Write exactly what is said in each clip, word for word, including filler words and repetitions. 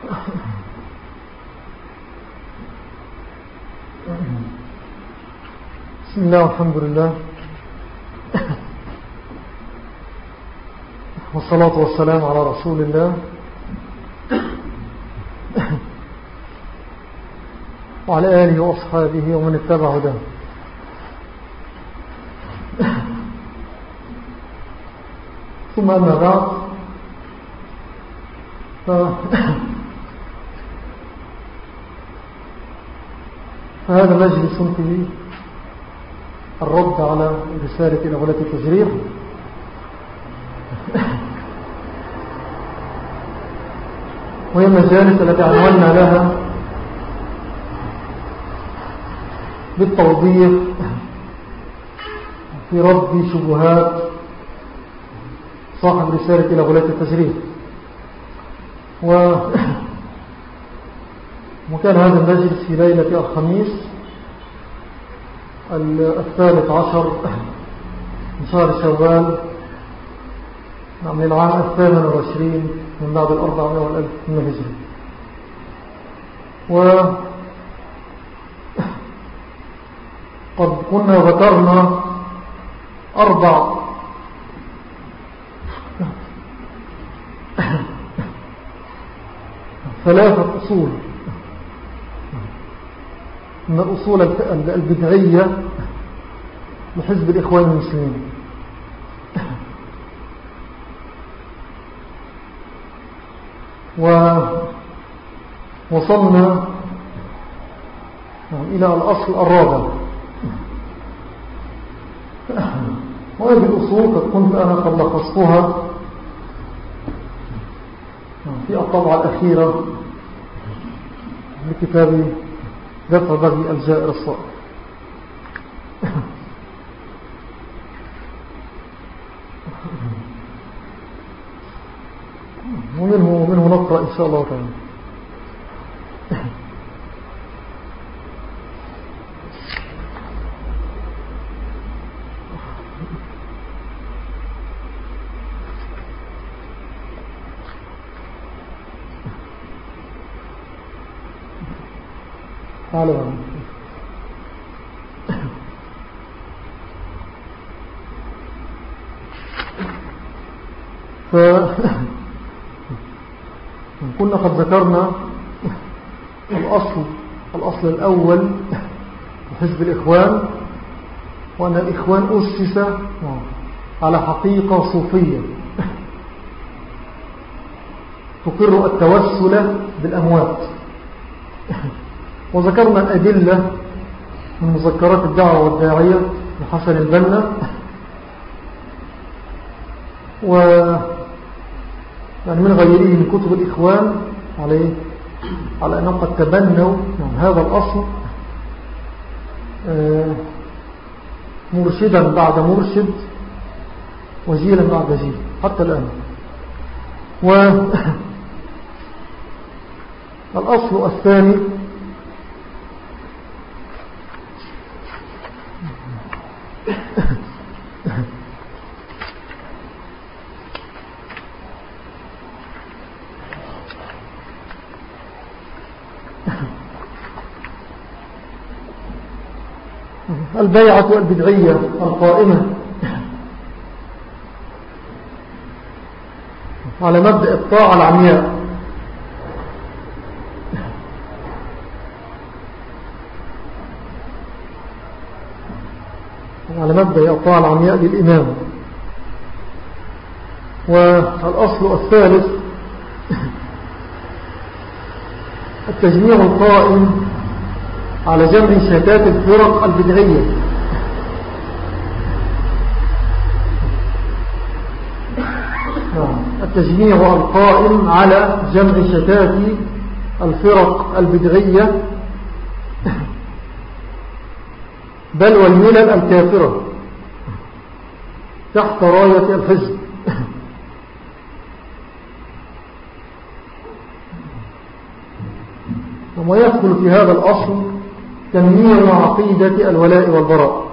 بسم الله والحمد لله والصلاة والسلام على رسول الله وعلى آله وأصحابه ومن اتبع هداه. ثم أما بعد، فهذا مجلس فيه الرد على رسالة إلى غلاة التجريح، وهي المجالس التي عنونا لها بالتوضيح في رد شبهات صاحب رسالة إلى غلاة التجريح. و... وكان هذا المجلس في ليلة الخميس الثالث عشر من شهر شوال من العام الثامن والعشرين من بعد الأربعمائة والألف من الهجرة. وقد كنا ذكرنا أربع ثلاثة أصول من الأصول البدعية لحزب الإخوان المسلمين. ووصلنا إلى الأصل الرابع، وهذه الأصول قد كنت أنا قد لخصتها في الطبعة الأخيرة لكتاب دفع بغي الجائر الصائب. ومنه, ومنه نقرأ إن شاء الله تعالى. تعالوا ف كنا قد ذكرنا الأصل الأصل الأول لحزب الإخوان، وأن الإخوان أسس على حقيقة صوفية تقر التوسل بالأموات. وذكرنا الأدلة من مذكرات الدعوة والداعية لحسن البنا، و يعني من غيره من كتب الإخوان عليه على أنهم قد تبنوا يعني هذا الأصل مرشدا بعد مرشد وجيلا بعد جيل حتى الآن. والأصل الثاني البيعة البدعية القائمة على مبدأ الطاعة العمياء، على مبدأ الطاعة العمياء للإمام. والأصل الثالث التجميع القائم على جمع شتات الفرق البدعية، التجميع القائم على جمع شتات الفرق البدعية بل والملل الكافرة تحت راية الحزب. وما يدخل في هذا الأصل تنمية عقيدة الولاء والبراء.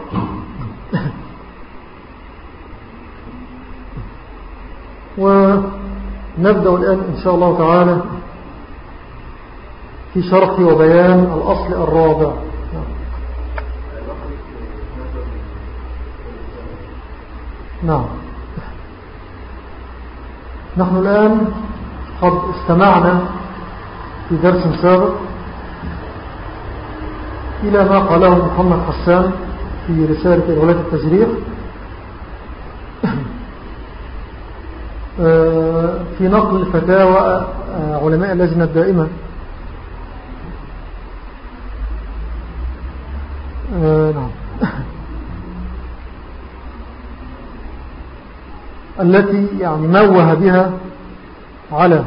ونبدأ الآن إن شاء الله تعالى في شرح وبيان الأصل الرابع. نعم. نحن الآن قد استمعنا في درس سابق إلى ما قاله محمد حسان في رسالة الولاية التجريح في نقل فتاوى علماء اللجنة الدائمة نعم التي يعني موه بها على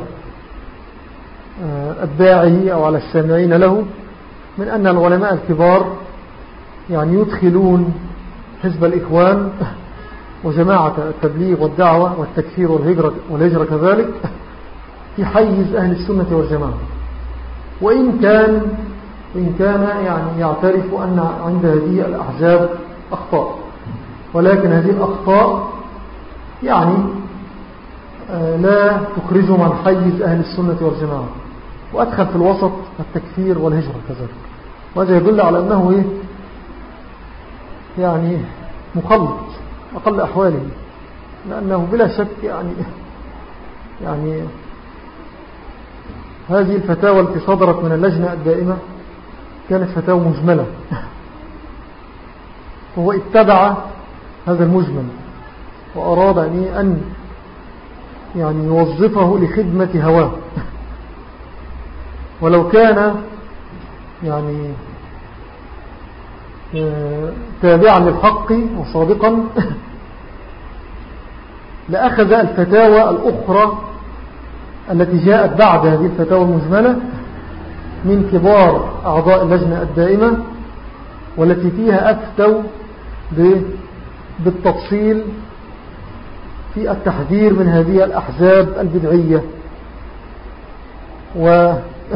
الداعي أو على السامعين له من أن العلماء الكبار يعني يدخلون حزب الإخوان وجماعة التبليغ والدعوة والتكفير والهجرة, والهجرة كذلك في حيز أهل السنة والجماعة، وإن كان وإن كان يعني يعترف أن عند هذه الأحزاب أخطاء، ولكن هذه الأخطاء يعني لا تخرجه من حيز أهل السنة والجماعة، وأدخل في الوسط التكفير والهجرة كذلك. وهذا يدل على أنه إيه يعني مخلط أقل أحواله، لأنه بلا شك يعني يعني هذه الفتاوى التي صدرت من اللجنة الدائمة كانت فتاوى مجملة، وهو اتبع هذا المجمل وأراد أن يعني يوظفه لخدمة هواه، ولو كان يعني تابعا للحق وصادقا لأخذ الفتاوى الأخرى التي جاءت بعد هذه الفتاوى المجملة من كبار أعضاء اللجنة الدائمة، والتي فيها أفتوا بالتفصيل في التحذير من هذه الأحزاب البدعية و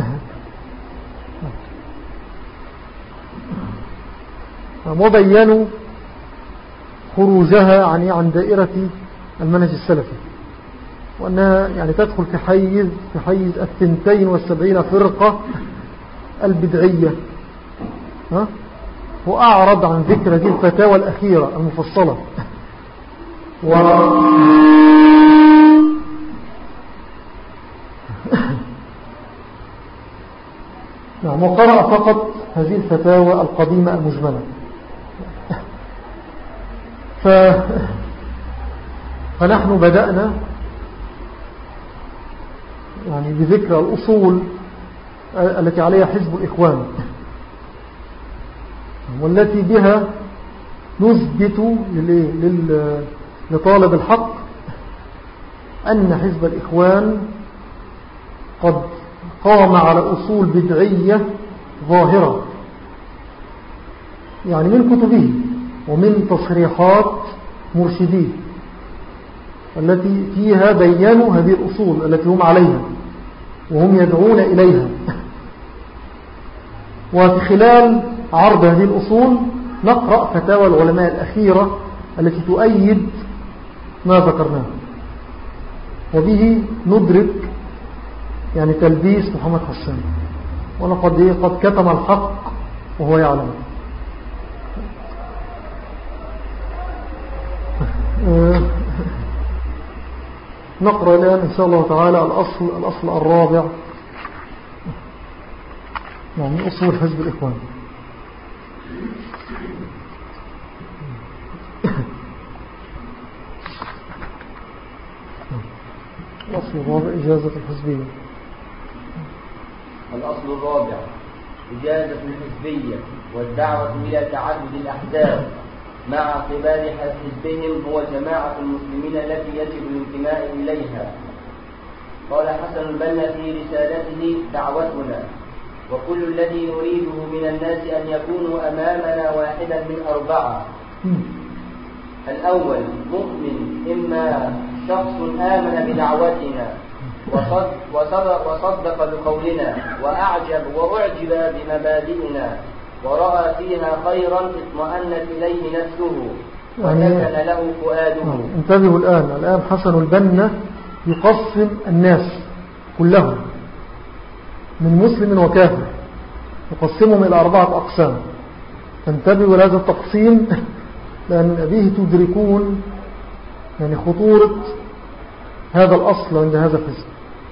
وبينوا خروجها يعني عن دائرة المنهج السلفي، وأنها يعني تدخل في حيز في حيز الثنتين والسبعين فرقة البدعية، ها؟ وأعرض عن ذكر هذه الفتاوى الأخيرة المفصلة و نعم، وقرأ فقط هذه الفتاوى القديمة المجملة. ف... فنحن بدأنا يعني بذكر الأصول التي عليها حزب الإخوان، والتي بها نثبت لل... لطالب الحق أن حزب الإخوان قد قام على أصول بدعية ظاهرة، يعني من كتبه ومن تصريحات مرشديه التي فيها بيّنوا هذه الأصول التي هم عليها وهم يدعون إليها. وفي خلال عرض هذه الأصول نقرأ فتاوى العلماء الأخيرة التي تؤيد ما ذكرناه، وبه ندرك يعني تلبيس محمد حسان، ولقد قد كتم الحق وهو يعلم. نقرأ الآن إن شاء الله تعالى الأصل, الأصل الرابع يعني أصول حزب الإخوان. الأصل الرابع إجازة الحزبية. الأصل الرابع إجازة الحزبية والدعوة إلى تعدد الأحزاب مع اعتبار حزبهم هو جماعة المسلمين التي يجب الانتماء إليها. قال حسن البنا في رسالته: دعوتنا وكل الذي نريده من الناس أن يكونوا أمامنا واحدا من أربعة. الأول مؤمن، إما شخص آمن بدعوتنا وصدق, وصدق بقولنا وأعجب وأعجب بمبادئنا ورأى فيها خيرا اطمأنت إليه نفسه وسكن له فؤاده. انتبهوا الآن الآن حسن البنا يقسم الناس كلهم من مسلم وكافر، يقسمهم إلى أربعة أقسام. فانتبهوا لهذا التقسيم لأن به تدركون يعني خطورة هذا الأصل عند هذا الحزب.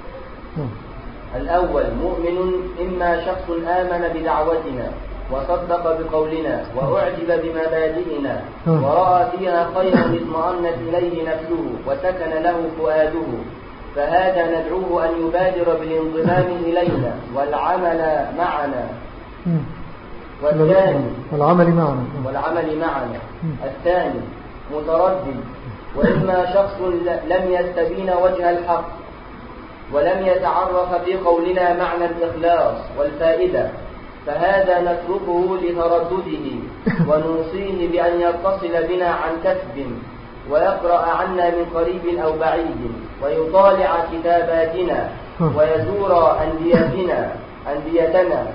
الأول مؤمن، إما شخص آمن بدعوتنا وصدق بقولنا وأعجب بمبادئنا ورأى فيها خيرا اطمأنت إليه نفسه وسكن له فؤاده، فهذا ندعوه أن يبادر بالانضمام إلينا والعمل معنا. والثاني والعمل معنا والعمل معنا الثاني متردد، وإما شخص لم يستبين وجه الحق ولم يتعرف في قولنا معنى الإخلاص والفائدة، فهذا نتركه لتردده ونوصيه بأن يتصل بنا عن كسب ويقرأ عنا من قريب أو بعيد ويطالع كتاباتنا ويزور أنديتنا أنديتنا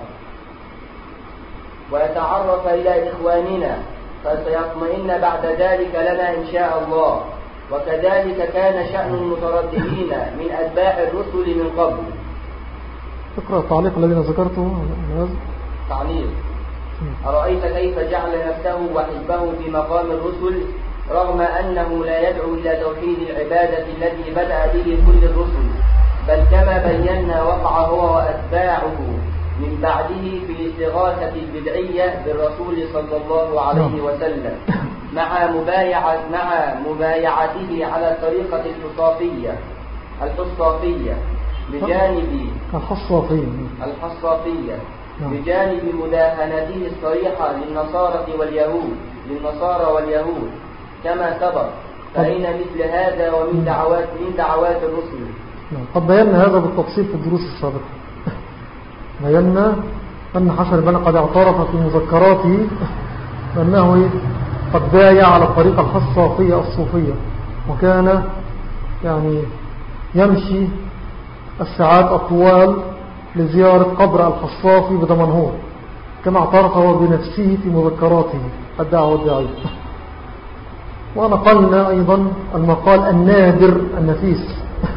ويتعرف إلى إخواننا، فسيطمئن بعد ذلك لنا إن شاء الله. وكذلك كان شأن المترددين من أتباع الرسل من قبل. اقرأ التعليق الذي ذكرته. تعليق: أرأيت كيف جعل نفسه وحزبه في مقام الرسل رغم أنه لا يدعو إلى توحيد العبادة الذي بدأ به كل الرسل، بل كما بينا وقع هو وأتباعه من بعده في الاستغاثة البدعية بالرسول صلى الله عليه وسلم مع مبايعة مع مبايعته على الطريقة الحصافية الحصافية بجانب الحصافية الحصافية بجانب مداهنته الصريحة للنصارى واليهود للنصارى واليهود كما سبق. فأين مثل هذا ومن دعوات من دعوات الرسل؟ قد بينا هذا بالتفصيل في الدروس السابقة. بينا أن حسن البنا قد اعترف في مذكراته أنه قد بايع على الطريقة الحصافية الصوفية، وكان يعني يمشي الساعات الطوال لزيارة قبر الحصافي بدمنهور، كما اعترف هو بنفسه في مذكراته الدعوة الداعية. ونقلنا أيضا المقال النادر النفيس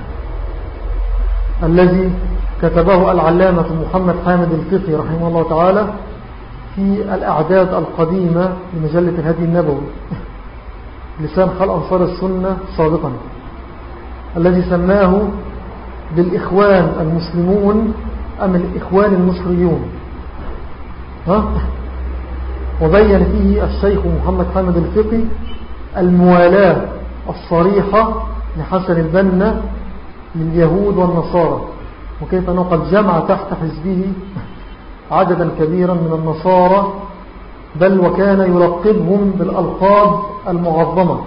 الذي كتبه العلامة محمد حامد الفقي رحمه الله تعالى في الأعداد القديمة لمجلة الهدي النبوي لسان خل أنصار السنة سابقا، الذي سماه بالإخوان المسلمون أم الإخوان المصريون. ها؟ وبين فيه الشيخ محمد حامد الفقي الموالاة الصريحة لحسن البنا لليهود والنصارى، وكيف أنه قد جمع تحت حزبه عددا كبيرا من النصارى، بل وكان يلقبهم بالألقاب المعظمة.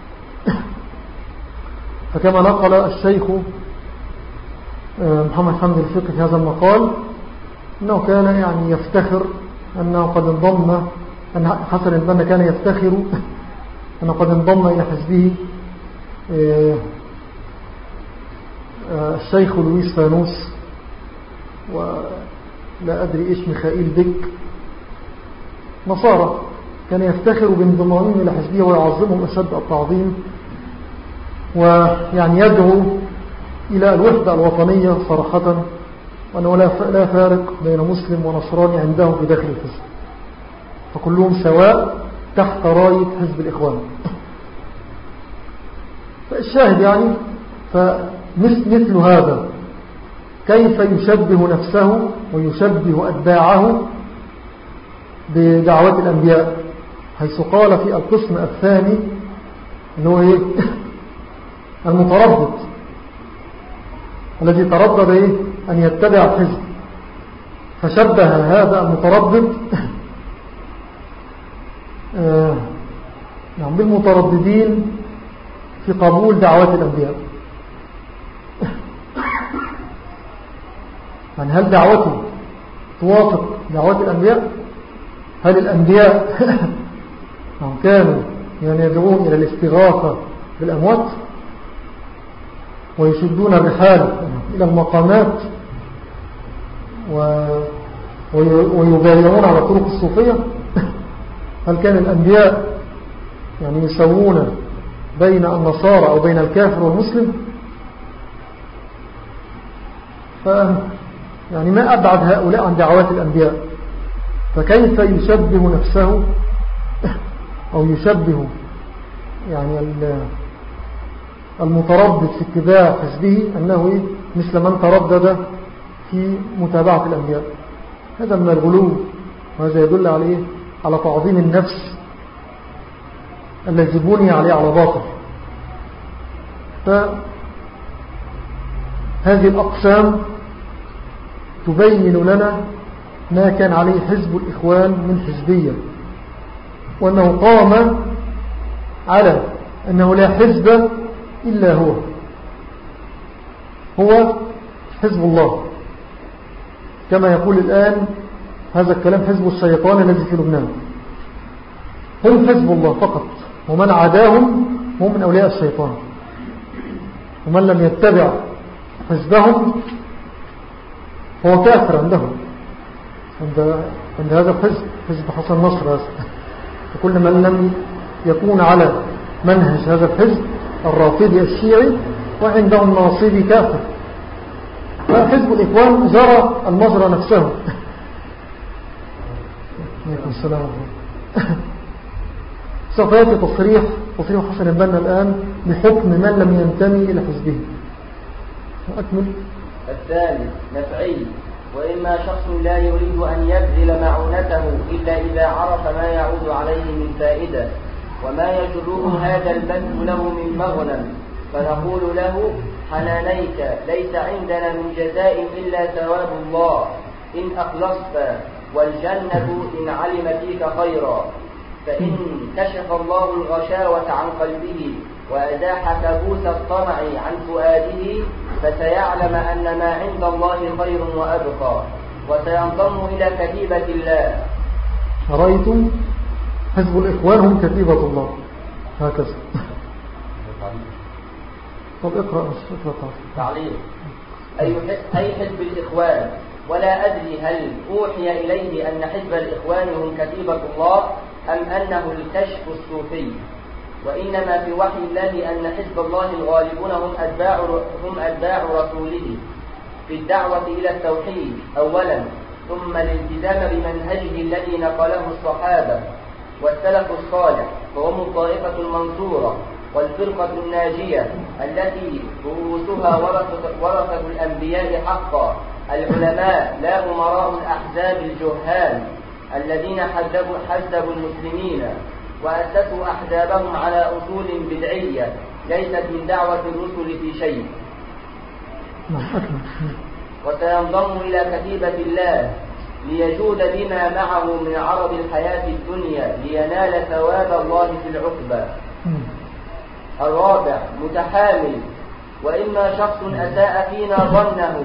فكما نقل الشيخ محمد حامد الفقي في هذا المقال أنه كان يعني يفتخر أنه قد انضم أن حسن البنا كان يفتخر أنه قد انضم إلى حزبه الشيخ لويس فانوس ولا أدري إيش ميخائيل بك، نصارى، كان يفتخر بانضمامهم إلى حزبه ويعظمهم أشد التعظيم، ويعني يدعو إلى الوحدة الوطنية صراحة، وأنه لا فارق بين مسلم ونصراني عنده في داخل الحزب، فكلهم سواء تحت راية حزب الإخوان. فالشاهد يعني فمثل هذا كيف يشبه نفسه ويشبه أتباعه بدعوات الأنبياء، حيث قال في القسم الثاني أنه إيه؟ المتردد الذي تردد إيه؟ أن يتبع الحزب، فشبه هذا المتردد آه يعني بالمترددين في قبول دعوات الأنبياء. يعني هل دعوته توافق دعوات الأنبياء؟ هل الأنبياء كانوا يعني يدعون إلى الاستغاثة بالأموات ويشدون الرحال إلى المقامات ويبايعون على طرق الصوفية؟ هل كان الأنبياء يعني يسوون بين النصارى أو بين الكافر والمسلم؟ يعني ما أبعد هؤلاء عن دعوات الأنبياء، فكيف يشبه نفسه أو يشبه يعني المتردد في اتباع حزبه أنه مثل من تردد في متابعة الأنبياء؟ هذا من الغلو، وهذا يدل عليه على تعظيم النفس الذي بني عليه على باطل. فهذه الأقسام تبين لنا ما كان عليه حزب الإخوان من حزبية، وأنه قام على أنه لا حزب إلا هو هو حزب الله، كما يقول الآن هذا الكلام حزب الشيطان الذي في لبنان. هم حزب الله فقط، ومن عداهم هم من أولياء الشيطان، ومن لم يتبع حزبهم هو كافر عندهم، عند, عند هذا الحزب، حزب حسن نصر. وكل من لم يكون على منهج هذا الحزب الرافضي الشيعي وعندهم ناصبي كافر. فحزب الإخوان جرى المجرى نفسه. عليكم السلام. سوف يأتي تصريح تصريح حسن البنا الآن بحكم من لم ينتمي إلى حزبه. أكمل. الثالث نفعي، وإما شخص لا يريد أن يبذل معونته إلا إذا عرف ما يعود عليه من فائدة وما يجره هذا البذل له من مغنم، فنقول له: حنانيك، ليس عندنا من جزاء إلا ثواب الله إن أخلصت، والجنة إن علم فيك خيرا. فإن كشف الله الغشاوة عن قلبه وأزاح كابوس الطمع عن فؤاده فسيعلم أن ما عند الله خير وأبقى، وسينضم إلى كتيبة الله. رأيتم حزب الإخوان هم كتيبة الله، هكذا. طب اقرأ اقرأ تعليق. أي حزب الإخوان، ولا أدري هل أوحي إليه أن حزب الإخوان هم كتيبة الله أم أنه الكشف الصوفي، وإنما في وحي الله أن حزب الله الغالبون هم أتباع هم أتباع رسوله في الدعوة إلى التوحيد أولا، ثم الالتزام بمنهجه الذي نقله الصحابة والسلف الصالح، فهم الطائفة المنصورة والفرقة الناجية التي رؤوسها ورثة الأنبياء حقا، العلماء لا أمراء الأحزاب الجهال الذين حزبوا, حزبوا المسلمين وأسسوا أحزابهم على أصول بدعية ليست من دعوة الرسل في شيء. وسينضم إلى كتيبة الله ليجود بما معه من عرض الحياة الدنيا لينال ثواب الله في العقبى. الرابع متحامل، وإما شخص أساء فينا ظنه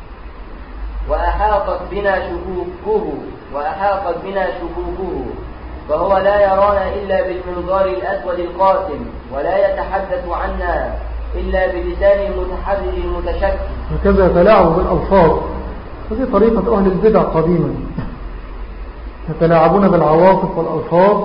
وأحاطت بنا شكوكه وأحاطت بنا شكوكه فهو لا يرانا إلا بالمنظار الأسود القاتم، ولا يتحدث عنا إلا بلسان المتحرج المتشكك. هكذا يتلاعب بالألفاظ، هذه طريقة أهل البدع قديما، يتلاعبون بالعواطف والألفاظ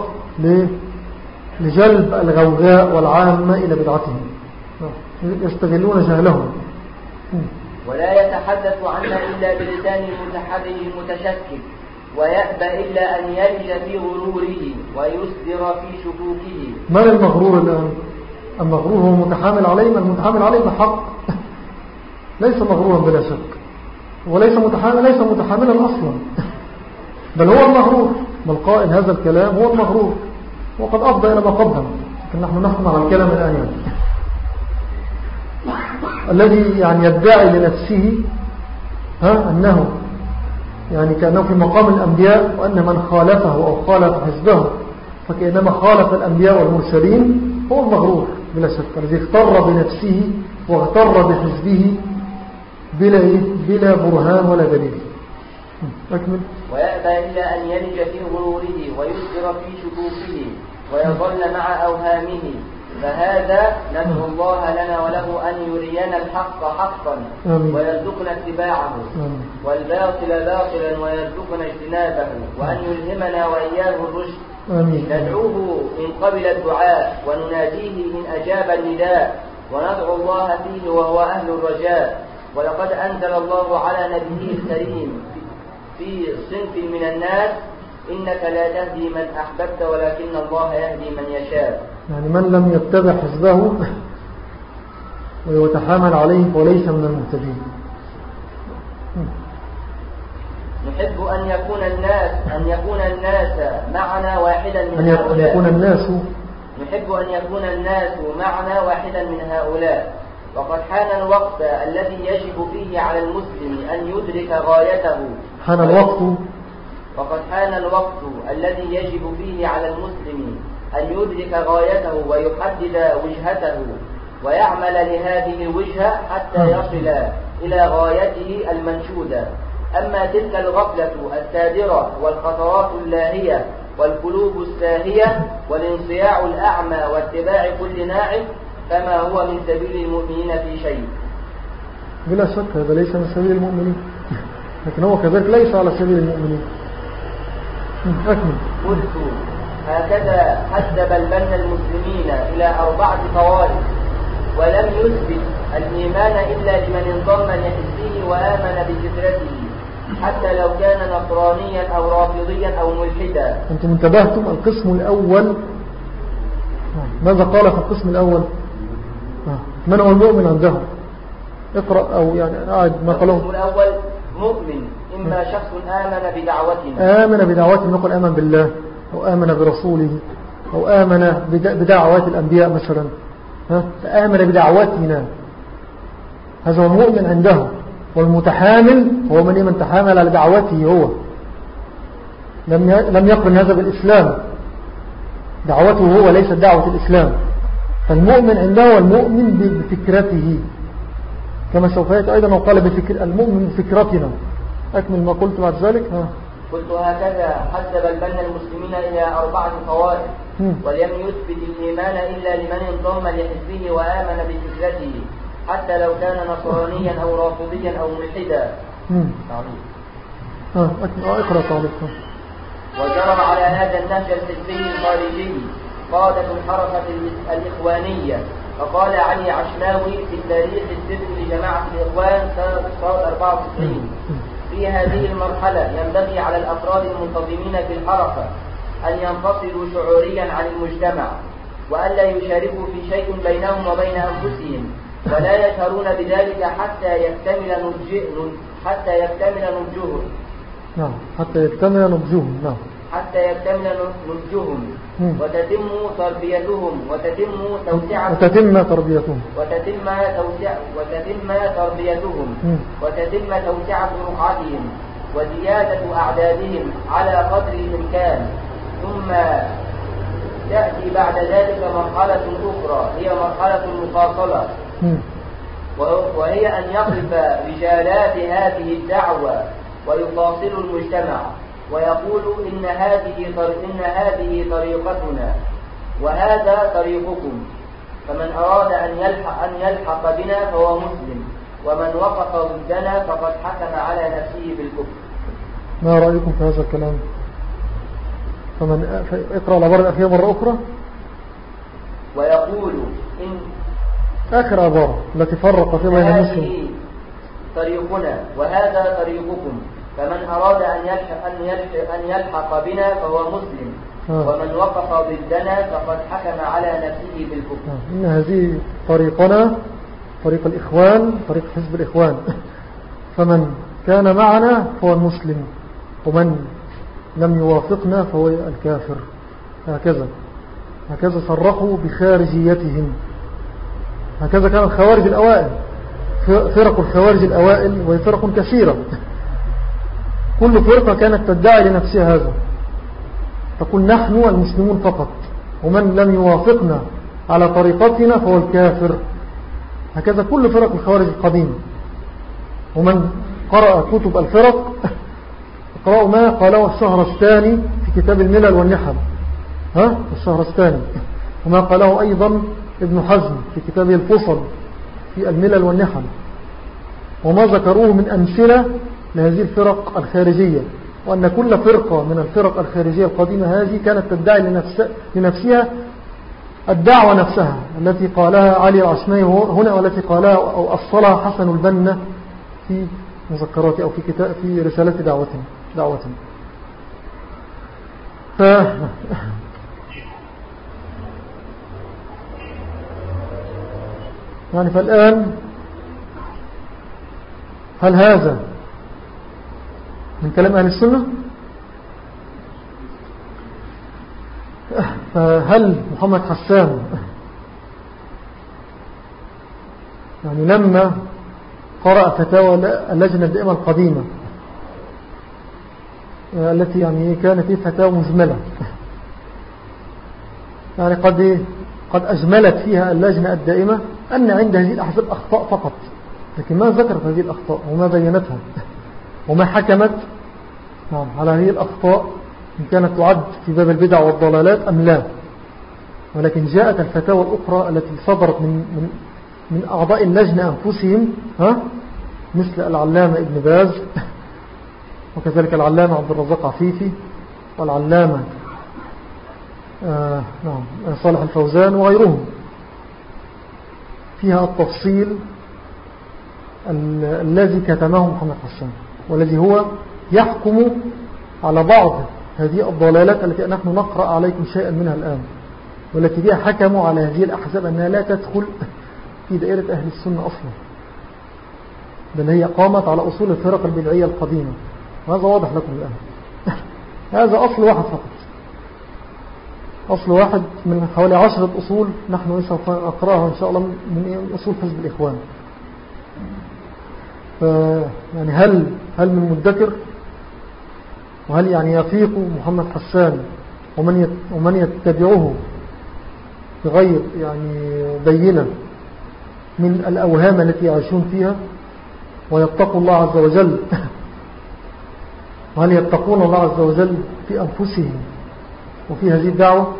لجلب الغوغاء والعامة إلى بدعتهم، يستغلون جهلهم. ولا يتحدث عنا إلا بلسان المتحرج المتشكك، ويأبى إلا أن يلج في غروره ويسدر في شكوكه. من المغرور الآن؟ المغرور هو متحامل عليه، المتحامل عليه بحق ليس مغرورا بلا شك، وليس متحامل ليس متحاملا أصلا، بل هو المغرور، بل قائل هذا الكلام هو المغرور، وقد أفضى إلى ما قدم، لكن نحن نحكم على الكلام الآن يعني. الذي يعني يدعي لنفسه ها أنه يعني كأنه في مقام الأنبياء، وأن من خالفه أو خالف حزبه فكأنما خالف الأنبياء والمرسلين، هو المغرور بلا شك، الذي اغتر بنفسه واغتر بحزبه بلا, بلا برهان ولا دليل. أكمل. ويأبى إلا أن يلج في غروره ويسر في شكوكه ويظل مع أوهامه، فهذا ندعو الله لنا وله أن يرينا الحق حقا ويرزقنا اتباعه، والباطل باطلا ويرزقنا اجتنابه، وأن يلهمنا وإياه الرشد. ندعوه إن قبل الدعاء ونناديه إن أجاب النداء، وندعو الله فيه وهو أهل الرجاء، ولقد أنزل الله على نبيه الكريم في صنف من الناس إنك لا تهدي من أحببت ولكن الله يهدي من يشاء. يعني من لم يتبع حزبه ويتحامل عليه وليس من المهتدين. نحب أن يكون الناس أن يكون الناس معنا واحدا من أن هؤلاء. يكون الناس نحب أن يكون الناس معنا واحدا من هؤلاء. وقد حان الوقت الذي يجب فيه على المسلم أن يدرك غايته. حان الوقت وقد حان الوقت الذي يجب فيه على المسلم أن يدرك غايته ويحدد وجهته ويعمل لهذه الوجهة حتى يصل إلى غايته المنشودة. أما تلك الغفلة السادرة والخطرات اللاهية والقلوب الساهية والانصياع الأعمى واتباع كل ناعم فما هو من سبيل المؤمنين في شيء. بلا شك هذا ليس من سبيل المؤمنين، لكن هو كذلك ليس على سبيل المؤمنين. أكمل. قلت هكذا حسب البن المسلمين إلى أربعة طوائف ولم يثبت الإيمان إلا لمن انضم لحزبه وآمن بفكرته حتى لو كان نصرانيا أو رافضيا أو ملحدا. أنتم انتبهتم القسم الأول ماذا قال في القسم الأول؟ من هو المؤمن عنده؟ اقرأ أو يعني قاعد ما قاله. القسم الأول مؤمن إما شخص آمن بدعوتنا آمن بدعوتنا نقول آمن بالله أو آمن برسوله أو آمن بدعوات الأنبياء مثلا، آمن بدعوتنا، هذا هو المؤمن عنده. والمتحامل هو من من تحامل على دعوته هو، لم يقرن هذا بالإسلام، دعوته هو ليست دعوة الإسلام. فالمؤمن عنده والمؤمن بفكرته كما سوف يأتي أيضا وقال بفكر المؤمن بفكرتنا. أكمل ما قلت بعد ذلك. ها. قلت هكذا حسب البن المسلمين إلى أربعة طوائف ولم يثبت الإيمان إلا لمن انضم لحزبه وآمن بفكرته حتى لو كان نصرانيا أو رافضيا أو ملحدا. ها اقرأ تعليق. وجرى على هذا النهج الحزبي الخارجي قادة الحركة الإخوانية. فقال علي عشماوي في التاريخ السر لجماعة الإخوان سنة أربعة وتسعين: في هذه المرحلة ينبغي على الأفراد المنتظمين في الحركة أن ينفصلوا شعوريا عن المجتمع وألا يشاركوا في شيء بينهم وبين أنفسهم ولا يشعرون بذلك حتى يكتمل نضجهم حتى يكتمل نضجهم نعم حتى يكتمل نضجهم نعم حتى يكتمل نضجهم وتتم تربيتهم وتتم توسعة وتتم تربيتهم وتتم توسع وتتم تربيتهم وتتم توسعة رقعتهم وزيادة أعدادهم على قدر الإمكان. ثم تأتي بعد ذلك مرحلة أخرى هي مرحلة المفاصلة، وهي أن يقف رجالات هذه الدعوة ويفاصلوا المجتمع ويقولوا إن هذه إن هذه طريقتنا وهذا طريقكم، فمن أراد أن يلحق أن يلحق بنا فهو مسلم ومن وقف ضدنا فقد حكم على نفسه بالكفر. ما رأيكم في هذا الكلام؟ فمن اقرأ العبارة الأخيرة مرة أخرى. ويقول إن آخر عبارة التي فرق في بين المسلم هذه طريقنا وهذا طريقكم، فمن أراد أن يلحق, أن يلحق, أن يلحق بنا فهو مسلم آه. ومن وقف ضدنا فقد حكم على نفسه بالكفر. آه. إن هذه طريقنا طريق الإخوان طريق حزب الإخوان فمن كان معنا فهو المسلم ومن لم يوافقنا فهو الكافر. هكذا هكذا صرحوا بخارجيتهم. هكذا كان الخوارج الأوائل، فرق الخوارج الأوائل وهي فرق كثيرة، كل فرقة كانت تدعي لنفسها هذا، تقول نحن المسلمون فقط ومن لم يوافقنا على طريقتنا فهو الكافر. هكذا كل فرق الخوارج القديمة. ومن قرأ كتب الفرق قرأوا ما قاله الشهرستاني في كتاب الملل والنحل، ها الشهرستاني، وما قاله أيضا ابن حزم في كتابه الفصل في الملل والنحل، وما ذكروه من أمثلة لهذه الفرق الخارجية، وأن كل فرقة من الفرق الخارجية القديمة هذه كانت تدعي لنفس لنفسها الدعوة نفسها التي قالها علي العشماوي هنا والتي قالها أو أصلها حسن البنا في مذكرات أو في كتاب في رسالة دعوتنا دعوتنا ف يعني فالآن هل هذا من كلام أهل السنة؟ فهل محمد حسان يعني لما قرأ فتاوى اللجنة الدائمة القديمة التي يعني كانت فتاوى مجملة يعني قد قد أجملت فيها اللجنة الدائمة أن عند هذه الأحزاب أخطاء فقط، لكن ما ذكرت هذه الأخطاء وما بينتها وما حكمت نعم على هذه الأخطاء إن كانت تعد في باب البدع والضلالات أم لا. ولكن جاءت الفتاوى الأخرى التي صدرت من, من, من أعضاء اللجنة أنفسهم ها مثل العلامة ابن باز وكذلك العلامة عبد الرزاق عفيفي والعلامة آه نعم صالح الفوزان وغيرهم، فيها التفصيل الذي كتمه محمد حسان والذي هو يحكم على بعض هذه الضلالات التي نحن نقرأ عليكم شيئا منها الآن، والتي بها حكموا على هذه الأحزاب أنها لا تدخل في دائرة أهل السنة أصلا، بل هي قامت على أصول الفرق البدعية القديمة. هذا واضح لكم الآن. هذا أصل واحد فقط، أصل واحد من حوالي عشرة أصول نحن سوف نقرأها إن شاء الله من أصول حزب الإخوان. يعني هل هل من مدكر وهل يعني يفيق محمد حسان ومن ومن يتبعه بغير يعني بينة من الأوهام التي يعيشون فيها ويتقوا الله عز وجل؟ وهل يتقون الله عز وجل في أنفسهم وفي هذه الدعوة؟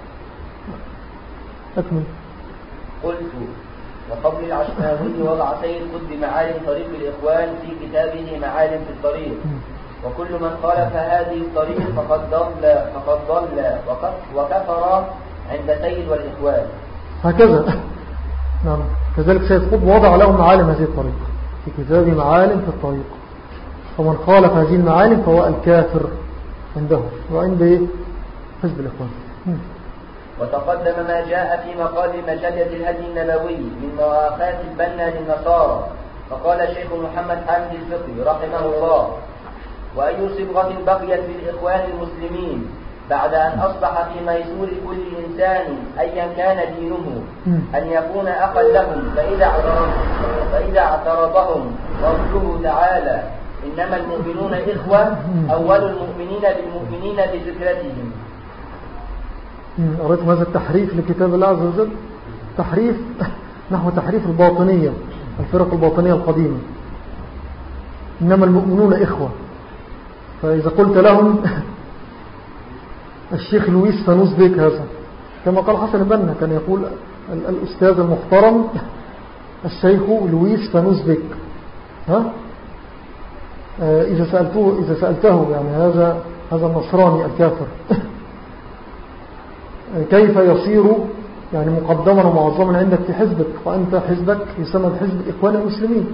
أكمل. قلت وقبل العشماوي وضع سيد قطب معالم طريق الإخوان في كتابه معالم في الطريق، وكل من خالف هذه الطريق فقد ضل فقد ضل وكفر عند سيد والإخوان. هكذا نعم. كذلك سيد قطب وضع لهم معالم هذه الطريق في كتابه معالم في الطريق، فمن خالف هذه المعالم فهو الكافر عنده وعند حزب الإخوان. وتقدم ما جاء في مقال مجلة الهدي النبوي من مواخاة البنا للنصارى، فقال شيخ محمد حامد الفقي رحمه الله: وأي صبغة بقيت للإخوان المسلمين بعد أن أصبح في ميسور كل إنسان أيا كان دينه أن يكون أخا لهم، فإذا فإذا اعترضهم قوله تعالى: إنما المؤمنون إخوة، أول المؤمنين بالمؤمنين بفكرتهم. أردت هذا التحريف لكتاب الله عز وجل، تحريف نحو تحريف الباطنية، الفرق الباطنية القديمة. إنما المؤمنون إخوة، فإذا قلت لهم الشيخ لويس فانوس بيك هذا كما قال حسن البنا، كان يقول الأستاذ المحترم الشيخ لويس فانوس بيك، ها إذا سألته إذا سألته يعني هذا هذا النصراني الكافر كيف يصير يعني مقدما ومعظما عندك في حزبك، وأنت حزبك يسمى بحزب الإخوان المسلمين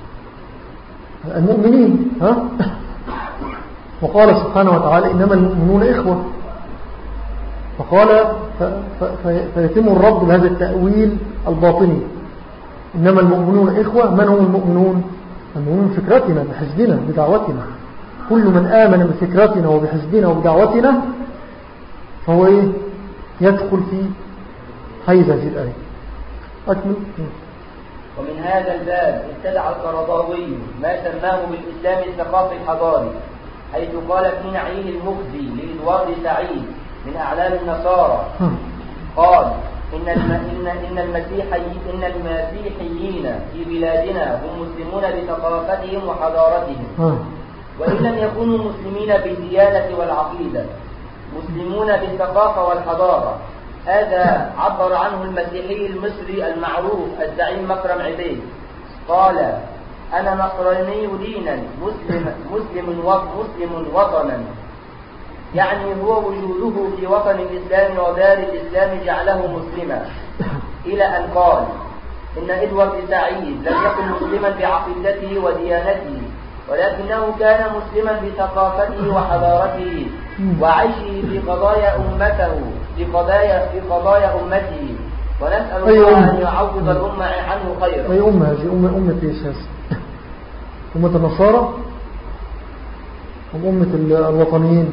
المؤمنين، ها وقال سبحانه وتعالى: إنما المؤمنون إخوة. فقال فيتم الرد بهذا التأويل الباطني: إنما المؤمنون إخوة. من هم المؤمنون؟ المؤمنون بفكرتنا بحزبنا بدعوتنا، كل من آمن بفكرتنا وبحزبنا وبدعوتنا فهو إيه؟ يدخل في حيز هذه الآية. أكمل. ومن هذا الباب ابتدع القرضاوي ما سماه بالإسلام الثقافي الحضاري، حيث قال في نعيم المخزي لإدوارد سعيد من أعلام النصارى، قال: إن إن إن المسيحيين إن المسيحيين في بلادنا هم مسلمون بثقافتهم وحضارتهم، وإن لم يكونوا مسلمين بالديانة والعقيدة، مسلمون بالثقافة والحضارة. هذا عبر عنه المسيحي المصري المعروف الزعيم مكرم عبيد، قال: أنا نصراني دينا مسلم مسلم مسلم وطنا، يعني هو وجوده في وطن الإسلام ودار الإسلام جعله مسلما، إلى أن قال: إن إدوارد سعيد لم يكن مسلما بعقيدته وديانته، ولكنه كان مسلما بثقافته وحضارته وعيشه في قضايا أمته في قضايا في قضايا أمته، ونسأل الله أن يعوض الأمة عنه خيرا. أي أمة هذه؟ أمة أمة إيش هذه؟ أمة النصارى أم أمة الوطنيين؟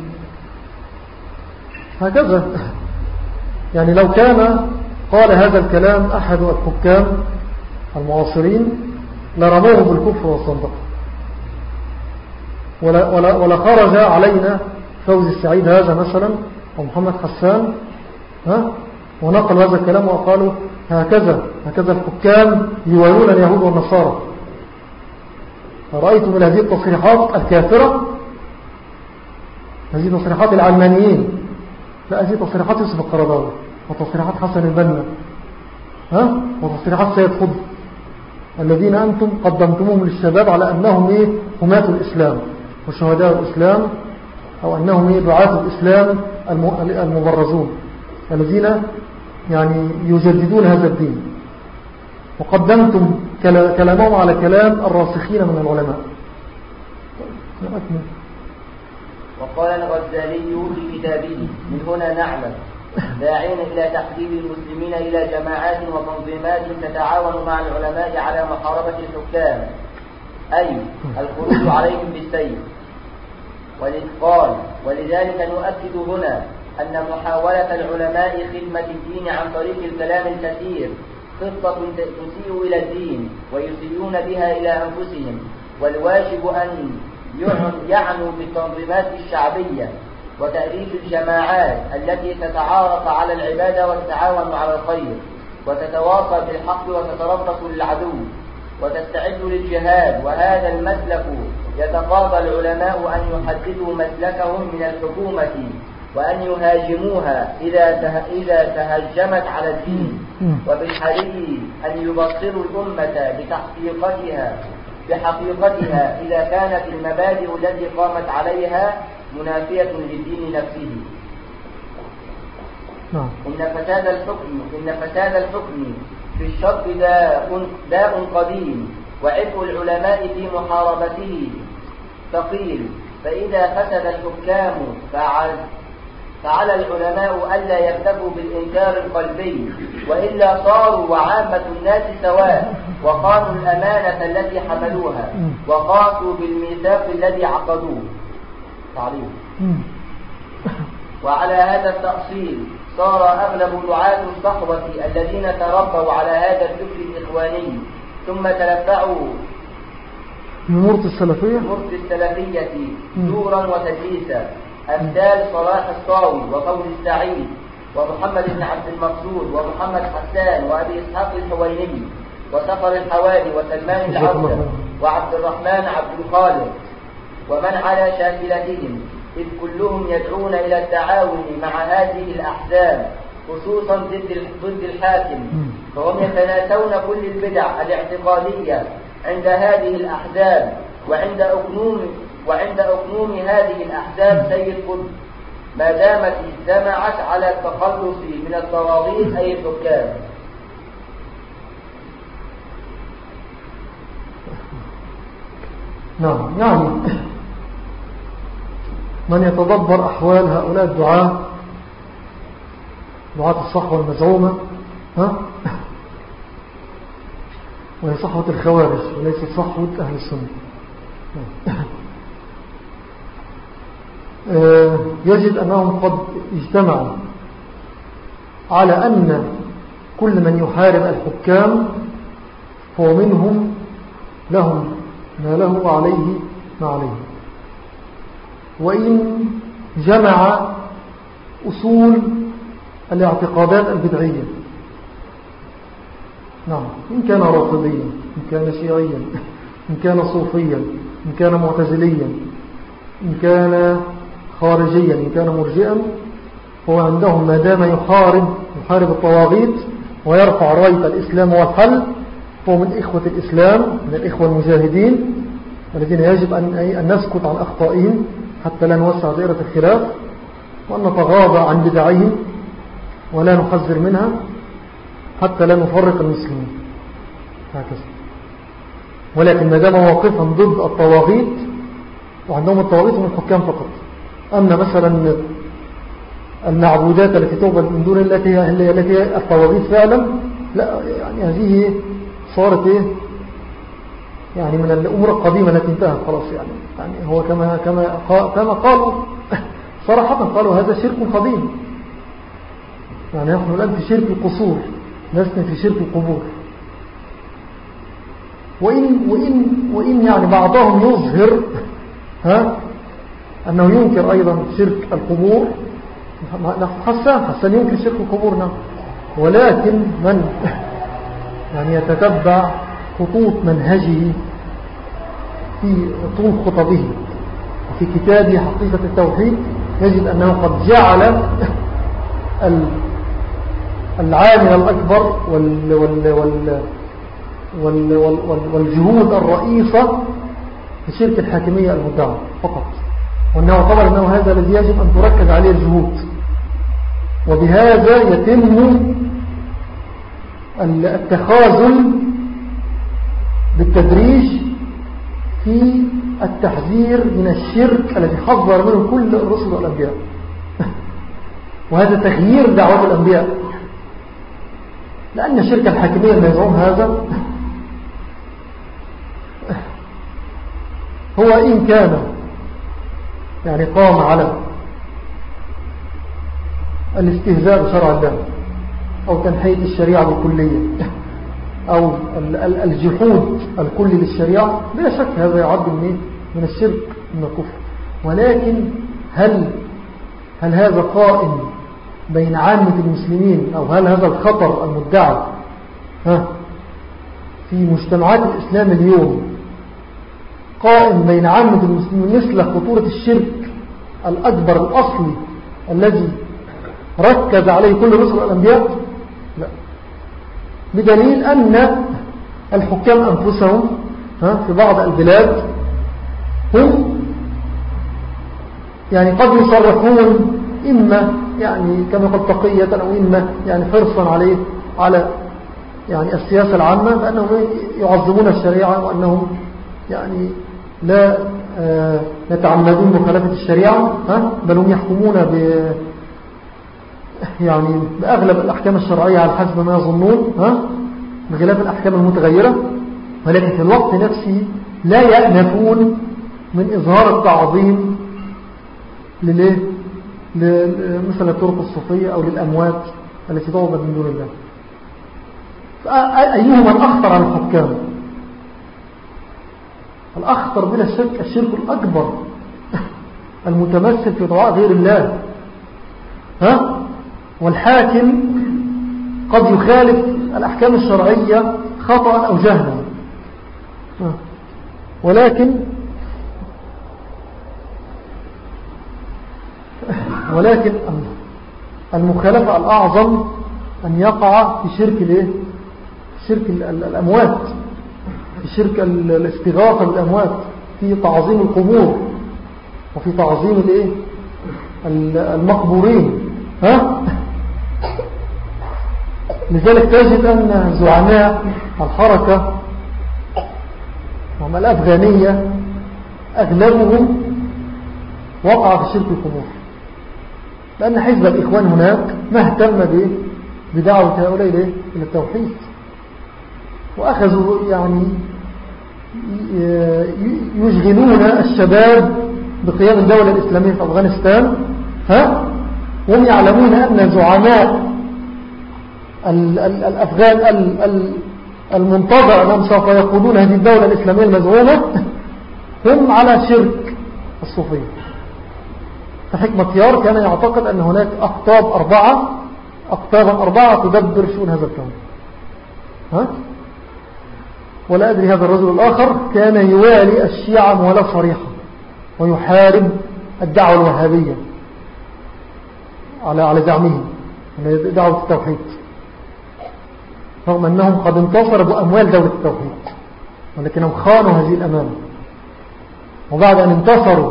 هكذا يعني لو كان قال هذا الكلام أحد الحكام المعاصرين لرموه بالكفر والصندق، ولا, ولا, ولا خرج علينا فوزي السعيد هذا مثلا ومحمد حسان ها ونقل هذا الكلام وقالوا هكذا هكذا الحكام يوالون اليهود والنصارى. رأيتم من هذه التصريحات الكافرة، هذه تصريحات العلمانيين، لا هذه تصريحات يوسف القرضاوي وتصريحات حسن البنا ها وتصريحات سيد خضر الذين أنتم قدمتموهم للشباب على أنهم إيه همات الإسلام وشهداء الإسلام، أو أنهم إيه دعاة الإسلام المبرزون الذين يعني يجددون هذا الدين، وقدمتم كلامهم على كلام الراسخين من العلماء. وقال الغزالي في كتابه من هنا نعلم داعين إلى تحبيب المسلمين إلى جماعات وتنظيمات تتعاون مع العلماء على محاربة الحكام، أي الخروج عليهم بالسيف. قال وَلِذَلِكَ نؤكد هنا أن محاولة العلماء خدمة الدين عن طريق الكلام الكثير خطة تسيء إلى الدين ويسيئون بها إلى أنفسهم، والواجب أن يعنوا بالتنظيمات الشعبية وتأليف الجماعات التي تتعارف على العبادة وتتعاون على الخير وتتواصى بالحق وتتربص للعدو وتستعد للجهاد. وهذا المسلك يتقاضى العلماء أن يحددوا مسلكهم من الحكومة وأن يهاجموها إذا إذا تهجمت على الدين، وبالحري أن يبصروا الأمة بتحقيقتها بحقيقتها إذا كانت المبادئ التي قامت عليها منافية للدين نفسه. إن فساد الحكم إن فساد الحكم في الشرق داء داء قديم، وعبء العلماء في محاربته ثقيل، فإذا فسد الحكام فعل فعلى العلماء ألا يكتفوا بالإنكار القلبي، وإلا صاروا وعامة الناس سواء، وقاموا الأمانة التي حملوها وقاسوا بالميثاق الذي عقدوه. تعليم. وعلى هذا التأصيل صار أغلب دعاة الصحوة الذين تربوا على هذا الفكر الإخواني ثم تلفعوا مرت السلفية مرت السلفية زورا وتدليسا، أمثال صلاح الصاوي وقول السعيد ومحمد بن عبد المقصود ومحمد حسان وأبي إسحاق الحويني وسفر الحوالي وسلمان العودة وعبد الرحمن عبد الخالق ومن على شاكلتهم، إذ كلهم يدعون إلى التعاون مع هذه الأحزاب خصوصا ضد ضد الحاكم، فهم يتناسون كل البدع الاعتقادية عند هذه الأحزاب، وعند أكنوم وعند أكنوم هذه الأحزاب سيد قطب ما دامت اجتمعت على التخلص من الطواغيت أي الحكام. نعم، يعني من يتدبر أحوال هؤلاء الدعاة دعاة الصحوة المزعومة ها وهي صحوة الخوارج وليست صحوة أهل السنة، يجد أنهم قد اجتمعوا على أن كل من يحارب الحكام هو منهم لهم ما له وعليه ما عليه، وإن جمع أصول الاعتقادات البدعية، نعم، إن كان رافضيا، إن كان شيعيا، إن كان صوفيا، إن كان معتزليا، إن كان خارجيا، إن كان مرجئا، هو عندهم ما دام يحارب يحارب الطواغيت ويرفع راية الإسلام والحل، هو من إخوة الإسلام، من الإخوة المجاهدين الذين يجب أن نسكت عن أخطائهم حتى لا نوسع دائرة الخلاف، وأن نتغاضى عن بدعهم ولا نحذر منها حتى لا نفرق المسلمين. هكذا. ولكن ما دام مواقفا ضد الطواغيت، وعندهم الطواغيت هم الحكام فقط. أما مثلا المعبودات التي تعبد من دون الله التي التي هي الطواغيت فعلا، لا يعني هذه صارت ايه يعني من الأمور القديمة التي انتهت خلاص. يعني يعني هو كما كما كما قالوا صراحة، قالوا هذا شرك قديم. يعني نحن الآن في شرك القصور، لسنا في شرك القبور. وإن وإن وإن يعني بعضهم يظهر ها أنه ينكر أيضا شرك القبور. حسان حسان ينكر شرك القبور نعم. ولكن من يعني يتتبع خطوط منهجه في طول خطبه وفي كتابه حقيقة التوحيد، يجد أنه قد جعل العامل الأكبر وال وال وال وال وال والجهود الرئيسة في شرك الحاكمية المدعى فقط، وأنه طبعا أنه هذا الذي يجب أن تركز عليه الجهود، وبهذا يتم التخاذل بالتدريج في التحذير من الشرك الذي حذر منه كل الرسل والأنبياء. وهذا تغيير دعوة الأنبياء، لأن شرك الحاكمية المزعوم هذا هو إن كان يعني قام على الاستهزاء بشرع الله أو تنحية الشريعة بالكلية أو الجحود الكلي للشريعة، بلا شك هذا يعد من من الشرك من الكفر. ولكن هل هل هذا قائم بين عامة المسلمين، أو هل هذا الخطر المدعى ها في مجتمعات الإسلام اليوم قائم بين عامة المسلمين مثل خطورة الشرك الأكبر الأصلي الذي ركز عليه كل الرسل والأنبياء؟ لا، بدليل أن الحكام أنفسهم في بعض البلاد هم يعني قد يصرحون إما يعني كما قد تقية أو إما يعني حرصا عليه على يعني السياسة العامة، بأنهم يعظمون الشريعة وأنهم يعني لا يتعمدون مخالفة الشريعة، بل هم يحكمون ب يعني بأغلب الأحكام الشرعية على حسب ما يظنون بخلاف الأحكام المتغيرة. ولكن في الوقت نفسه لا يأنفون من إظهار التعظيم لليه مثل الطرق الصوفية أو للأموات التي تعبد من دون الله. فأيهما الأخطر على الحكام؟ الأخطر بلا شك الشرك الأكبر المتمثل في دعاء غير الله. ها؟ والحاكم قد يخالف الأحكام الشرعية خطأ أو جهلا، ولكن ولكن المخالفة الأعظم أن يقع في شرك الايه شرك الأموات، في شرك الاستغاثة بالأموات، في تعظيم القبور وفي تعظيم الايه المقبورين. ها؟ لذلك تجد أن زعماء الحركة وهم الأفغانية أغلبهم وقع في شرك القبور، لأن حزب الإخوان هناك ما اهتم بدعوة هؤلاء إلى التوحيد، وأخذوا يعني يشغلون الشباب بقيام الدولة الإسلامية في أفغانستان. ها؟ وهم يعلمون أن زعماء الأفغان المنتظر أنهم سوف يقودون هذه الدولة الإسلامية المزعومة هم على شرك الصوفية. فحكمة يار كان يعتقد أن هناك أقطاب أربعة أقطابا أربعة تدبر شؤون هذا الكون. ها؟ ولا أدري هذا الرجل الآخر كان يوالي الشيعة موالاة صريحة ويحارب الدعوة الوهابية على على زعمهم دعوة التوحيد، رغم أنهم قد انتصروا بأموال دولة التوحيد، ولكنهم خانوا هذه الأمانة. وبعد أن انتصروا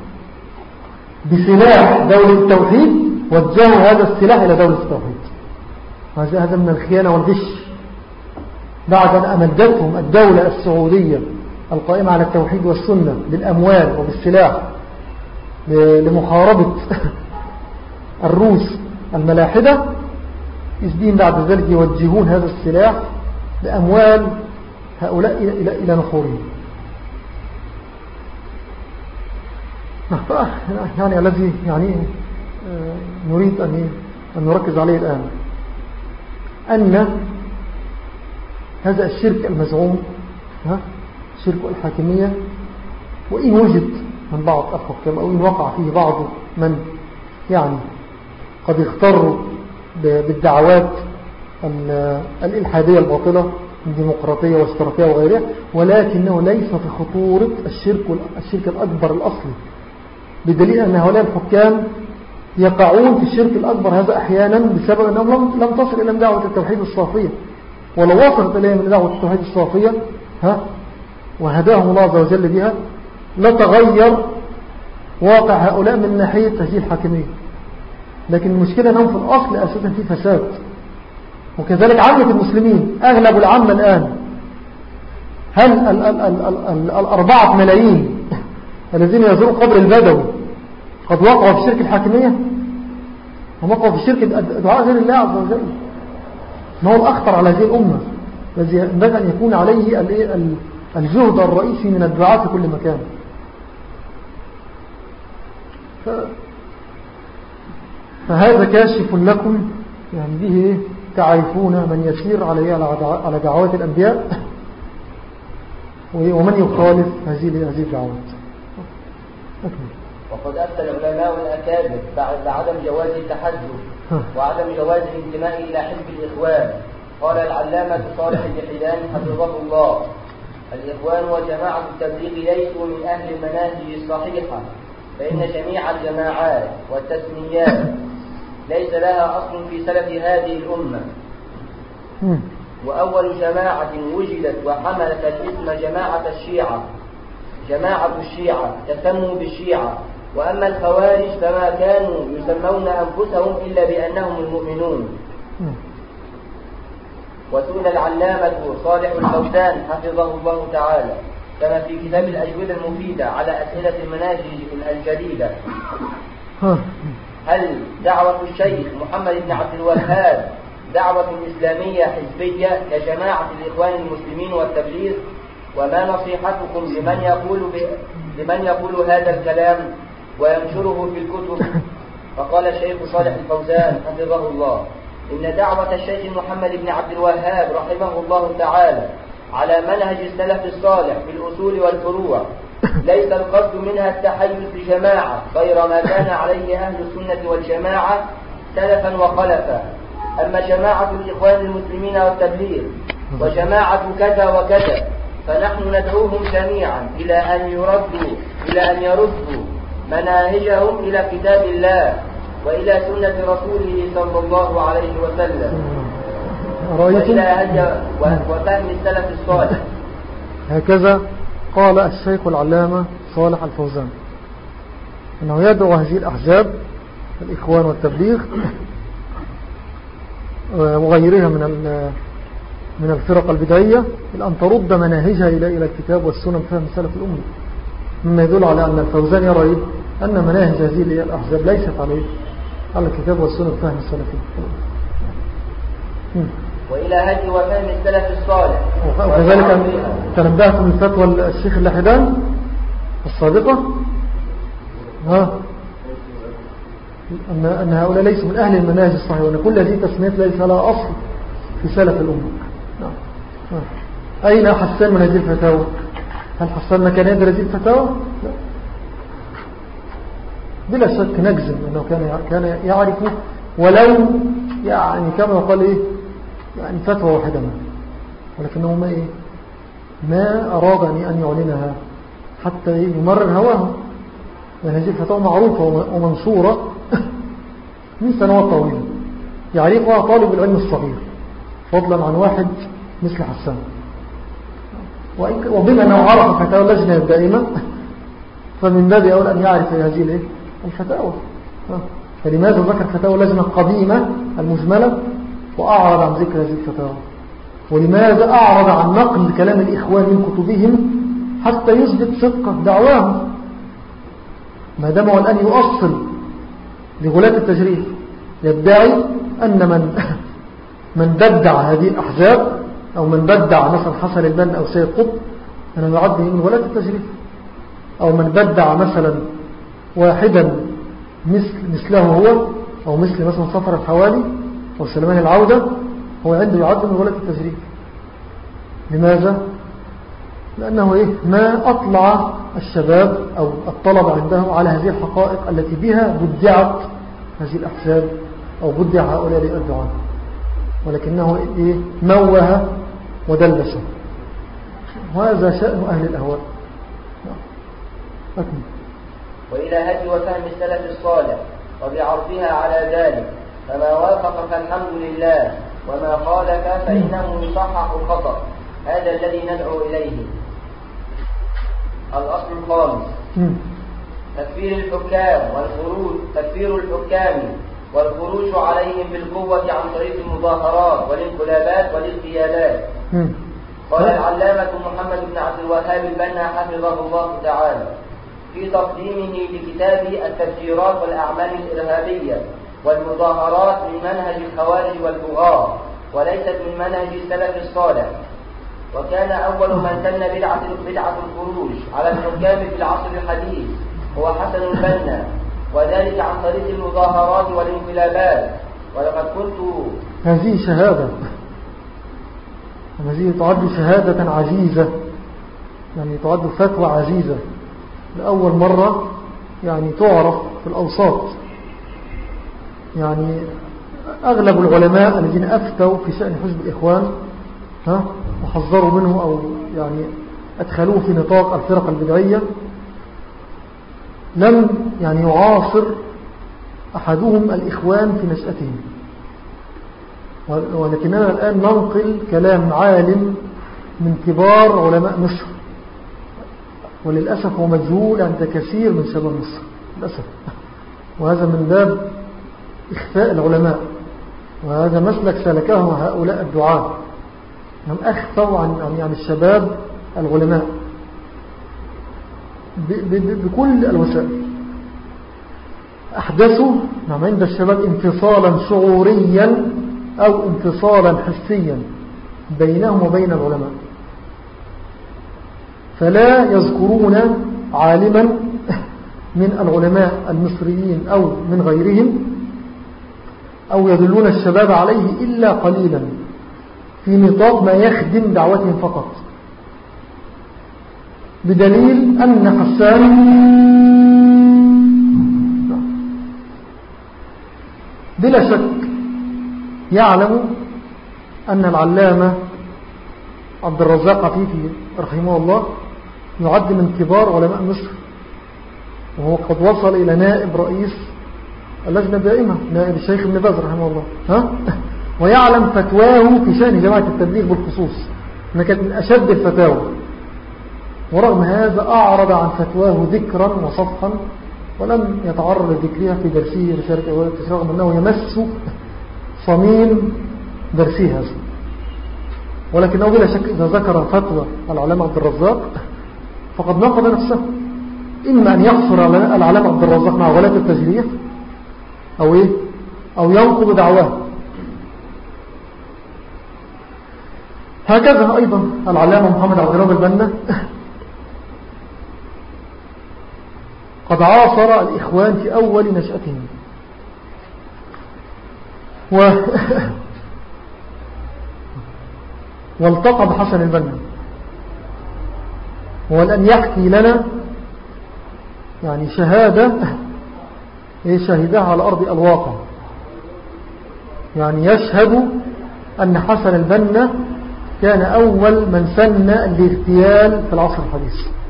بسلاح دولة التوحيد وجهوا هذا السلاح إلى دولة التوحيد. هذا من الخيانة والغش. بعد أن أمدتهم الدولة السعودية القائمة على التوحيد والسنة بالأموال وبالسلاح لمحاربة الروس الملاحدة، يسدين بعد ذلك يوجهون هذا السلاح بأموال هؤلاء إلى إلى نحورهم. يعني الذي يعني نريد أن نركز عليه الآن أن هذا الشرك المزعوم، شرك الحاكمية، وإن وجد من بعض الحكام أو إن وقع فيه بعض من يعني قد اغتروا بالدعوات الإلحادية الباطلة من ديمقراطية واشتراكية وغيرها، ولكنه ليس في خطورة الشرك الشرك الأكبر الأصلي، بدليل أن هؤلاء الحكام يقعون في الشرك الأكبر هذا أحيانا بسبب أنهم لم تصل إلى دعوة التوحيد الصافية. ولو وصلت إليهم من دعوة التوحيد الصافية ها وهداهم الله عز وجل بها لتغير واقع هؤلاء من ناحية هذه الحاكمية. لكن المشكلة أنهم في الأصل أساسا في فساد. وكذلك عامة المسلمين أغلب العامة الآن، هل ال ال ال ال ال الأربعة ملايين الذين يزوروا قبر البدوي قد وقعوا في شرك الحاكمية؟ هم وقعوا في شرك دعاء غير الله عز وجل. ما هو الأخطر على هذه الأمة الذي ينبغي أن يكون عليه الجهد الرئيسي من الدعاء في كل مكان. ف... فهذا كاشف لكم يعني به تعرفون من يسير عليه على دعوات الأنبياء ومن يخالف هذه هذه الدعوات. وقد أفتى العلماء الأكابر بعد عدم جواز التحزب وعدم جواز الانتماء إلى حزب الإخوان. قال العلامة صالح الجحيداني حفظه الله: الإخوان وجماعة التبليغ ليسوا من أهل المناهج الصحيحة، فإن جميع الجماعات والتسميات ليس لها أصل في سلف هذه الأمة. وأول جماعة وجدت وحملت الاسم جماعة الشيعة جماعة الشيعة تسموا بالشيعة. وأما الخوارج فما كانوا يسمون أنفسهم إلا بأنهم المؤمنون. وسئل العلامة صالح الفوزان حفظه الله تعالى كما في كتاب الأجوبة المفيدة على أسئلة المناهج الجديدة: هل دعوة الشيخ محمد بن عبد الوهاب دعوة إسلامية حزبية كجماعة الإخوان المسلمين والتبليغ؟ وما نصيحتكم لمن يقول لمن يقول هذا الكلام وينشره في الكتب؟ فقال الشيخ صالح الفوزان حفظه الله: إن دعوة الشيخ محمد بن عبد الوهاب رحمه الله تعالى على منهج السلف الصالح في الأصول والفروع، ليس القصد منها التحيز بجماعة غير ما كان عليه أهل السنة والجماعة سلفا وخلفا. أما جماعة الإخوان المسلمين والتبليغ وجماعة كذا وكذا فنحن ندعوهم جميعا إلى أن يردوا إلى أن يردوا مناهجهم إلى كتاب الله وإلى سنة رسوله صلى الله عليه وسلم وإلى هدي وفهم السلف الصالح. هكذا قال الشيخ العلامة صالح الفوزان أنه يدعو هذه الأحزاب الإخوان والتبليغ وغيرها من من الفرق البدعية إلى أن ترد مناهجها إلى إلى الكتاب والسنة بفهم سلف الأمة، مما يدل على أن الفوزان يرى أن مناهج هذه الأحزاب ليست عليه على الكتاب والسنة بفهم السلف وإلى هدي وفهم السلف الصالح. وكذلك تنبهتم من فتوى الشيخ اللحدان الصادقة ها أن أن هؤلاء ليسوا من أهل المناهج الصحيحة، وأن كل هذه التسميات ليس لها أصل في سلف الأمة. أين حسان من هذه الفتاوى؟ هل حسان كان يدري هذه الفتاوى؟ لا. بلا شك نجزم أنه كان كان يعرف ولو يعني كما يقال إيه يعني فتوى واحدة منه، ولكنه ما إيه ما أراد أن يعلنها حتى يمرر هواه. هذه الفتاوى معروفة ومنشورة من سنوات طويلة يعرفها طالب العلم الصغير فضلا عن واحد مثل حسان. وبما أنه عرف فتاوى اللجنة الدائمة فمن باب أول أن يعرف هذه الفتاوى. فلماذا ذكر فتاوى اللجنة القديمة المجملة وأعرض عن ذكر هذه الفتاوى؟ ولماذا أعرض عن نقل كلام الإخوان من كتبهم حتى يثبت صدق دعواهم، ما دام هو الآن يؤصل لغلاة التجريح، يدعي أن من من بدع هذه الأحزاب أو من بدع مثلا حسن البنا أو سيد قطب أنه يعد من غلاة التجريح، أو من بدع مثلا واحدا مثل مثله هو أو مثل مثلا صفر الحوالي أو سلمان العودة، هو عنده يعد من غلاة التجريح. لماذا؟ لأنه إيه؟ ما أطلع الشباب أو الطلب عنده على هذه الحقائق التي بها بدعت هذه الأحزاب أو بدع هؤلاء الدعاة، ولكنه إيه؟ موه ودلس. وهذا شأن أهل الأهواء. أكمل. وإلى هدي وفهم السلف الصالح وبعرضها على ذلك، فما وافق فالحمد لله، وما خالف فإنه يصحح الخطأ. هذا الذي ندعو إليه. الأصل الخامس: تكفير الحكام والخروج تكفير الحكام والخروج عليهم بالقوة عن طريق المظاهرات والانقلابات والاغتيالات. قال العلامة محمد بن عبد الوهاب البنا حفظه الله تعالى في تقديمه لكتاب التفجيرات والأعمال الإرهابية والمظاهرات من منهج الخوارج والبغاة، وليست من منهج السلف الصالح. وكان أول من سن بدعة بدعة الخروج على الحكام في العصر الحديث هو حسن البنا، وذلك عن طريق المظاهرات والانقلابات. ولقد كنت هذه شهادة هذه تعد شهادة عزيزة، يعني تعد فتوى عزيزة لأول مرة يعني تعرف في الأوساط. يعني أغلب العلماء الذين أفتوا في شأن حزب الإخوان ها وحذروا منه أو يعني أدخلوه في نطاق الفرق البدعية لم يعني يعاصر أحدهم الإخوان في نشأتهم، ولكننا الآن ننقل كلام عالم من كبار علماء مصر، وللأسف هو مجهول عند كثير من شباب مصر للأسف. وهذا من باب إخفاء العلماء، وهذا مسلك سلكه هؤلاء الدعاة، هم أخفوا عن عن الشباب العلماء بكل الوسائل. أحدثوا نعم عند الشباب انفصالا شعوريا أو انفصالا حسيا بينهم وبين العلماء، فلا يذكرون عالما من العلماء المصريين أو من غيرهم أو يدلون الشباب عليه إلا قليلا في نطاق ما يخدم دعوتهم فقط، بدليل أن حسان بلا شك يعلم أن العلامة عبد الرزاق عفيفي رحمه الله يعد من كبار علماء مصر، وهو قد وصل إلى نائب رئيس اللجنة الدائمة، نائب الشيخ ابن باز رحمه الله ها؟ ويعلم فتواه في شأن جماعة التبليغ بالخصوص أنها كانت من أشد الفتاوى، ورغم هذا أعرض عن فتواه ذكرا وصفحا ولم يتعرض لذكرها في درسه رسالة أولاد التشريع، رغم أنه يمس صميم درسها، ولكنه بلا شك إذا ذكر فتوى العلامة عبد الرزاق فقد نقض نفسه، إما أن يقصر العلامة عبد الرزاق مع غلاة التجريح أو, إيه؟ أو ينقض دعواه. هكذا أيضا العلامة محمد عبد الرب البنا قد عاصر الإخوان في أول نشأتهم و... والتقى بحسن البنا، ولأن يحكي لنا يعني شهادة شهدها على أرض الواقع، يعني يشهد أن حسن البنا كان أول من سن الاغتيال في العصر الحديث.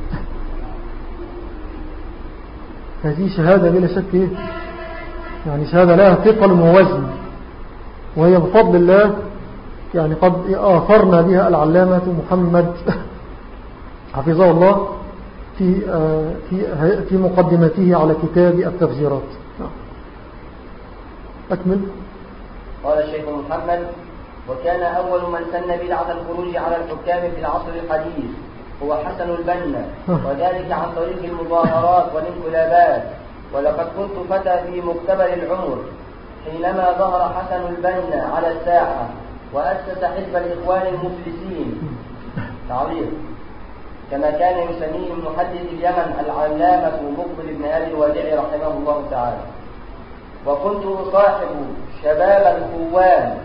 هذه شهادة بلا شك يعني شهادة لها ثقل ووزن، وهي بفضل الله يعني قد آثرنا بها العلامة محمد حفظه الله في في في مقدمته على كتاب التفجيرات. أكمل. قال الشيخ محمد: وكان أول من سن بدعة الخروج على الحكام في العصر الحديث هو حسن البنا، وذلك عن طريق المظاهرات والانقلابات. ولقد كنت فتى في مقتبل العمر حينما ظهر حسن البنا على الساحة وأسس حزب الإخوان المفلسين تعليق، كما كان يسميه محدث اليمن العلامة مقبل بن أبي الوديع رحمه الله تعالى. وكنت أصاحب شباب الخوان.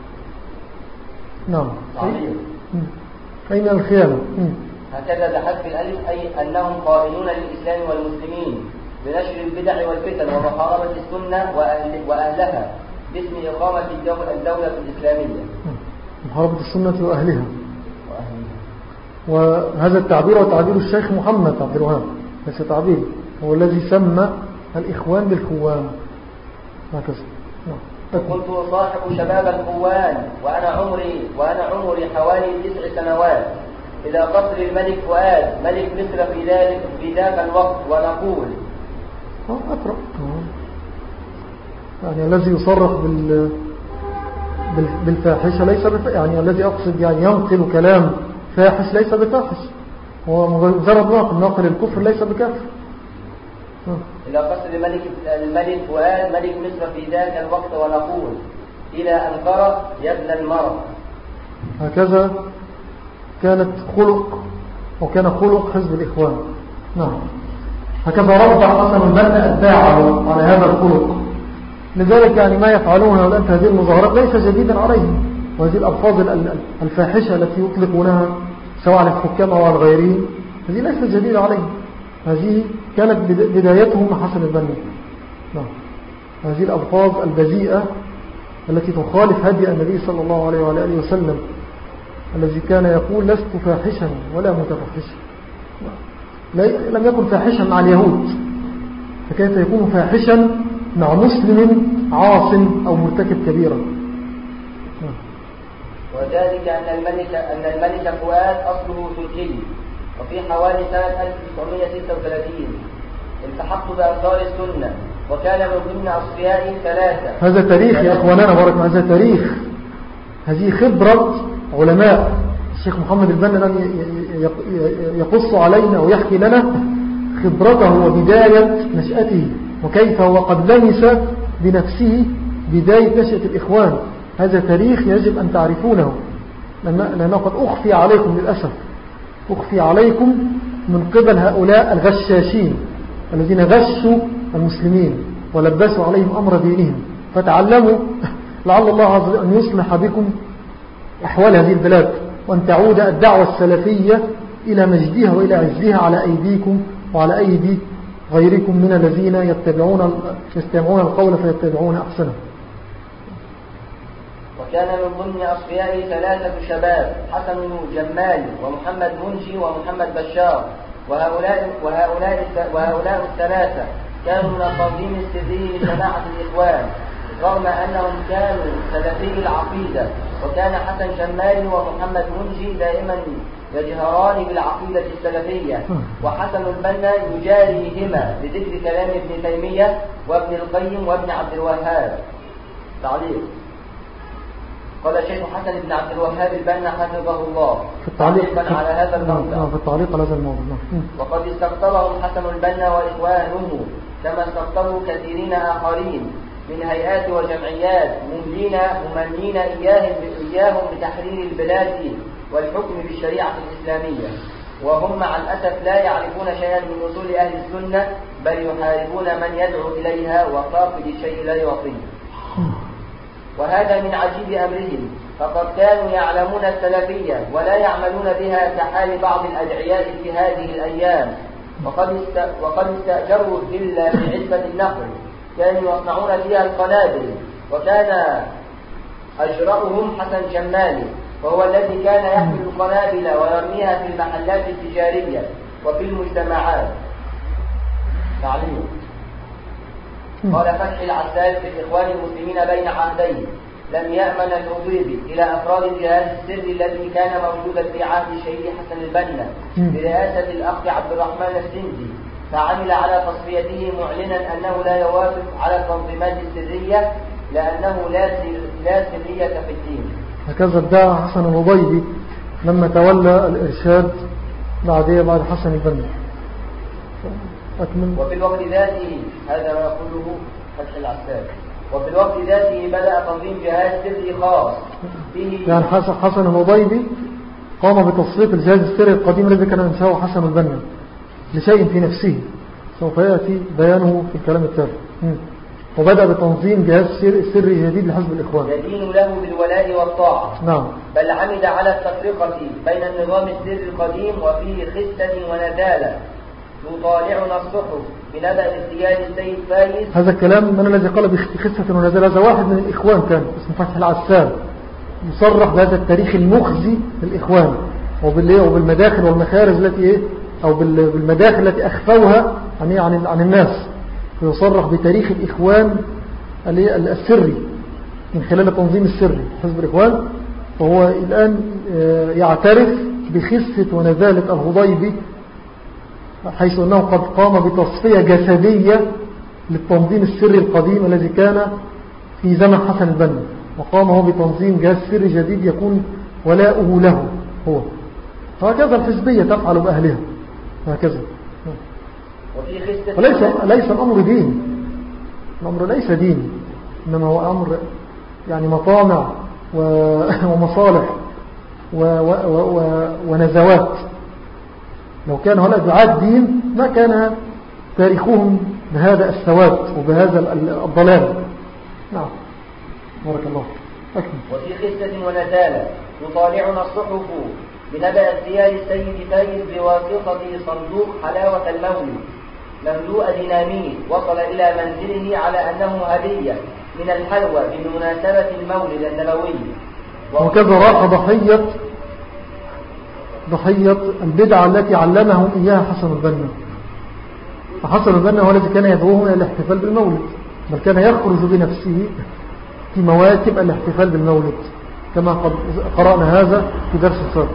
نعم. تعليق. أين الخيانة؟ هكذا بحذف الألف، أي أنهم قائلون للإسلام والمسلمين بنشر البدع والفتن ومحاربة السنة وأهل وأهلها باسم إقامة الدولة الإسلامية. محاربة السنة وأهلها. وهذا التعبير هو تعبير الشيخ محمد عبد الوهاب، ليس تعبير، هو الذي سمى الإخوان بالخوان هكذا. كنت أصاحب شباب الخوان وأنا عمري وأنا عمري حوالي تسع سنوات إلى قصر الملك فؤاد ملك مصر في ذلك في ذاك الوقت، ونقول أقرأ يعني الذي يصرح بال بالفاحشة ليس بف... يعني الذي أقصد يعني ينقل كلام فاحش ليس بفاحش، هو مجرد ناقل ناقل الكفر ليس بكافر. إلى قصر الملك الملك فؤاد ملك مصر في ذاك الوقت، ونقول إلى أنقرة يا ابن المرء. هكذا كانت خلق وكان خلق حزب الإخوان. نعم. هكذا رفع حسن البنا أتباعه على هذا الخلق. لذلك يعني ما يفعلونه الآن هذه المظاهرات ليس جديدا عليهم، وهذه الألفاظ الفاحشة التي يطلقونها سواء على الحكام أو على الغيرين هذه ليست جديدة عليهم، هذه كانت بدايتهم مع حسن البنا. نعم. هذه الألفاظ البذيئة التي تخالف هدي النبي صلى الله عليه وآله وسلم الذي كان يقول لست فاحشا ولا متفحشا. لم يكن فاحشا مع اليهود، فكيف يكون فاحشا مع مسلم عاص أو مرتكب كبيرا. وذلك أن الملك أن الملك فؤاد أصله تركي، وفي حوالي سنة ألف وتسعمائة وستة وثلاثين التحقت بأنصار السنة، وكان من ضمن أصفيائي ثلاثة. هذا تاريخ يا أخواننا بارك، هذا تاريخ، هذه خبرة علماء. الشيخ محمد البنا لم يقص علينا ويحكي لنا خبرته وبداية نشأته، وكيف هو قد لمس بنفسه بداية نشأة الإخوان. هذا تاريخ يجب أن تعرفونه، لأنه قد أخفي عليكم للأسف، أخفي عليكم من قبل هؤلاء الغشاشين الذين غشوا المسلمين ولبسوا عليهم أمر دينهم. فتعلموا لعل الله عز وجل أن يصلح بكم أحوال هذه البلاد، وأن تعود الدعوة السلفية إلى مجدها وإلى عزها على أيديكم وعلى أيدي غيركم من الذين يتبعون يستمعون القول فيتبعون أحسنه. وكان من ضمن أصفيائي ثلاثة شباب، حسن جمال ومحمد منشي ومحمد بشار، وهؤلاء, وهؤلاء, وهؤلاء الثلاثة كانوا من التنظيم السري لجماعة الإخوان، رغم أنهم كانوا سلفي العقيدة. وكان حسن جمال ومحمد منشي دائما يجهران بالعقيدة السلفية، وحسن البنا يجاريهما بذكر كلام ابن تيمية وابن القيم وابن عبد الوهاب. تعليق. قال الشيخ حسن بن عبد الوهاب البنا حفظه الله في التعليق على هذا الموضوع، في التعليق على هذا الموضوع. وقد استقطبهم حسن البنا وإخوانه كما استقطبوا كثيرين آخرين من هيئات وجمعيات مملين ممنين إياهم إياهم بتحرير البلاد والحكم بالشريعة الإسلامية، وهم مع الأسف لا يعرفون شيئا من أصول أهل السنة، بل يحاربون من يدعو إليها، وفاقد الشيء لا يعطيه. وهذا من عجيب أمرهم، فقد كانوا يعلمون السلفية ولا يعملون بها كحال بعض الأدعياء في هذه الأيام. وقد وقد استأجروا الفيلا في عزبة النخل كانوا يصنعون فيها القنابل، وكان أجرأهم حسن جمالي، وهو الذي كان يحمل القنابل ويرميها في المحلات التجارية وفي المجتمعات. تعليم. قال فتح العسال في الإخوان المسلمين بين عهدين: لم يأمن الحضيضي إلى أفراد الجهاز السري الذي كان موجودا في عهد الشهيد حسن البنا برئاسة الأخ عبد الرحمن السندي، فعمل على تصفيته معلنا أنه لا يوافق على التنظيمات السرية لأنه لا سرية في الدين. هكذا ادعى حسن الهضيبي لما تولى الإرشاد بعديه بعد حسن البنا. أكمل. وفي الوقت ذاته هذا ما يقوله فتح العساس. وفي الوقت ذاته بدأ تنظيم جهاز سري خاص به، يعني حسن الهضيبي قام بتصفيق الجهاز السري القديم الذي كان أنشأه حسن البنا لشيء في نفسه سوف يأتي بيانه في الكلام التالي. وبدأ بتنظيم جهاز سري جديد لحزب الإخوان يدين له بالولاء والطاعة. نعم. بل عمد على التفرقة بين النظام السري القديم وفيه خسة وندالة يطالعنا الصحف بنبأ اغتيال السيد فايز. هذا الكلام من الذي قال بخسة ونندالة؟ هذا واحد من الإخوان كان اسمه فتح العسال يصرح بهذا التاريخ المخزي للإخوان وبالمداخل والمخارج التي إيه أو بالمداخل التي أخفوها عن عن عن الناس، يصرح بتاريخ الإخوان السري من خلال التنظيم السري حزب الإخوان. وهو الآن يعترف بخسة ونزالة الهضيبي حيث أنه قد قام بتصفية جسدية للتنظيم السري القديم الذي كان في زمن حسن البنا، وقام هو بتنظيم جهاز سري جديد يكون ولاؤه له هو. وهكذا الحزبية تفعل بأهلها هكذا. وليس ليس الأمر دين، الأمر ليس دين، إنما هو أمر يعني مطامع ومصالح ونزوات. لو كان هؤلاء دعاة دين ما كان تاريخهم بهذا السواد وبهذا الضلال. نعم بارك الله. أكمل. وفي خسة ونزالة يطالعنا الصحف بنبأ اغتيال السيد فايز بواسطة صندوق حلاوة المولد مملوء ديناميت وصل إلى منزله على أنه هدية من الحلوى بمناسبة المولد النبوي. وكذا راح ضحية ضحية البدعة التي علمهم إياها حسن البنا. فحسن البنا هو الذي كان يدعوهم إلى الاحتفال بالمولد، بل كان يخرج بنفسه في مواتب الاحتفال بالمولد كما قد قرأنا هذا في درس السابق.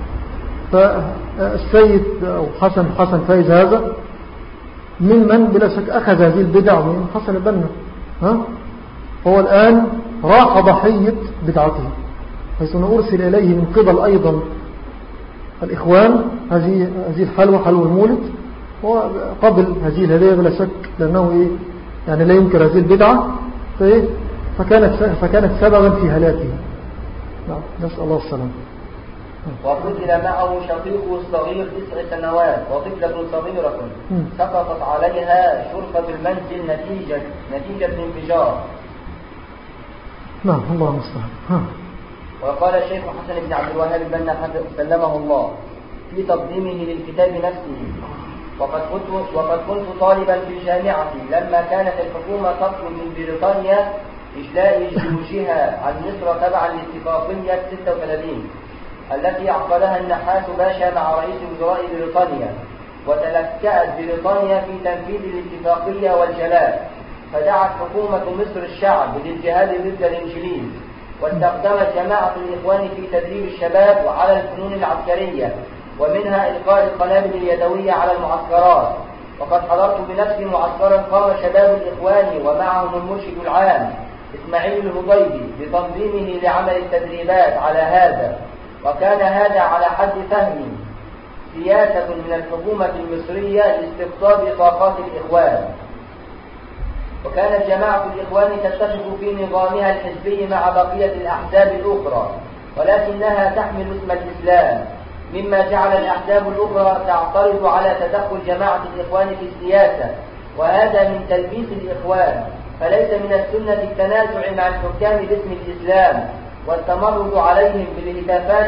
فالسيد أو حسن حسن فايز هذا ممن بلا شك أخذ هذه البدع من حسن البنا. ها؟ هو الآن راح ضحية بدعته، حيث أرسل إليه من قبل أيضا الإخوان هذه هذه الحلوى حلوى المولد، وقبل هذه الهدية بلا شك لأنه إيه يعني لا ينكر هذه البدعة، فكانت فكانت سببا في هلاكه. نعم نسأل الله السلامة. وقتل معه شقيقه الصغير تسع سنوات وطفلة صغيرة سقطت عليها شرفة المنزل نتيجة نتيجة انفجار. نعم الله المستعان. وقال الشيخ حسن بن عبد الوهاب البنا سلمه الله في تقديمه للكتاب نفسه: وقد كنت وقد كنت طالبا في الجامعة لما كانت الحكومة تطلب من بريطانيا إجلاء جيوشها عن مصر تبعا لاتفاقية ستة وثلاثين التي عقدها النحاس باشا مع رئيس وزراء بريطانيا، وتلكأت بريطانيا في تنفيذ الاتفاقية والجلاء، فدعت حكومة مصر الشعب للجهاد ضد الإنجليز، واستخدمت جماعة الإخوان في تدريب الشباب وعلى الفنون العسكرية، ومنها إلقاء القنابل اليدوية على المعسكرات. وقد حضرت بنفسي معسكرا قام شباب الإخوان ومعهم المرشد العام إسماعيل الهضيبي بتنظيمه لعمل التدريبات على هذا، وكان هذا على حد فهمي سياسة من الحكومة المصرية لاستقطاب طاقات الإخوان. وكانت جماعة الإخوان تتفق في نظامها الحزبي مع بقية الأحزاب الأخرى، ولكنها تحمل اسم الإسلام، مما جعل الأحزاب الأخرى تعترض على تدخل جماعة الإخوان في السياسة، وهذا من تلبيس الإخوان. فليس من السنة التنازع مع الحكام باسم الإسلام والتمرد عليهم بالهتافات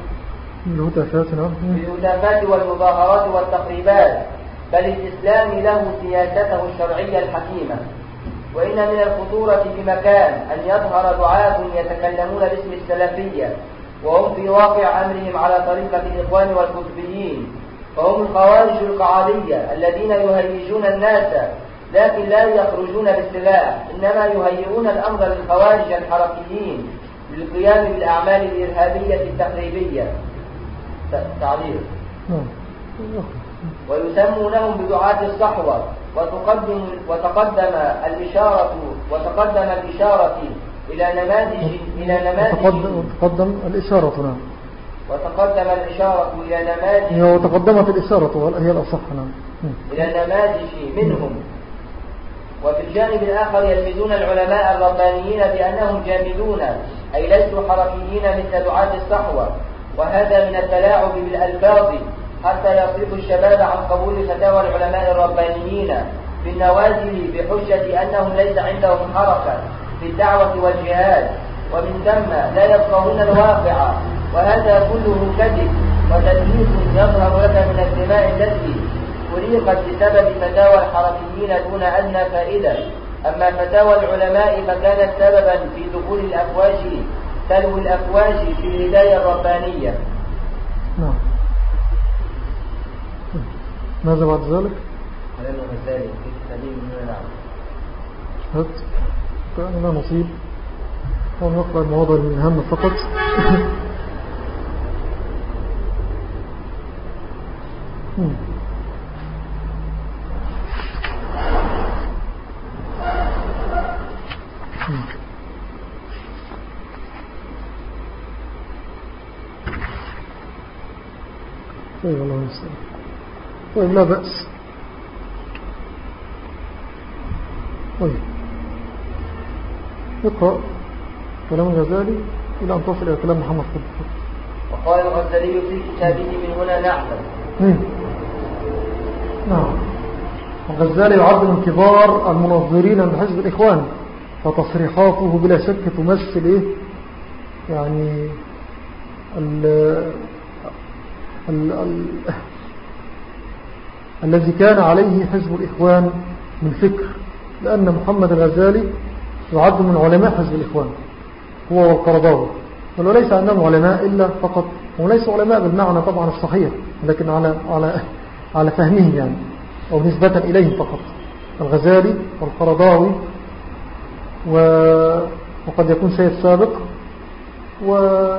بالهتافات والمظاهرات والتقريبات، بل الإسلام له سياسته الشرعية الحكيمة. وإن من الخطورة بمكان أن يظهر دعاة يتكلمون باسم السلفية وهم في واقع أمرهم على طريقة الإخوان والقطبيين، فهم الخوارج القعادية الذين يهيجون الناس لكن لا يخرجون بالسلاح، إنما يهيئون الأمر للخوارج الحركيين للقيام بالأعمال الإرهابية التخريبية. تعليق. ويسمونهم بدعاة الصحوة. وتقدم وتقدم الإشارة وتقدم الإشارة إلى نماذج إلى نماذج وتقدم, وتقدم الإشارة نعم وتقدم الإشارة إلى نماذج وتقدمت الإشارة هي الأصح نعم إلى نماذج منهم. وفي الجانب الآخر يلمزون العلماء الربانيين بأنهم جامدون أي ليسوا حركيين مثل دعاة الصحوة، وهذا من التلاعب بالألفاظ حتى يصرف الشباب عن قبول فتاوى العلماء الربانيين في النوازل بحجة أنهم ليس عندهم حركة في الدعوة والجهاد، ومن ثم لا يفقهون الواقع، وهذا كله كذب وتدليس يظهر لك من الدماء التي أريقت بسبب فتاوى الحركيين دون أدنى فائدة. أما فتاوى العلماء فكانت سببا في دخول الأفواج تلو الأفواج في الهداية الربانية. نعم. ماذا بعد ذلك؟ كلام الغزالي في كتابه من العلم. هات كان لا نصيب ونقرأ المواضع المهمة فقط. طيب الله يستر. طيب لا بأس. طيب اقرأ كلام الغزالي إلى أن تصل إلى كلام محمد قطب. وقال الغزالي في كتابه من هنا نعلم. نعم. الغزالي يعد من كبار المنظرين من حزب الإخوان، فتصريحاته بلا شك تمثل إيه يعني ال ال ال الذي كان عليه حزب الإخوان من فكر، لأن محمد الغزالي يعد من علماء حزب الإخوان هو والقرضاوي، وليس عندهم علماء إلا فقط، وليس علماء بالمعنى طبعا الصحيح، لكن على على على فهمهم يعني أو نسبة إليهم فقط. الغزالي والقرضاوي وقد يكون سيد سابق و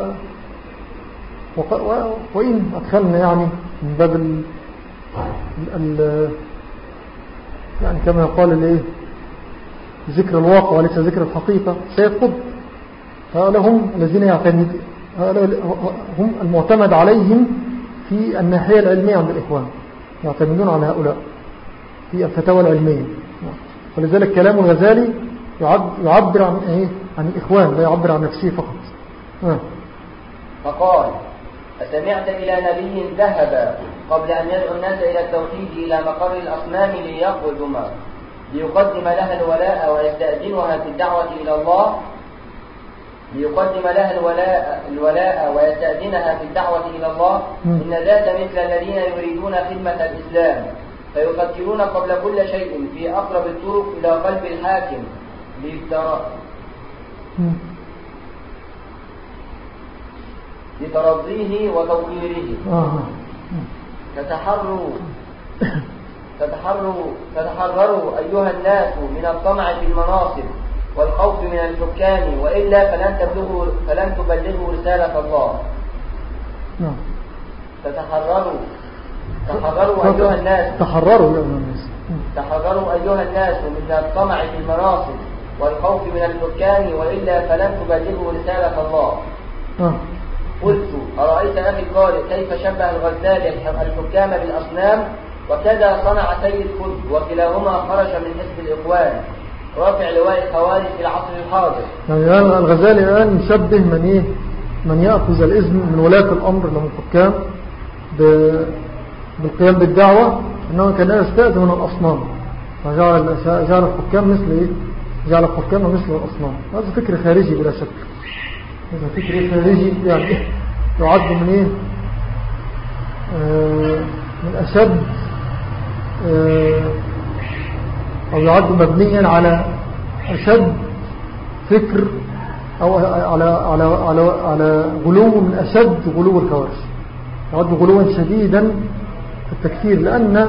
وإن أدخلنا يعني من باب ال... ال... يعني كما يقال الايه ذكر الواقع وليس ذكر الحقيقة سيد قطب، هؤلاء هم الذين يعتمد هم المعتمد عليهم في الناحية العلمية عند الإخوان، يعتمدون على هؤلاء في الفتاوى العلمية. ولذلك كلام الغزالي يعبر عن ايه عن الإخوان، لا يعبر عن نفسه فقط. آه. فقال: أسمعت إلى نبي ذهب قبل أن يدعو الناس إلى التوحيد إلى مقر الأصنام ليقدم ليقدم لها الولاء ويستأذنها في الدعوة إلى الله ليقدم لها الولاء, الولاء ويستأذنها في الدعوة إلى الله إن ذات مثل الذين يريدون خدمة الإسلام فيفكرون قبل كل شيء في أقرب الطرق إلى قلب الحاكم لترضيه وتوقيره. تتحروا تتحروا تتحرروا أيها الناس من الطمع في المناصب والخوف من الحكام، وإلا فلن تبلغوا فلن تبلغوا رسالة الله. تتحرروا تحرروا أيها الناس تحرروا أيها الناس تحرروا أيها الناس من الطمع في المناصب والخوف من الحكام، وإلا فلن تبلغوا رسالة الله. آه. قلت: أرأيت أخي القارئ كيف شبه الغزالي الحكام بالأصنام، وكذا صنع سيد قطب، وكلاهما خرج من حزب الإخوان رافع لواء الخوارج في العصر الحاضر. يعني الغزالي الآن يشبه من إيه من يأخذ الإذن من ولاة الأمر لهم الحكام بالقيام بالدعوة، أنه كان يستأذن من الأصنام، فجعل جعل الحكام مثل إيه جعل الحكام مثل الأصنام. هذا فكر خارجي بلا شك، هذا فكر خارجي يعني يعد من إيه آه من أشد آه أو يعد مبنيا على أشد فكر أو على على على على غلو من أشد غلو الخوارج، يعد غلوا شديدا في التكفير، لأن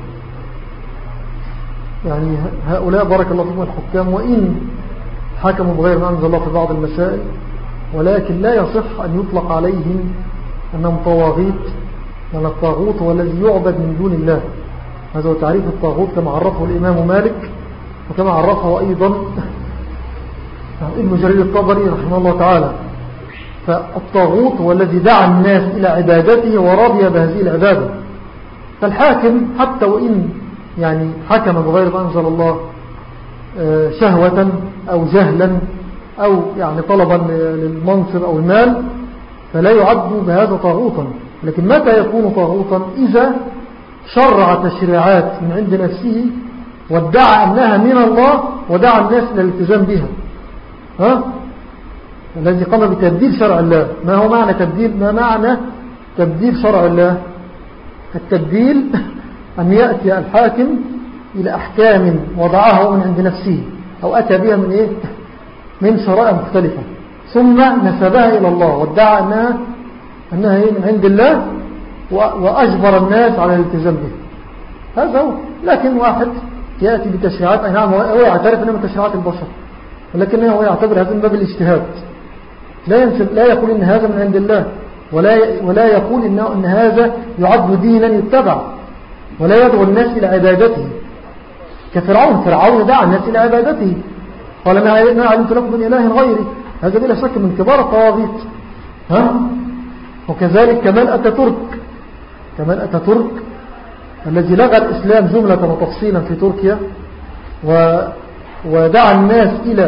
يعني هؤلاء بارك الله فيهم الحكام وإن حكموا بغير ما أنزل الله في بعض المسائل، ولكن لا يصح أن يطلق عليهم أنهم طواغيت، لأن الطاغوت هو الذي يعبد من دون الله. هذا هو تعريف الطاغوت كما عرفه الإمام مالك، وكما عرفه أيضا ابن جرير الطبري رحمه الله تعالى. فالطاغوت هو الذي دعا الناس إلى عبادته ورضي بهذه العبادة. فالحاكم حتى وإن يعني حكم بغير ما أنزل الله شهوة أو جهلا أو يعني طلبا للمنصب أو المال فلا يعد بهذا طاغوتا. لكن متى يكون طاغوتا؟ إذا شرع تشريعات من عند نفسه وادعى أنها من الله ودعا الناس إلى الالتزام بها. ها؟ الذي قام بتبديل شرع الله. ما هو معنى تبديل؟ ما معنى تبديل شرع الله؟ التبديل أن يأتي الحاكم إلى أحكام وضعها من عند نفسه أو أتى بها من إيه؟ من شرائع مختلفة ثم نسبها إلى الله وادعى أنها, أنها إيه؟ من عند الله وأجبر الناس على الالتزام به. هذا هو. لكن واحد يأتي بتشريعات أي نعم هو يعترف أنها من تشريعات البشر ولكنه هو يعتبر هذا من باب الاجتهاد. لا ينسب لا يقول إن هذا من عند الله ولا ولا يقول إنه أن هذا يعد دينا يتبع ولا يدعو الناس إلى عبادته كفرعون. فرعون دعا الناس إلى عبادته قال ما علمت لكم من إله غيري. هذا بلا شك من كبار الطواغيت. ها؟ وكذلك كمال أتاتورك كمال أتاتورك الذي لغى الإسلام جملة وتفصيلا في تركيا و ودعا الناس إلى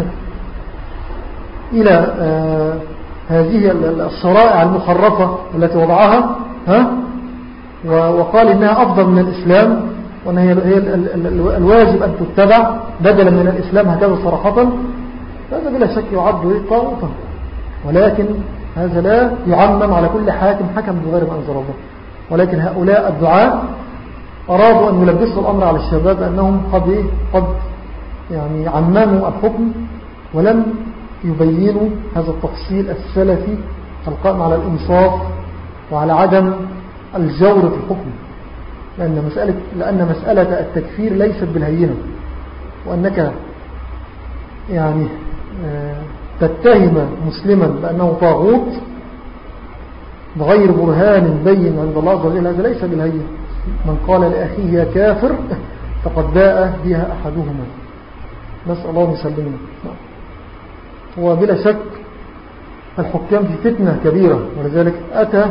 إلى آه هذه الشرائع المخرفة التي وضعها. ها؟ وقال إنها أفضل من الإسلام وأن هي الواجب أن تتبع بدلا من الإسلام هكذا صراحة. هذا بلا شك يعد طاغوتا ولكن هذا لا يعمم على كل حاكم حكم بغير ما أنزل الله. ولكن هؤلاء الدعاء أرادوا أن يلبسوا الأمر على الشباب أنهم قد قد يعني عمموا الحكم ولم يبينوا هذا التفصيل السلفي القائم على الإنصاف وعلى عدم الجور في الحكم. لأن مسألة, لأن مسألة التكفير ليست بالهينة وأنك يعني تتهم مسلما بأنه طاغوت بغير برهان بين عند الله عز وجل هذا ليس بالهينة. من قال لأخيه يا كافر فقد باء بها أحدهما. نسأل الله يسلمنا. وبلا شك الحكام في فتنة كبيرة ولذلك أتى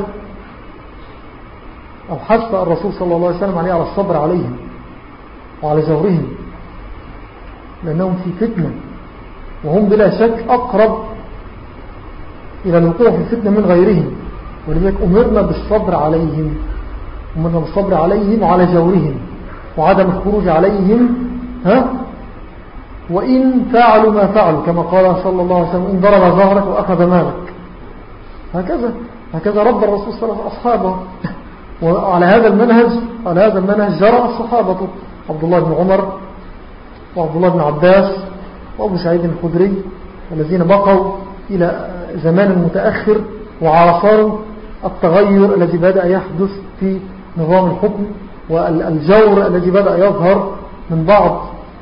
أو حث الرسول صلى الله عليه وسلم عليه على الصبر عليهم وعلى جورهم لأنهم في فتنة وهم بلا شك أقرب إلى الوقوع في الفتنة من غيرهم. ولذلك أمرنا بالصبر عليهم أمرنا بالصبر عليهم وعلى جورهم وعدم الخروج عليهم. ها؟ وإن فعلوا ما فعلوا كما قال صلى الله عليه وسلم إن ضرب ظهرك وأخذ مالك. هكذا هكذا رب الرسول صلى الله عليه وسلم أصحابه. وعلى هذا المنهج على هذا المنهج جرى الصحابة عبد الله بن عمر وعبد الله بن عباس وأبو سعيد الخدري الذين بقوا إلى زمان متأخر وعاصروا التغير الذي بدأ يحدث في نظام الحكم والجور الذي بدأ يظهر من بعض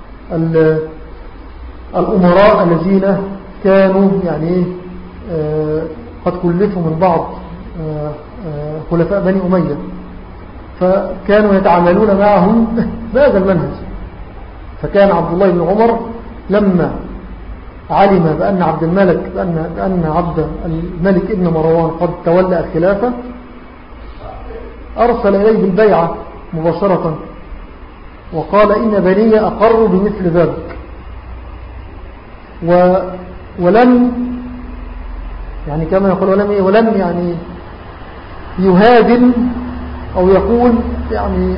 الأمراء الذين كانوا يعني قد كلفوا من بعض خلفاء بني أمية فكانوا يتعاملون معهم بهذا المنهج. فكان عبد الله بن عمر لما علم بأن عبد الملك بأن, بأن عبد الملك ابن مروان قد تولى الخلافة أرسل إليه بالبيعة مباشرة وقال إن بني أقروا بمثل ذلك و ولم يعني كما يقول ولم, ولم يعني يهادن أو يقول يعني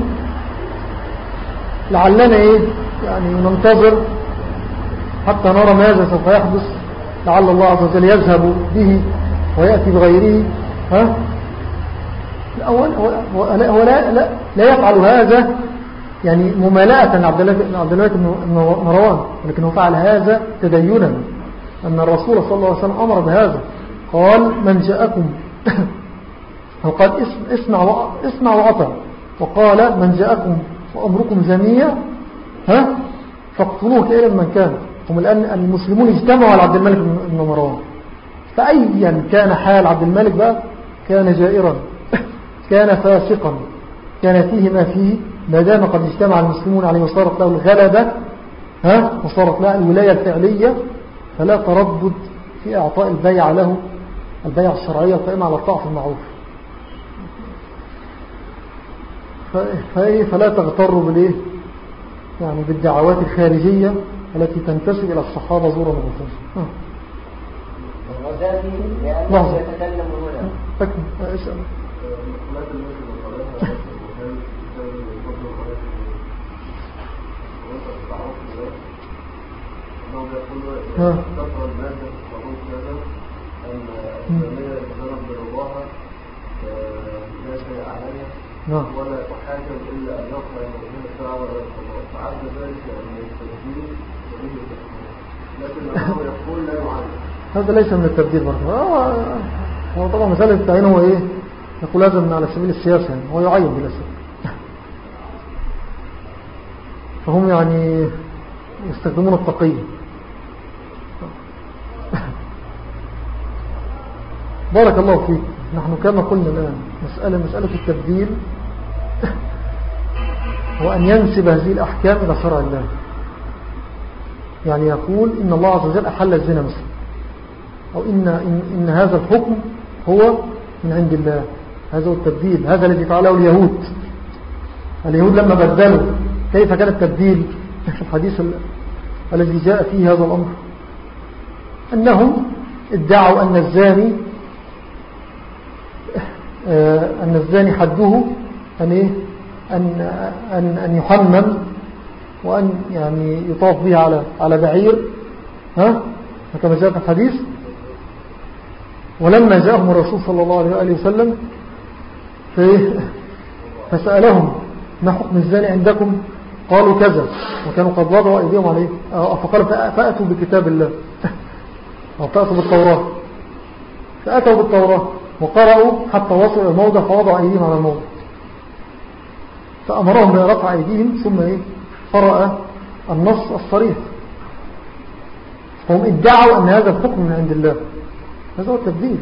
لعلنا إيه يعني ننتظر حتى نرى ماذا سوف يحدث لعل الله عز وجل يذهب به ويأتي بغيره. ها؟ هو لا, لا, لا يفعل هذا يعني ممالاة لعبد الملك بن مروان ولكنه فعل هذا تدينا أن الرسول صلى الله عليه وسلم أمر بهذا قال من جاءكم وقال اسمع اسمع وأطع وقال من جاءكم وأمركم جميع ها فاقتلوه كائنا من كان. هم الآن المسلمون اجتمعوا على عبد الملك بن مروان فأيا كان حال عبد الملك بقى كان جائرا كان فاسقا كان فيه ما فيه ما دام قد اجتمع المسلمون عليه وصارت له الغلبة ها وصارت له الولاية الفعلية فلا تردد في إعطاء البيع له، البيع الشرعية القائمة على الطاعة المعروف. فلا تغتروا بالإيه يعني بالدعوات الخارجية التي تنتسب إلى الصحابة زورا وغفرا. الغزالي لأنه يتكلم هنا أكمل أسأل. ها نعم. ولا تحاكم إلا أن يقرأ من الساعة ولا القضاء، فعد ذلك أن التبديل وبه التبديل، لكن هو يقول لا يعلم. هذا ليس من التبديل برضه. آه هو طبعا مسألة التعيين هو إيه يقول هذا من على سبيل السياسة، يعني هو يعين بلا شك. فهم يعني يستخدمون التقية. بارك الله فيك. نحن كما قلنا الآن مسألة مسألة التبديل هو أن ينسب هذه الأحكام إلى شرع الله. يعني يقول إن الله عز وجل أحل الزنا مثلا، أو إن, إن, إن هذا الحكم هو من عند الله. هذا هو التبديل، هذا الذي فعله اليهود. اليهود لما بدلوا كيف كان التبديل في الحديث الذي جاء فيه هذا الأمر؟ أنهم ادعوا أن الزاني أن الزاني حده أن, إيه؟ أن, أن, أن يحمم وأن يعني يطاف به على على بعير، ها كما جاء في الحديث. ولما جاءهم الرسول صلى الله عليه وسلم فسألهم ما حكم الزاني عندكم؟ قالوا كذا، وكانوا قد وضعوا أيديهم عليه. فقال فأتوا بكتاب الله أو فأتوا بالتوراة، فأتوا بالتوراة وقرأوا حتى وصلوا الموضع فوضعوا أيديهم على الموضع، فأمرهم برفع أيديهم ثم إيه قرأ النص الصريح. هم ادعوا أن هذا الحكم من عند الله. هذا هو التبديل.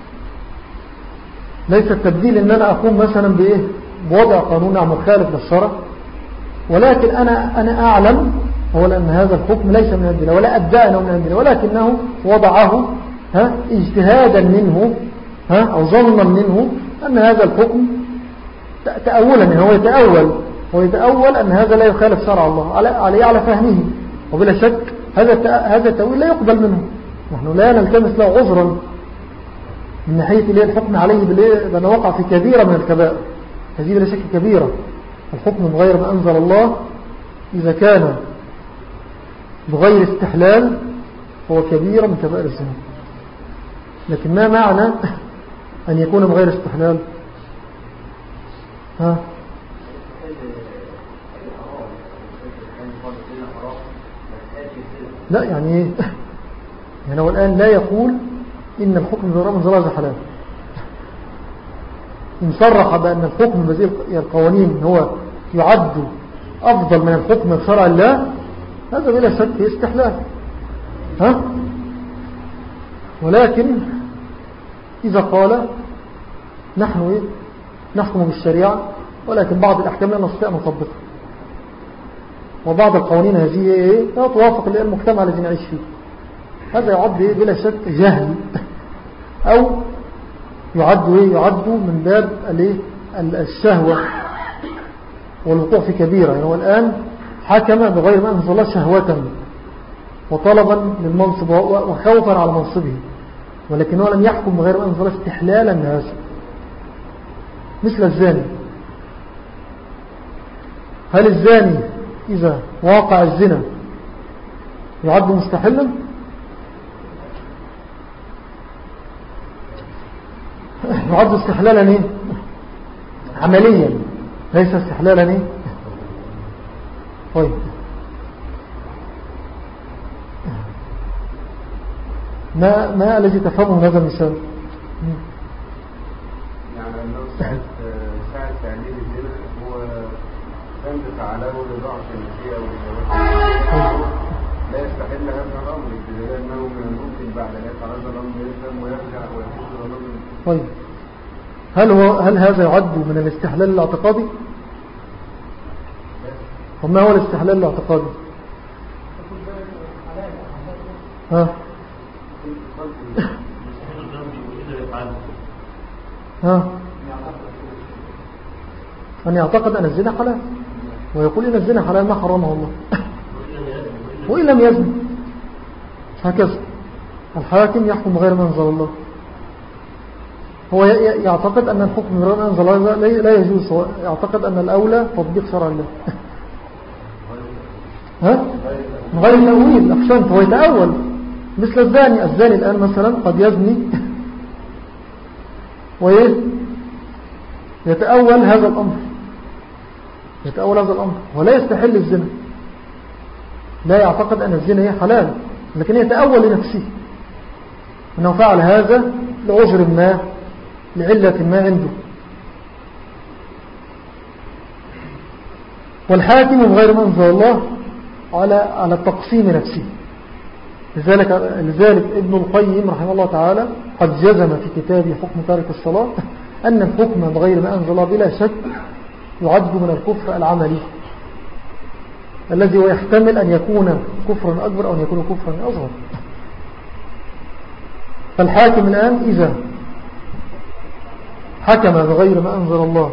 ليس التبديل أن أنا أقوم مثلا بإيه بوضع قانون مخالف للشرع، ولكن أنا, أنا أعلم أولا أن هذا الحكم ليس من عند الله ولا أدعي أنه من عند الله، ولكنه وضعه ها اجتهادا منه ها أو ظنا منه أن هذا الحكم تأولا منه. هو يتأول هو يتأول أن هذا لا يخالف شرع الله عليه على فهمه، وبلا شك هذا هذا التأويل لا يقبل منه. نحن لا نلتمس له عذرا من ناحية اللي الحكم عليه بأنه وقع في كبيرة من الكبائر. هذه بلا شك كبيرة. الحكم بغير ما أنزل الله إذا كان بغير استحلال هو كبيرة من كبائر الزنا. لكن ما معنى أن يكون بغير استحلال؟ ها لا يعني ايه يعني هو الآن لا يقول إن الحكم بغير ما أنزل الله حلال. إن صرح بأن الحكم بهذه القوانين هو يعد أفضل من الحكم بشرع الله، هذا بلا شك استحلال. ها ولكن إذا قال نحن إيه؟ نحكم بالشريعة ولكن بعض الأحكام لا نستطيع نطبقها، وبعض القوانين هذه إيه؟ لا توافق المجتمع الذي نعيش فيه، هذا يعد إيه؟ بلا شك جهل، أو يعد إيه؟ يعد من باب الشهوة والوقوع في كبيرة. يعني هو الآن حكم بغير ما أنزل الله شهوة وطلبا للمنصب وخوفا على منصبه، ولكنه لم يحكم بغير ما أنزل الله استحلالا لهذا. مثل الزاني، هل الزاني إذا واقع الزنا يعد مستحلا؟ يعد استحلالا إيه؟ عمليا، ليس استحلالا إيه؟ طيب ما, ما الذي تفهمه من هذا المثال؟ يعني أنه ساعة تعليل الزنا هو تنبت على لضعف النسيئة والجواز لا يستحل هذا الأمر بدليل أنه من الممكن بعد ذلك على هذا الأمر يفهم ويرجع ويحس الأمر. طيب هل, هو هل هذا يعد من الاستحلال الاعتقادي؟ وما هو الاستحلال الاعتقادي؟ ها ها أن يعتقد أن الزنا حلال ويقول إن الزنا حلال ما حرمه الله وإن لم يزن هكذا الحاكم يحكم غير ما أنزل الله. هو يعتقد أن الحكم غير ما أنزل الله لا يجوز، يعتقد أن الأولى تطبيق شرع الله. ها غير تأويل أحسنت، هو يتأول مثل الزاني. الزاني الآن مثلا قد يزني ويتأول هذا الأمر، يتأول هذا الأمر ولا يستحل الزنا، لا يعتقد أن الزنا هي حلال، لكن يتأول لنفسه أنه فعل هذا لعذر ما، لعلة ما عنده. والحاكم غير ما أنزل الله على على تقسيم نفسه. لذلك, لذلك ابن القيم رحمه الله تعالى قد جزم في كتابه حكم تارك الصلاة أن الحكم بغير ما أنزل الله بلا شك يعد من الكفر العملي الذي يحتمل أن يكون كفرا أكبر أو أن يكون كفرا أصغر. فالحاكم الآن إذا حكم بغير ما أنزل الله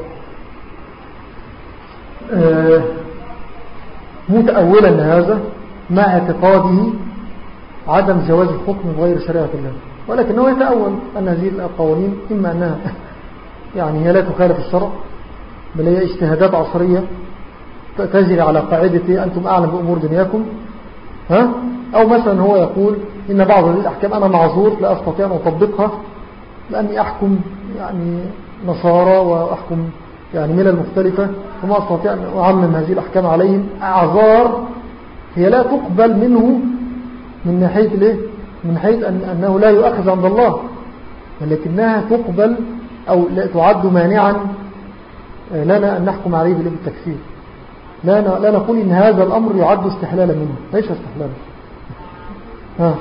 متأولا هذا مع اعتقاده عدم جواز الحكم بغير شريعة الله، ولكنه يتأول أن هذه القوانين إما أنها يعني هي لا تخالف الشرع بل هي اجتهادات عصرية تجري على قاعدة أنتم أعلم بأمور دنياكم، ها؟ أو مثلا هو يقول إن بعض هذه الأحكام أنا معذور لا أستطيع أن أطبقها لأني أحكم يعني نصارى وأحكم يعني ملل مختلفة وما أستطيع أن أعمم هذه الأحكام عليهم. أعذار هي لا تقبل منه من ناحية ليه؟ من حيث أن أنه لا يؤخذ عند الله، ولكنها تقبل أو لا تعد مانعا لنا أن نحكم عليه بالتكفير. لا لا نقول إن هذا الأمر يعد استحلالا منه، ليس استحلالا. ها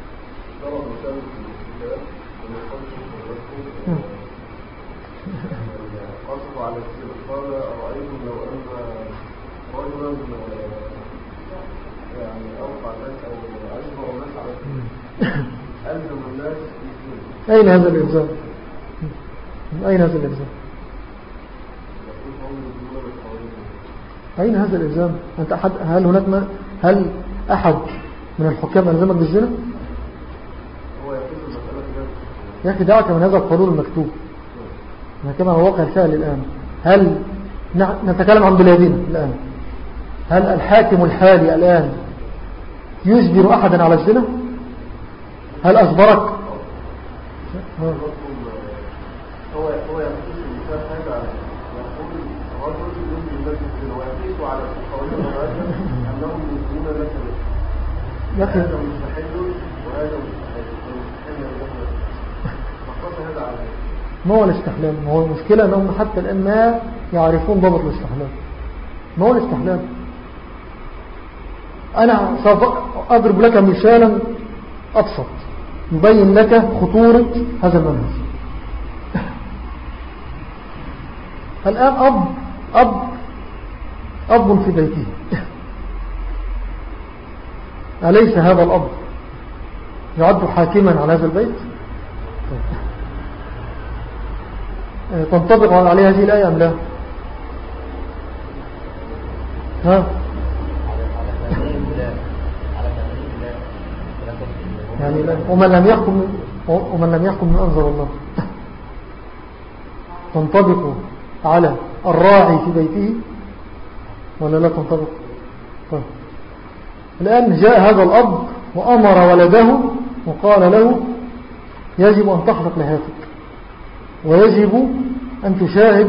قصوا على السير قال أرأيتم لو أن رجلا يعني أوقع الناس أو أجمع الناس على السير ألزم الناس بالسير. أين هذا الإلزام؟ أين هذا الإلزام؟ أين هذا الإلزام؟ أنت أحد هل هناك ما هل أحد من الحكام ألزمك بالزنا؟ هو يقول المسألة يا أخي دعك من هذا القانون المكتوب كما هو واقع الفعل الآن. هل نتكلم عن بلادنا الآن، هل الحاكم الحالي الآن يجبر أحدا على الزنا؟ هل أجبرك؟ هو هو يقول المثال هذا يقول الرجل يمكن الناس الزنا ويقيس على قوانين الرجل أنهم يزنون لك به، هذا مستحيل وهذا مستحيل مستحيل فقط هذا على ما هو الاستحلال؟ ما هو المشكلة أنهم حتى الآن ما يعرفون ضبط الاستحلال. ما هو الاستحلال؟ أنا سوف أضرب لك مثالا أبسط يبين لك خطورة هذا المنهج. الآن أب أب أب في بيته، أليس هذا الأب يعد حاكما على هذا البيت؟ تنطبق عليه هذه الآية أم لا؟ ها؟ يعني ومن لم يحكم ومن لم يحكم من أنزل الله تنطبق على الراعي في بيته ولا لا تنطبق؟ طيب. الآن جاء هذا الأب وأمر ولده وقال له يجب أن تحرق لهاتك ويجب أن تشاهد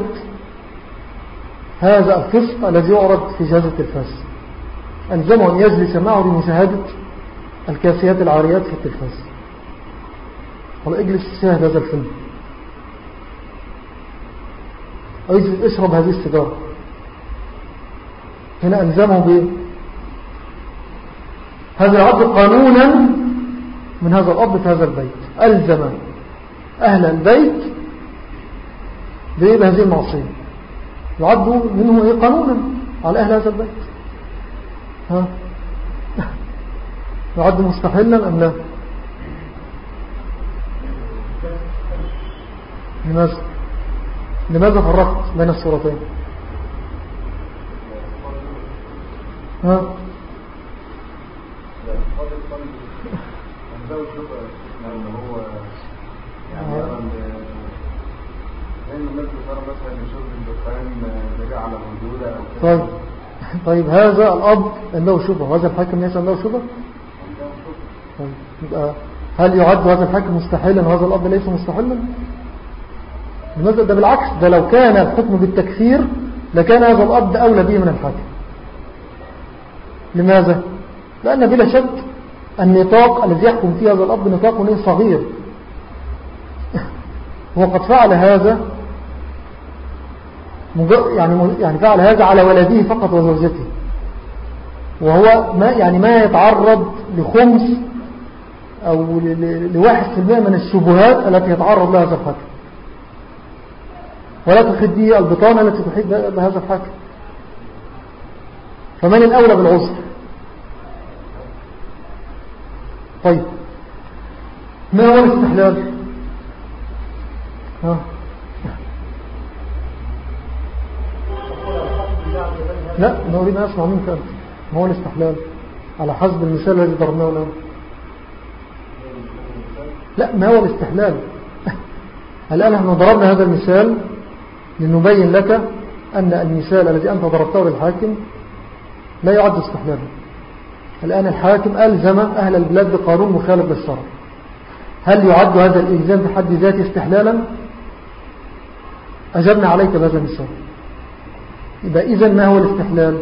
هذا الفسق الذي يعرض في جهاز التلفاز. ألزمه أن يجلس معه لمشاهدة الكاسيات العاريات في التلفاز. قال اجلس شاهد هذا الفيلم أو اجلس اشرب هذه السيجارة. هنا ألزمه بإيه؟ هذا يعد قانونا من هذا الأب في هذا البيت. ألزم أهل البيت بهذه المعصية، يعد منه إيه قانونا على أهل هذا البيت. ها يعد مستحلا أم لا؟ لماذا لماذا فرقت بين الصورتين؟ ها طيب طيب هذا الأب عنده شبهة وهذا الحاكم ليس عنده شبهة. طيب هل يعد هذا الحاكم مستحيلا وهذا الأب ليس مستحيلا؟ لماذا؟ ده بالعكس، ده لو كان الحكم بالتكفير لكان هذا الأب أولى به من الحاكم. لماذا؟ لأن بلا شك النطاق الذي يحكم فيه هذا الأب نطاق صغير، وقد فعل هذا يعني يعني فعل هذا على ولده فقط وزوجته، وهو ما يعني ما يتعرض لخمس أو لواحد في المئة من الشبهات التي يتعرض لها هذا الحاكم، ولا تخد به البطانة التي تحيط بهذا الحاكم. فمن الأولى بالعذر؟ طيب ما هو الاستحلال؟ ها لا أنا أريد أن أسمع منك أنت، ما هو الاستحلال على حسب المثال الذي ضربناه الآن؟ لا ما هو الاستحلال؟ الآن احنا ضربنا هذا المثال لنبين لك أن المثال الذي أنت ضربته للحاكم لا يعد استحلالا. الآن الحاكم ألزم أهل البلاد بقانون مخالف للشرع، هل يعد هذا الإلزام في حد ذاته استحلالا؟ أجبنا عليك بهذا المثال. يبقى إذن ما هو الاستحلال؟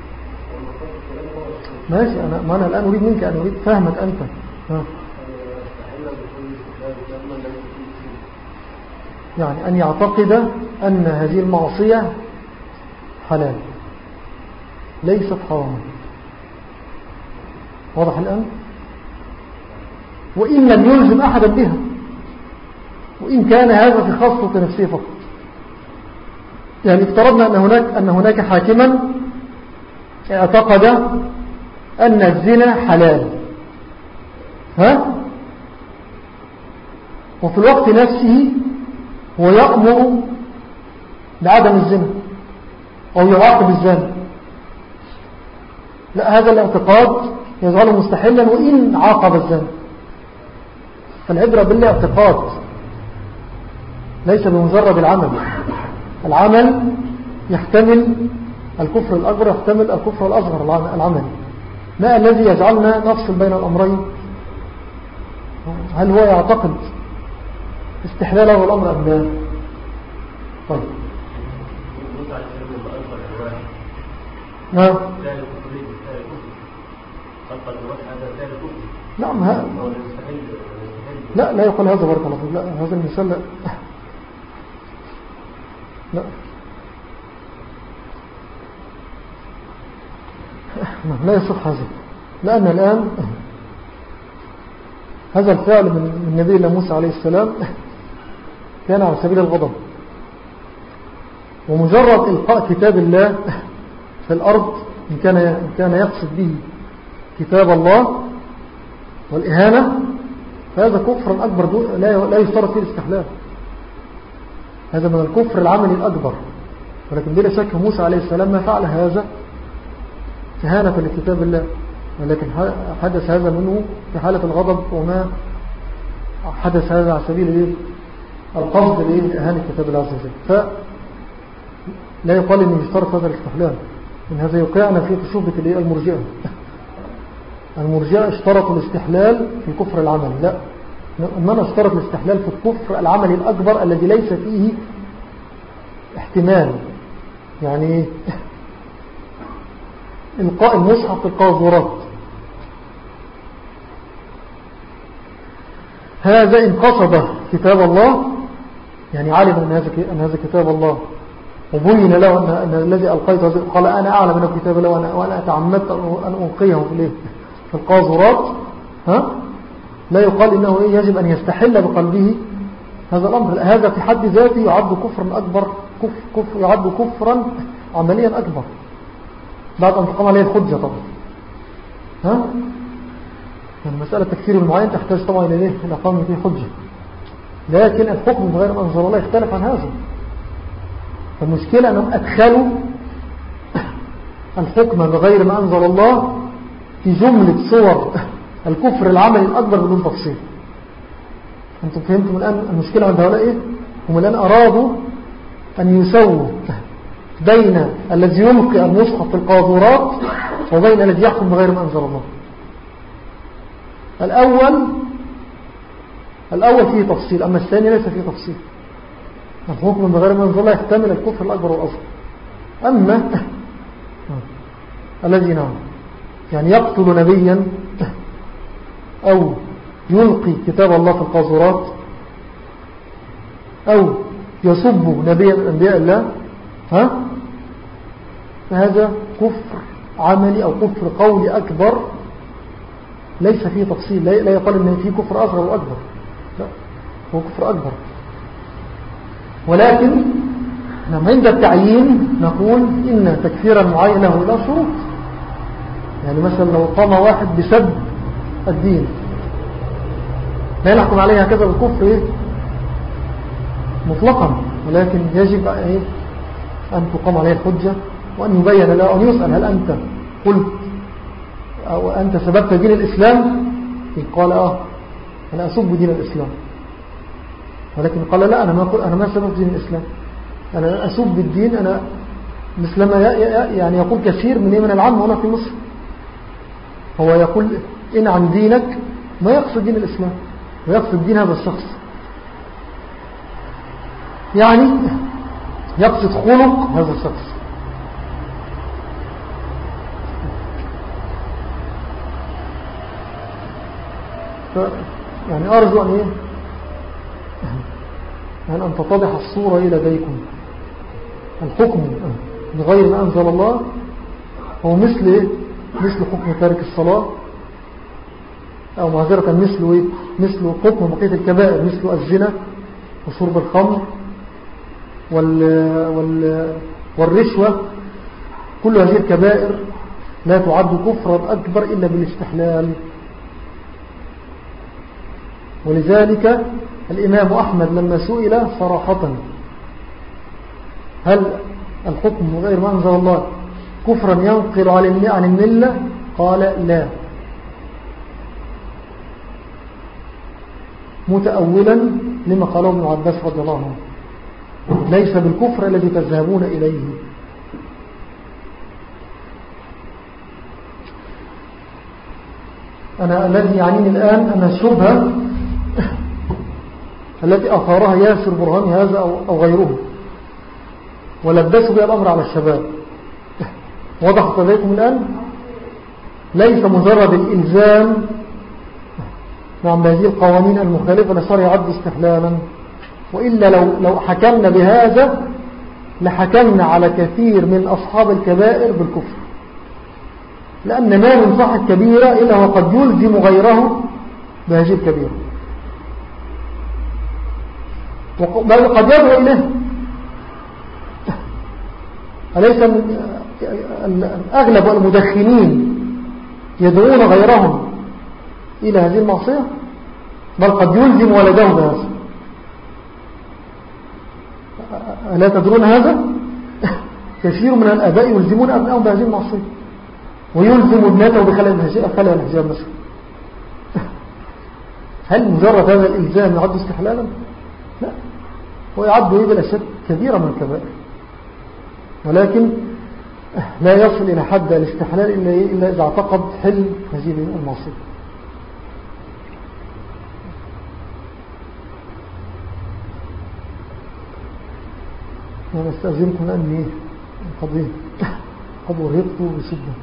ماشي، أنا ما أنا الآن أريد منك أن أريد فهمك أنت. ها. يعني أن يعتقد أن هذه المعصية حلال ليست حراما. واضح الآن؟ وإن لم يلزم أحدا بها، وإن كان هذا في خاصة نفسه فقط. يعني افترضنا أن هناك, أن هناك حاكما اعتقد أن الزنا حلال، ها؟ وفي الوقت نفسه هو يأمر بعدم الزنا أو يعاقب الزنا. لا، هذا الاعتقاد يجعله مستحيلا وإن عاقب الزنا. فالعبرة بالاعتقاد ليس بمجرد العمل. العمل يحتمل الكفر الأكبر، يحتمل الكفر الأصغر. العمل ما الذي يجعلنا نفصل بين الأمرين؟ هل هو يعتقد استحلاله الأمر أم لا؟ طيب نعم نعم ها. لا لا يقول هذا بارك الله فيك، لا هذا المثال لا لا لا يصح هذا، لأن الآن هذا الفعل من نبي الله موسى عليه السلام كان على سبيل الغضب، ومجرد إلقاء كتاب الله في الأرض إن كان, إن كان يقصد به كتاب الله والإهانة فهذا كفر أكبر لا يشترط فيه الاستحلال. هذا من الكفر العملي الأكبر، ولكن بلا شك موسى عليه السلام ما فعل هذا إهانة لكتاب الله، ولكن حدث هذا منه في حالة الغضب، وما حدث هذا على سبيل القصد لإهانة كتاب الله عز وجل. فلا يقال أنه يشترط هذا الاستحلال، إن هذا يقعنا في شبهة المرجئة. المرجئة اشترطوا الاستحلال في الكفر العملي، لا، إنما اشترط الاستحلال في الكفر العملي الأكبر الذي ليس فيه احتمال. يعني إلقاء المصحف في القاذورات، هذا إن قصد كتاب الله، يعني علم أن هذا أن هذا كتاب الله وبين له أن, أن الذي ألقيته قال أنا أعلم أنه كتاب الله وأنا, وأنا أتعمدت أن ألقيه في, في القاذورات، ها؟ لا يقال إنه يجب أن يستحل بقلبه هذا الأمر. هذا في حد ذاته يعد كفرا أكبر، كفر كفر يعد كفرا عمليا أكبر بعد أن تقام عليه الحجة طبعا. ها؟ يعني مسألة تكفير المعين تحتاج طبعا إليه إلى قام فيه حجة. لكن الحكم بغير ما أنزل الله يختلف عن هذا. فالمشكلة أنهم أدخلوا الحكم بغير ما أنزل الله في جملة صور الكفر العملي الأكبر بدون تفصيل. أنتم فهمتم الآن المشكلة عند هؤلاء إيه؟ هم الآن أرادوا أن يسووا بين الذي يلقي المصحف في القاذورات وبين الذي يحكم بغير ما أنزل الله. الأول الأول فيه تفصيل، أما الثاني ليس فيه تفصيل. الحكم بغير ما أنزل الله يحتمل الكفر الأكبر والأصغر. أما الذي نعم يعني يقتل نبيا أو يلقي كتاب الله في القاذورات أو يسب نبيا من أنبياء الله، ها فهذا كفر عملي أو كفر قولي أكبر ليس فيه تفصيل. لا يقال أن فيه كفر أصغر وأكبر، لا هو كفر أكبر. ولكن عند التعيين نقول إن تكفيرا معين له لا شروط. يعني مثلا لو قام واحد بسب الدين لا نحكم عليه هكذا بالكفر إيه؟ مطلقا، ولكن يجب إيه؟ أن تقام عليه الحجة وأن يبين له، أن يسأل هل أنت قلت أو أنت سببت دين الإسلام؟ قال آه أنا أسب دين الإسلام، ولكن قال لا أنا ما أقول أنا ما سببت دين الإسلام، أنا أسب الدين. أنا مثل ما يعني يقول كثير من من العام هنا في مصر، هو يقول إن عن دينك ما يقصد دين الإسلام ويقصد دين هذا الشخص، يعني يقصد خلق هذا الشخص. يعني أرجو أن إيه يعني أن تتضح الصورة إلى لديكم. الحكم بغير ما أنزل الله هو مثل إيه؟ مثل حكم تارك الصلاة، أو معذرة مثل إيه؟ مثل حكم بقية الكبائر، مثل الزنا وشرب الخمر وال وال والرشوة. كل هذه الكبائر لا تعد كفرا أكبر إلا بالاستحلال. ولذلك الإمام أحمد لما سئل صراحة هل الحكم غير ما أنزل الله كفرا ينقل عن الملة، قال لا، متأولا لما قاله ابن عباس رضي الله عنه، ليس بالكفر الذي تذهبون إليه. أنا الذي يعنيني الآن أن الشبهة التي أثارها ياسر برهاني هذا أو غيره ولبسوا بها الأمر على الشباب، وضحت لديكم الآن. ليس مجرد الإلزام نعم بهذه القوانين المخالفة لصار يعد استحلالا، وإلا لو, لو حكمنا بهذا لحكمنا على كثير من أصحاب الكبائر بالكفر، لأن ما من صاحب كبيرة إلا وقد يلزم غيره بهذه الكبيرة، بل قد يدعو إليه. أليس أغلب المدخنين يدعون غيرهم إلى هذه المعصية؟ بل قد يلزم ولده بهذا. ألا تدرون هذا؟ كثير من الآباء يلزمون أبنائهم بهذه المعصية، ويلزم ابناته بخلع الحجاب مثلا. هل مجرد هذا الإلزام يعد استحلالا؟ لا، هو يعد إيه بالأشياء كبيرة من الكبائر، ولكن لا يصل إلى حد الاستحلال إلا إذا اعتقد حل هذه المعصية. أنا أستأذنكم لأني قد قد ورهقت بشدة.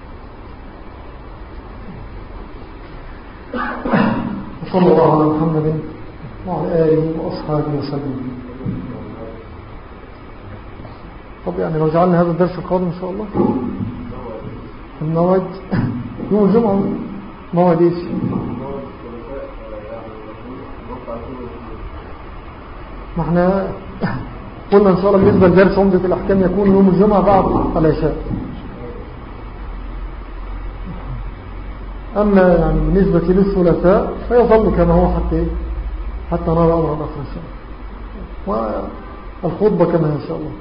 وصلى الله على محمد وعلى آله وأصحابه وسلم. طب يعني لو جعلنا هذا الدرس القادم إن شاء الله الموعد يوم الجمعة، موعد إيش؟ ما احنا قلنا إن شاء الله بالنسبة لدرس عمدة الأحكام يكون يوم الجمعة بعد العشاء. أما يعني بالنسبة للثلاثاء فيظل كما هو حتى حتى نرى أمرا آخر إن شاء الله. والخطبة كما إن شاء الله.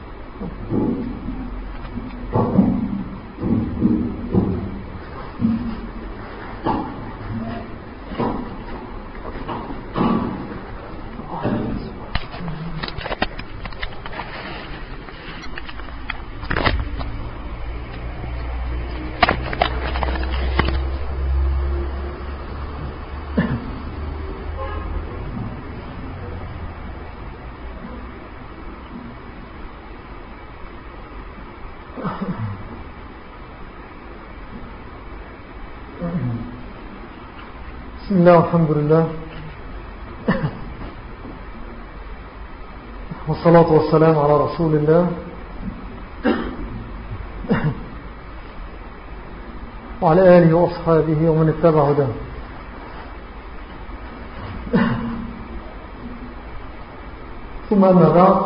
بسم الله والحمد لله والصلاة والسلام على رسول الله وعلى آله وأصحابه ومن اتبع هداه. ثم أما بعد،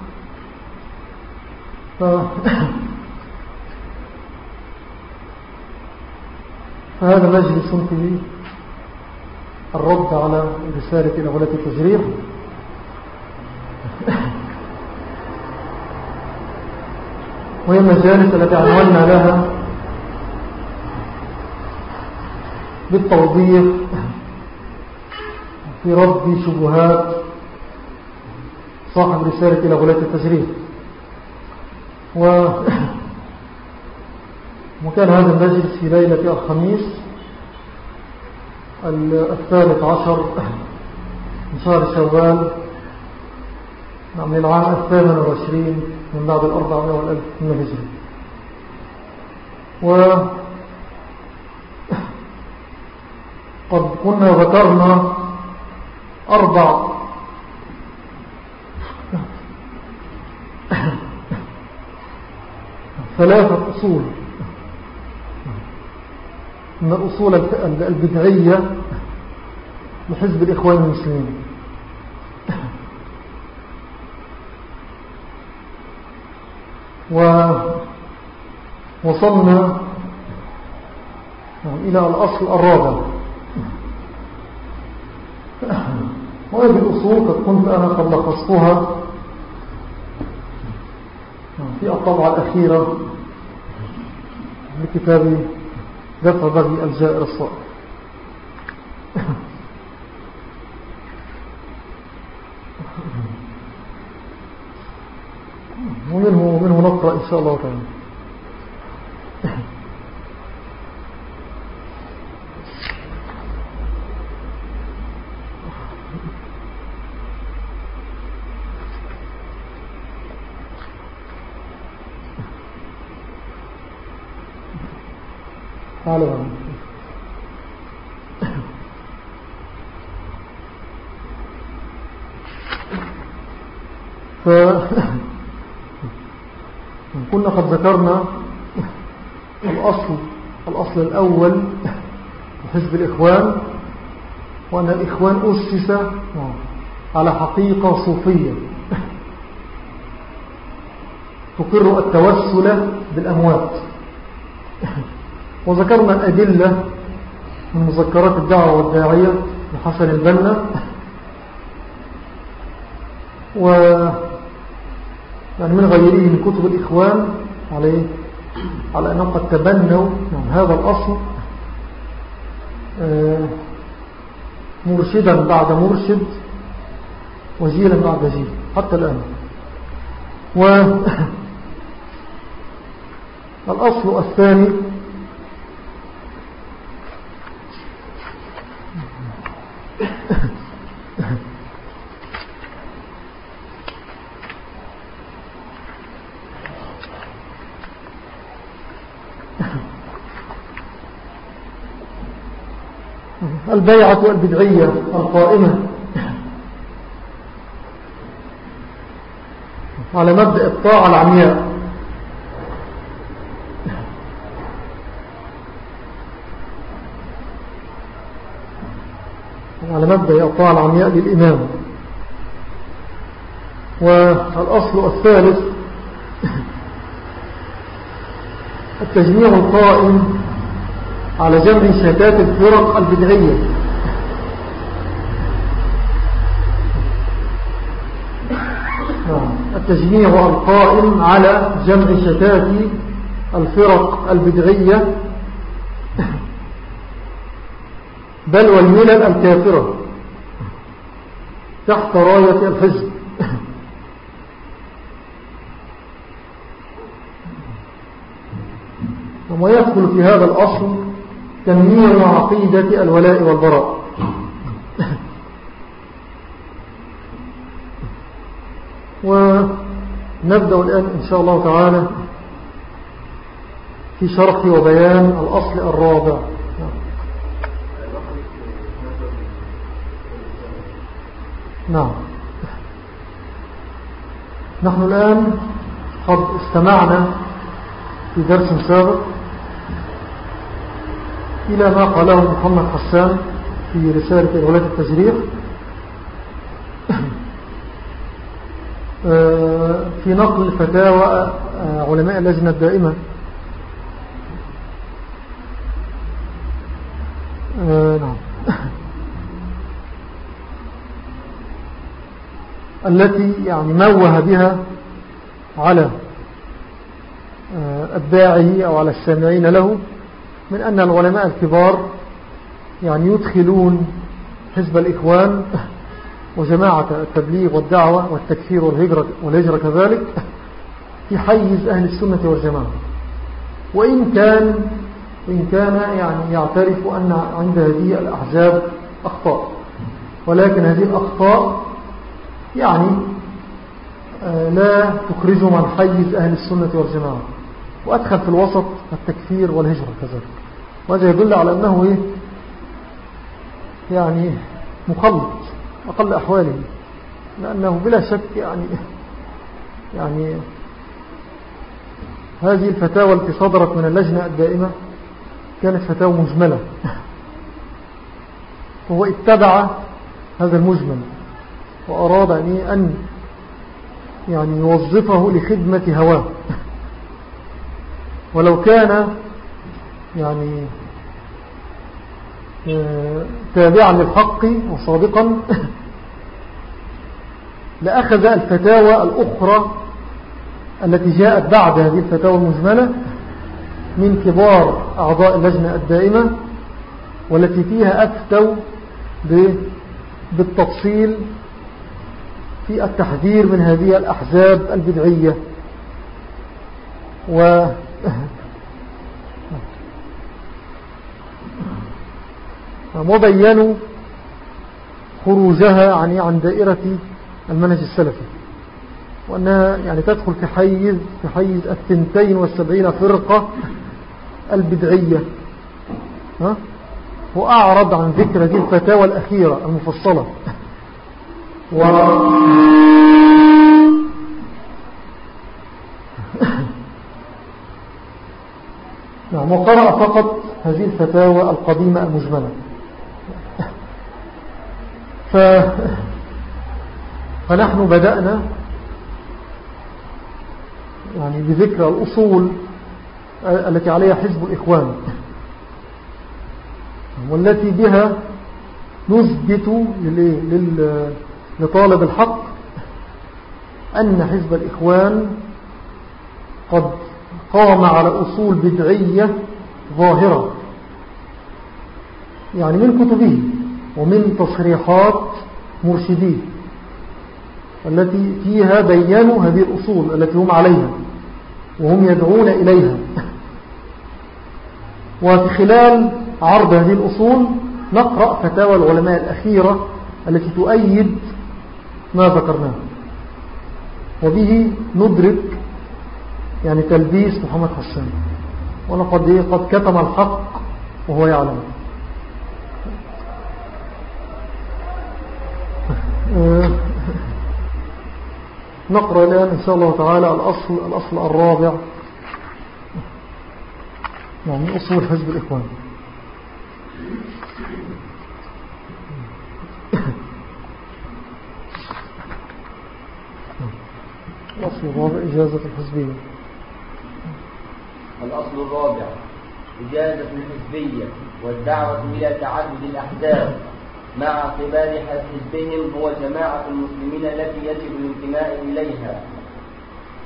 فهذا مجلس فيه الرد على رسالة إلى ولاة التجريح، وهي المجالس التي عنونا لها بالتوضيح في رد شبهات صاحب رسالة إلى ولاة التجريح. و وكان هذا المجلس في ليلة الخميس الثالث عشر من شهر شوال من العام الثامن والعشرين من بعد الأربعمائة والألف من الهجرة. وقد كنا ذكرنا أربع ثلاثة أصول من الأصول البدعية لحزب الإخوان المسلمين. ووصلنا إلى الأصل الرابع، وهذه الأصول قد كنت أنا قد لخصتها في الطبعة الأخيرة لكتاب دفع بغي الجائر الصائب. ومنه, ومنه نقرأ إن شاء الله تعالى. تعالوا معنا. ف كنا قد ذكرنا الأصل الأصل الأول لحزب الإخوان، وأن الإخوان أسس على حقيقة صوفية تقر التوسل بالأموات. وذكرنا الأدلة من مذكرات الدعوة والداعية لحسن البنا، و يعني من غيره من كتب الإخوان عليه على أنهم قد تبنوا هذا الأصل مرشدا بعد مرشد وجيلا بعد جيل حتى الآن. والأصل الثاني البيعة البدعية القائمة على مبدأ الطاعة العمياء، على مبدأ الطاعة العمياء للإمام. والأصل الثالث التجميع القائم على جمع شتات الفرق البدعية التجميع القائم على جمع شتات الفرق البدعية بل والملل الكافرة تحت راية الحزب. ويدخل في هذا الأصل تنمية عقيدة الولاء والبراء. ونبدأ الآن إن شاء الله تعالى في شرح وبيان الأصل الرابع. نعم، نحن الآن قد استمعنا في درس سابق إلى ما قاله محمد حسان في رسالة إغلاق التجريح في نقل فتاوى علماء اللجنة الدائمة نعم التي يعني موه بها على أتباعه أو على السامعين له من أن العلماء الكبار يعني يدخلون حزب الإخوان وجماعة التبليغ والدعوة والتكفير والهجرة, والهجرة كذلك في حيز أهل السنة والجماعة، وإن كان, وإن كان يعني يعترف أن عند هذه الأحزاب أخطاء، ولكن هذه الأخطاء يعني لا تخرج من حيز أهل السنة والجماعة، وأدخل في الوسط التكفير والهجرة كذلك. وهذا يدل على أنه إيه؟ يعني مخلط أقل أحواله، لأنه بلا شك يعني يعني هذه الفتاوى التي صدرت من اللجنة الدائمة كانت فتاوى مجملة، وهو اتبع هذا المجمل وأراد أن يعني يوظفه لخدمة هواه، ولو كان يعني تابعا للحق وصادقا لأخذ الفتاوى الأخرى التي جاءت بعد هذه الفتاوى المجملة من كبار أعضاء اللجنة الدائمة، والتي فيها أفتوا بالتفصيل في التحذير من هذه الأحزاب البدعية. و وبينوا خروجها عن عن دائرة المنهج السلفي، وأنها يعني تدخل في حيز في حيز الثنتين والسبعين فرقة البدعية. ها؟ وأعرض عن ذكر هذه الفتاوى الأخيرة المفصلة، و نعم، وقرأ فقط هذه الفتاوى القديمة المجملة. ف... فنحن بدأنا يعني بذكر الأصول التي عليها حزب الإخوان، والتي بها نثبت لل... لطالب الحق أن حزب الإخوان قد قام على أصول بدعية ظاهرة، يعني من كتبه ومن تصريحات مرشديه التي فيها بيّنوا هذه الأصول التي هم عليها وهم يدعون إليها. وفي خلال عرض هذه الأصول نقرأ فتاوى العلماء الأخيرة التي تؤيد ما ذكرناه، وبه ندرك يعني تلبيس محمد حسان، ولقد قد كتم الحق وهو يعلم. نقرأ الآن إن شاء الله تعالى الأصل, الأصل الرابع يعني أصول حزب الإخوان. الأصل الرابع إجازة الحزبية. الأصل الرابع إجازة الحزبية والدعوة إلى تعدد الأحزاب مع اعتبار حزبهم هو جماعة المسلمين التي يجب الانتماء إليها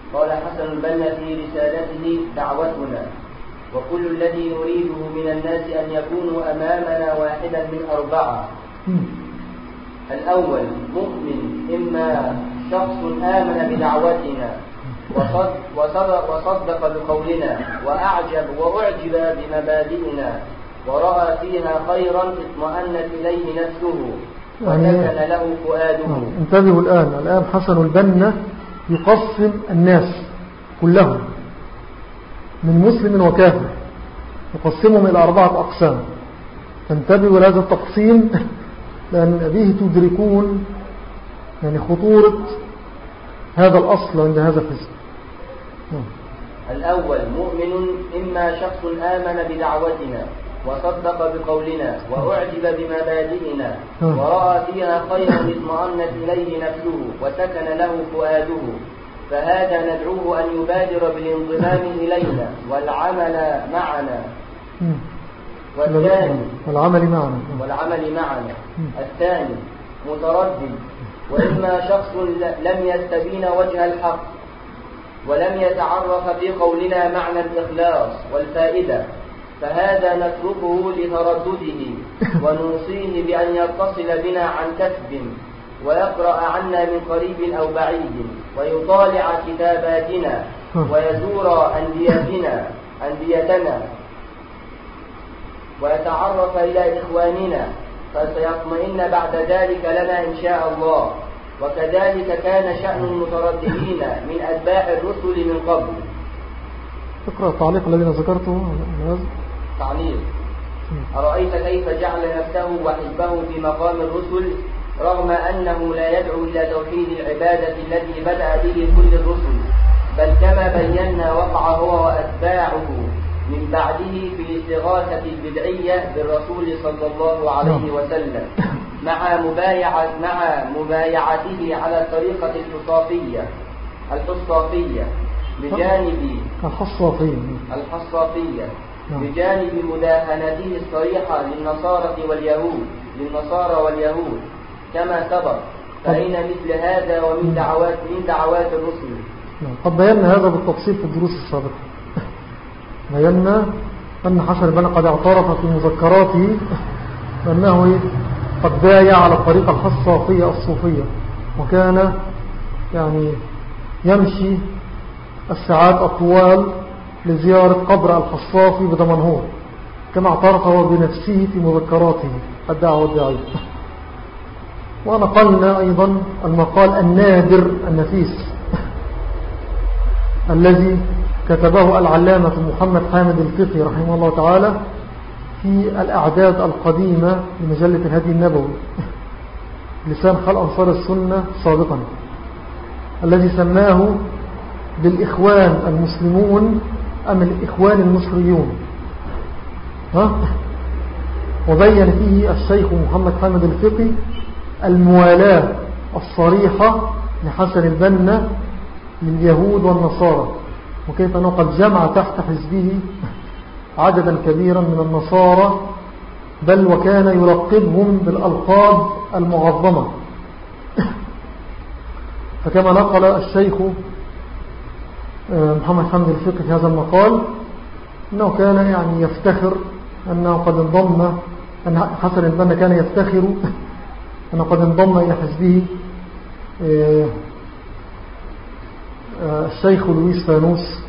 قال حسن البنا في رسالته: دعوتنا وكل الذي نريده من الناس أن يكونوا أمامنا واحدا من أربعة. الأول مؤمن، إما شخص آمن بدعوتنا وصدق, وصدق بقولنا وأعجب وأعجب بمبادئنا ورأى فيها خيرا اطمأنت إليه نفسه وسكن له فؤاده. انتبهوا الآن الآن حسن البنا يقسم الناس كلهم من مسلم وكافر، يقسمهم إلى أربعة أقسام. فانتبهوا لهذا التقسيم لأن به تدركون يعني خطورة هذا الأصل عند هذا الحزب. الأول مؤمن، إما شخص آمن بدعوتنا وصدق بقولنا وأعجب بمبادئنا ورأى فيها خيرا اطمأنت إليه نفسه وسكن له فؤاده، فهذا ندعوه أن يبادر بالانضمام إلينا والعمل معنا. والثاني والعمل معنا والعمل معنا الثاني متردد، وإما شخص لم يستبين وجه الحق ولم يتعرف في قولنا معنى الإخلاص والفائدة، فهذا نتركه لتردده ونوصيه بأن يتصل بنا عن كسب ويقرأ عنا من قريب أو بعيد ويطالع كتاباتنا ويزور أنديتنا أنديتنا ويتعرف إلى إخواننا، فسيطمئن بعد ذلك لنا إن شاء الله. وكذلك كان شأن المترددين من أتباع الرسل من قبل. اقرأ التعليق الذي ذكرته. تعليق: أرأيت كيف جعل نفسه وحزبه في مقام الرسل رغم أنه لا يدعو إلى توحيد العبادة الذي بدأ به كل الرسل، بل كما بينا وقع هو وأتباعه من بعده في الاستغاثة البدعية بالرسول صلى الله عليه وسلم مع مبايعة مع مبايعته على الطريقة الحصافية الحصافية بجانب الحصافية الحصافية بجانب مداهنته الصريحة للنصارى واليهود للنصارى واليهود كما سبق. فأين مثل هذا ومن دعوات من دعوات الرسل؟ قد بينا هذا بالتفصيل في الدروس السابقة. بينا أن حسن البنا قد اعترف في مذكراته بأنه قد بايع على الطريقة الحصافية الصوفية، وكان يعني يمشي الساعات الطوال لزيارة قبر الحصافي بدمنهور، كما اعترف هو بنفسه في مذكراته الدعوة الداعية. ونقلنا أيضا المقال النادر النفيس الذي كتبه العلامة محمد حامد الفقي رحمه الله تعالى في الأعداد القديمة لمجلة الهدي النبوي لسان خل أنصار السنة سابقا، الذي سماه بالإخوان المسلمون أم الإخوان المصريون. ها؟ وبين فيه الشيخ محمد حامد الفقي الموالاة الصريحة لحسن البنا لليهود والنصارى، وكيف أنه قد جمع تحت حزبه عددا كبيرا من النصارى، بل وكان يلقبهم بالألقاب المعظمة. فكما نقل الشيخ محمد حامد الفقي في هذا المقال أنه كان يعني يفتخر أنه قد انضم أن حسن البنا كان يفتخر أنه قد انضم إلى حزبه الشيخ لويس فانوس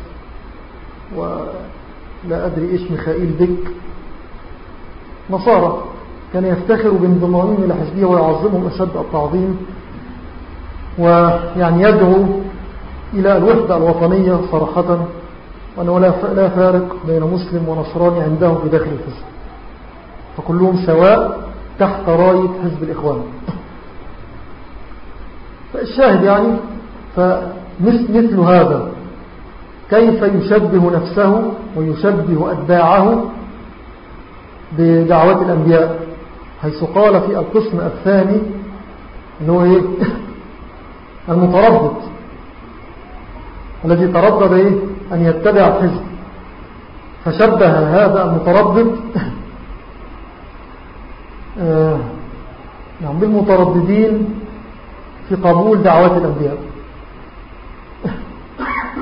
ولا أدري إيش ميخائيل بك، نصارى، كان يفتخر بانضمامهم إلى حزبه ويعظمهم أشد التعظيم، ويعني يدعو إلى الوحدة الوطنية صراحة، وأنه لا فارق بين مسلم ونصراني عنده في داخل الحزب، فكلهم سواء تحت راية حزب الإخوان. فالشاهد يعني فمثل هذا كيف يشبه نفسه ويشبه أتباعه بدعوات الأنبياء، حيث قال في القسم الثاني أنه إيه؟ المتردد الذي تردد إيه؟ أن يتبع الحزب، فشبه هذا المتردد آه يعني بالمترددين في قبول دعوات الأنبياء.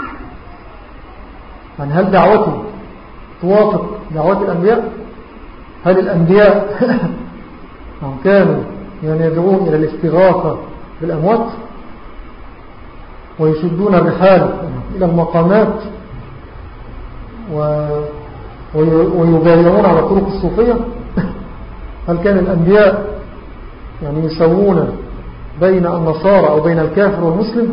يعني هل دعوتي توافق دعوات الأنبياء؟ هل الأنبياء كانوا يعني يدعون إلى الاستغاثة بالأموات ويشدون الرحال إلى المقامات ويبايعون على طرق الصوفية؟ هل كان الأنبياء يعني يسوون بين النصارى أو بين الكافر والمسلم؟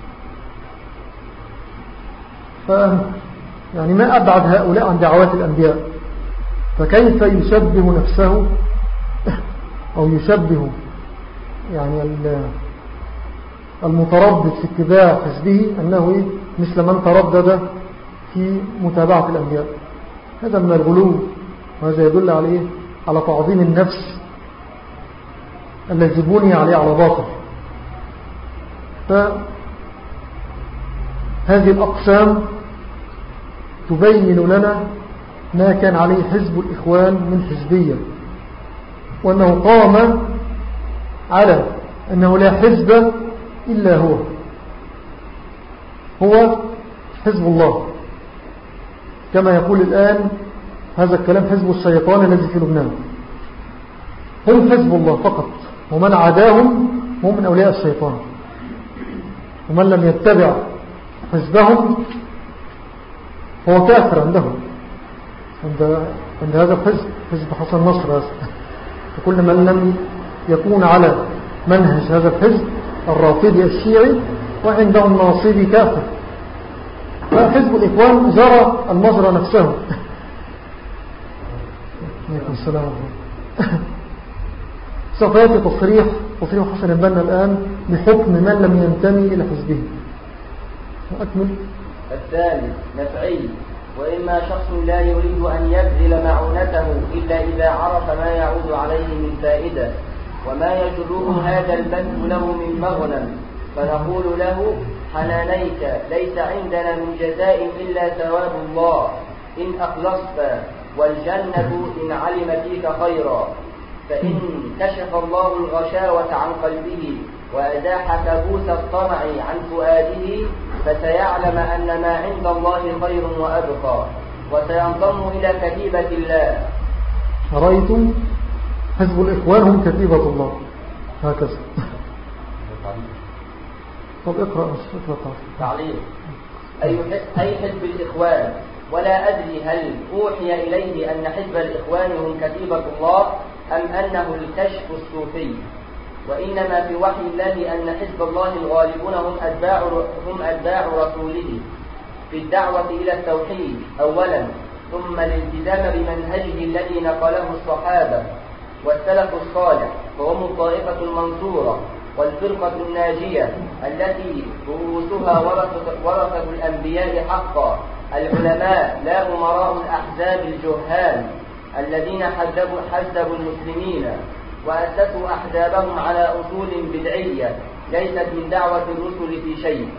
ف يعني ما أبعد هؤلاء عن دعوات الأنبياء، فكيف يشبه نفسه أو يشبه يعني المتردد في اتباع حزبه أنه مثل من تردد في متابعة الأنبياء؟ هذا من الغلو، وهذا يدل عليه على تعظيم النفس الذي بني عليه على باطل. فهذه الأقسام تبين لنا ما كان عليه حزب الإخوان من حزبية، وأنه قام على أنه لا حزب إلا هو هو حزب الله، كما يقول الآن هذا الكلام حزب الشيطان الذي في لبنان. هم حزب الله فقط، ومن عداهم هم من أولياء الشيطان، ومن لم يتبع حزبهم هو كافر عندهم، عند, عند هذا الحزب، حزب حسن نصر. وكل من لم يكون على منهج هذا الحزب الرافضي الشيعي وعندهم ناصبي كافر. فحزب الإخوان جرى المجرى نفسه. عليكم السلام. سوف يأتي تصريح تصريح حسن البنا الآن بحكم من لم ينتمي إلى حزبه. أكمل. الثالث نفعي، وإما شخص لا يريد أن يبذل معونته إلا إذا عرف ما يعود عليه من فائدة وما يجره هذا البذل له من مغنم، فنقول له حنانيك، ليس عندنا من جزاء إلا ثواب الله إن أخلصت، والجنة إن علم فيك خيرا. فإن كشف الله الغشاوة عن قلبه وأزاح كابوس الطمع عن فؤاده فسيعلم أن ما عند الله خير وأبقى، وسينضم إلى كتيبة الله. رأيتم حزب الإخوان هم كتيبة الله هكذا. طب اقرأ اقرأ تعليق. أي حزب الإخوان، ولا أدري هل أوحي إليه أن حزب الإخوان هم كتيبة الله أم أنه الكشف الصوفي، وإنما في وحي الله أن حزب الله الغالبون هم أتباع, هم أتباع رسوله في الدعوة إلى التوحيد أولا، ثم الالتزام بمنهجه الذي نقله الصحابة والسلف الصالح، وهم الطائفة المنصورة والفرقة الناجية التي رؤوسها ورثة الأنبياء حقا، العلماء لا أمراء الأحزاب الجهال الذين حزبوا, حزبوا المسلمين وأسسوا أحزابهم على أصول بدعية ليست من دعوة الرسل في شيء.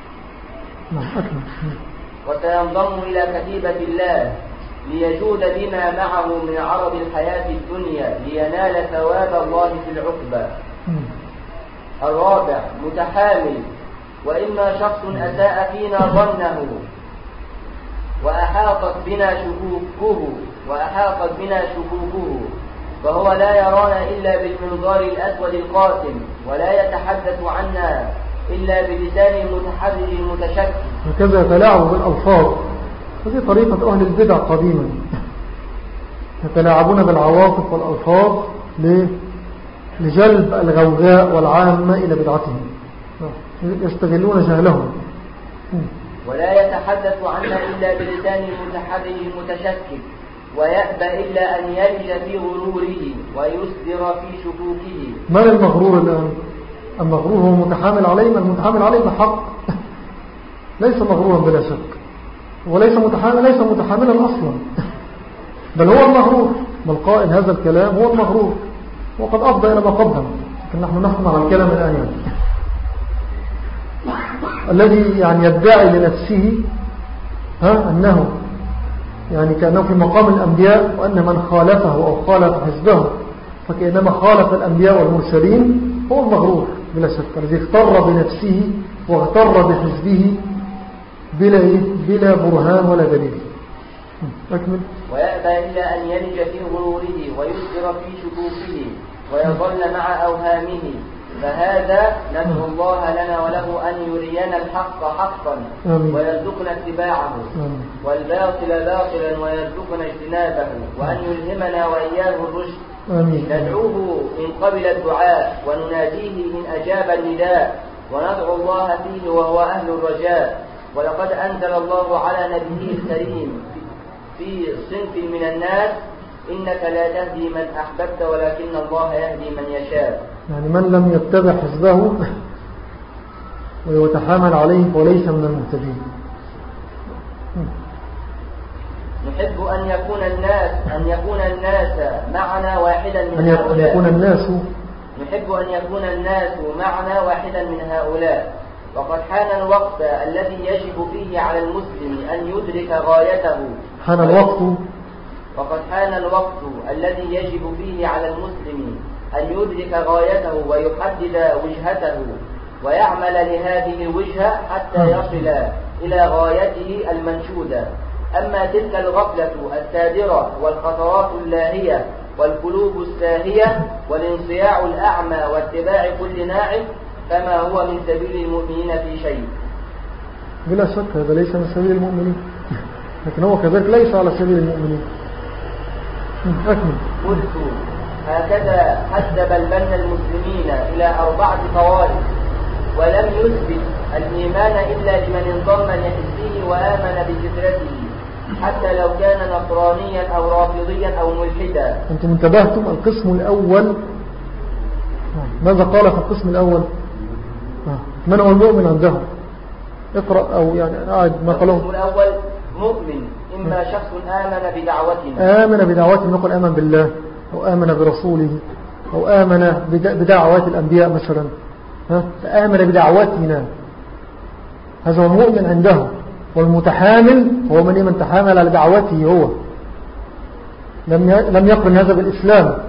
وسينضم إلى كتيبة الله ليجود بما معه من عرض الحياة الدنيا لينال ثواب الله في العقبة. الرابع متحامل، وإما شخص أساء فينا ظنه وأحاطت بنا شكوكه وأحاطت بنا شكوكه فهو لا يرانا إلا بالمنظار الأسود القاتم، ولا يتحدث عنا إلا بلسان المتحرج المتشكك. وكذا يتلاعب بالألفاظ، هذه طريقة أهل البدع قديما، يتلاعبون بالعواطف والألفاظ لجلب الغوغاء والعامة إلى بدعتهم، يستغلون جهلهم. ولا يتحدث عنا إلا بلسان المتحرج المتشكك، ويأبى إلا أن يلج في غروره ويسدر في شكوكه. من المغرور الآن؟ المغرور هو متحامل عليهم، المتحامل عليهم بحق ليس مغرورا بلا شك، وليس متحامل ليس متحاملا أصلا، بل هو المغرور، بل قائل هذا الكلام هو المغرور، وقد أفضى إلى ما قدم، لكن نحن نحكم على الكلام الآن يعني. الذي يعني يدعي لنفسه ها أنه يعني كأنه في مقام الأنبياء، وأن من خالفه أو خالف حزبه فكأنما خالف الأنبياء والمرسلين، هو المغرور بلا شك، الذي اغتر بنفسه واغتر بحزبه بلا, إيه؟ بلا برهان ولا دليل. أكمل. ويأبى إلا أن يلج في غروره ويسر في شكوكه ويظل مع أوهامه، فهذا ندعو الله لنا وله أن يرينا الحق حقا ويرزقنا اتباعه، والباطل باطلا ويرزقنا اجتنابه، وأن يلهمنا وإياه الرشد. ندعوه إن قبل الدعاء ونناديه إن أجاب النداء، وندعو الله فيه وهو أهل الرجاء. ولقد أنزل الله على نبيه الكريم في صنف من الناس: إنك لا تهدي من أحببت ولكن الله يهدي من يشاء. يعني من لم يتبع حزبه ويتحامل عليه وليس من المهتدين. نحب أن يكون الناس أن يكون الناس معنا واحدا من أن هؤلاء. يكون الناس نحب أن يكون الناس معنا واحدا من هؤلاء. وقد حان الوقت الذي يجب فيه على المسلم أن يدرك غايته. حان الوقت وقد حان الوقت الذي يجب فيه على المسلم أن يدرك غايته ويحدد وجهته ويعمل لهذه الوجهة حتى يصل إلى غايته المنشودة. أما تلك الغفلة السادرة والخطرات اللاهية والقلوب الساهية والانصياع الأعمى واتباع كل ناعم فما هو من سبيل المؤمنين في شيء. بلا شك هذا ليس من سبيل المؤمنين، لكن هو كذلك ليس على سبيل المؤمنين. أكمل. قلت: هكذا حسب البن المسلمين إلى أربعة طوائف، ولم يثبت الإيمان إلا لمن انضم لحزبه وآمن بفكرته، حتى لو كان نصرانيا أو رافضيا أو ملحدا. أنتم انتبهتم؟ القسم الأول ماذا قال في القسم الأول؟ من هو المؤمن عندهم؟ اقرأ أو يعني قاعد ما قالوا. القسم الأول مؤمن إما شخص آمن بدعوتنا آمن بدعوتنا، نقول آمن بالله أو آمن برسوله أو آمن بدعوات الأنبياء مثلا، ها؟ فآمن بدعوتنا، هذا هو المؤمن عنده. والمتحامل هو من من تحامل على دعوته هو، لم لم يقبل هذا بالإسلام،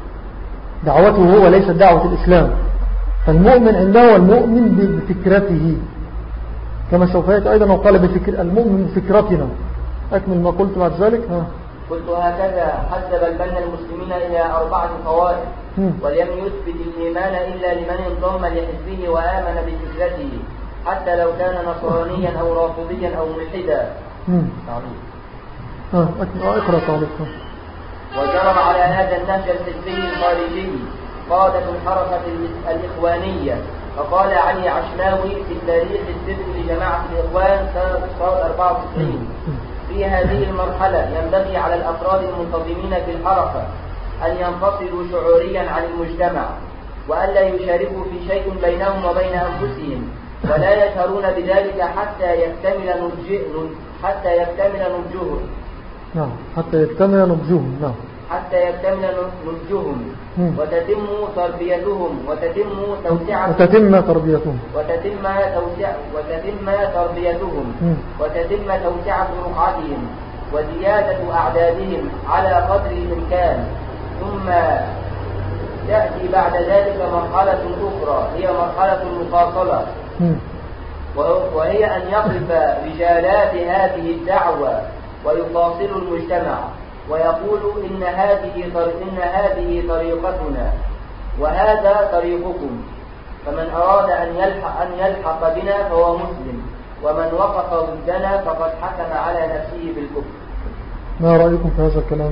دعوته هو ليست دعوة الإسلام. فالمؤمن عنده والمؤمن بفكرته، كما سوف يأتي أيضا وقال بفكر المؤمن بفكرتنا. أكمل ما قلت بعد ذلك. ها. قلت: هكذا حسب البن المسلمين إلى أربعة طوائف، ولم يثبت الإيمان إلا لمن انضم لحزبه وآمن بفكرته، حتى لو كان نصرانيا أو رافضيا أو ملحدا. ها اقرأ تعليق. وجرى على هذا النهج الحزبي الخارجي قادة الحركة الإخوانية. فقال علي عشماوي في التاريخ السر لجماعة الإخوان سنة أربعة وتسعين: في هذه المرحلة ينبغي على الأفراد المنتظمين في الحركة أن ينفصلوا شعوريا عن المجتمع، وألا يشاركوا في شيء بينهم وبين أنفسهم، ولا يشعرون بذلك حتى يكتمل نضجهم حتى يكتمل نضجهم نعم حتى يكتمل نضجهم نعم حتى يكتمل نضجهم وتتم تربيتهم وتتم توسعة وتتم تربيتهم وتتم توسعة وتتم تربيتهم وتتم توسعة رقعتهم وزيادة أعدادهم على قدر الإمكان. ثم تأتي بعد ذلك مرحلة أخرى هي مرحلة المفاصلة، وهي أن يقف رجالات هذه الدعوة ويفاصلوا المجتمع ويقولوا إن هذه إن هذه طريقتنا وهذا طريقكم، فمن أراد أن يلحق أن يلحق بنا فهو مسلم، ومن وقف ضدنا فقد حكم على نفسه بالكفر. ما رأيكم في هذا الكلام؟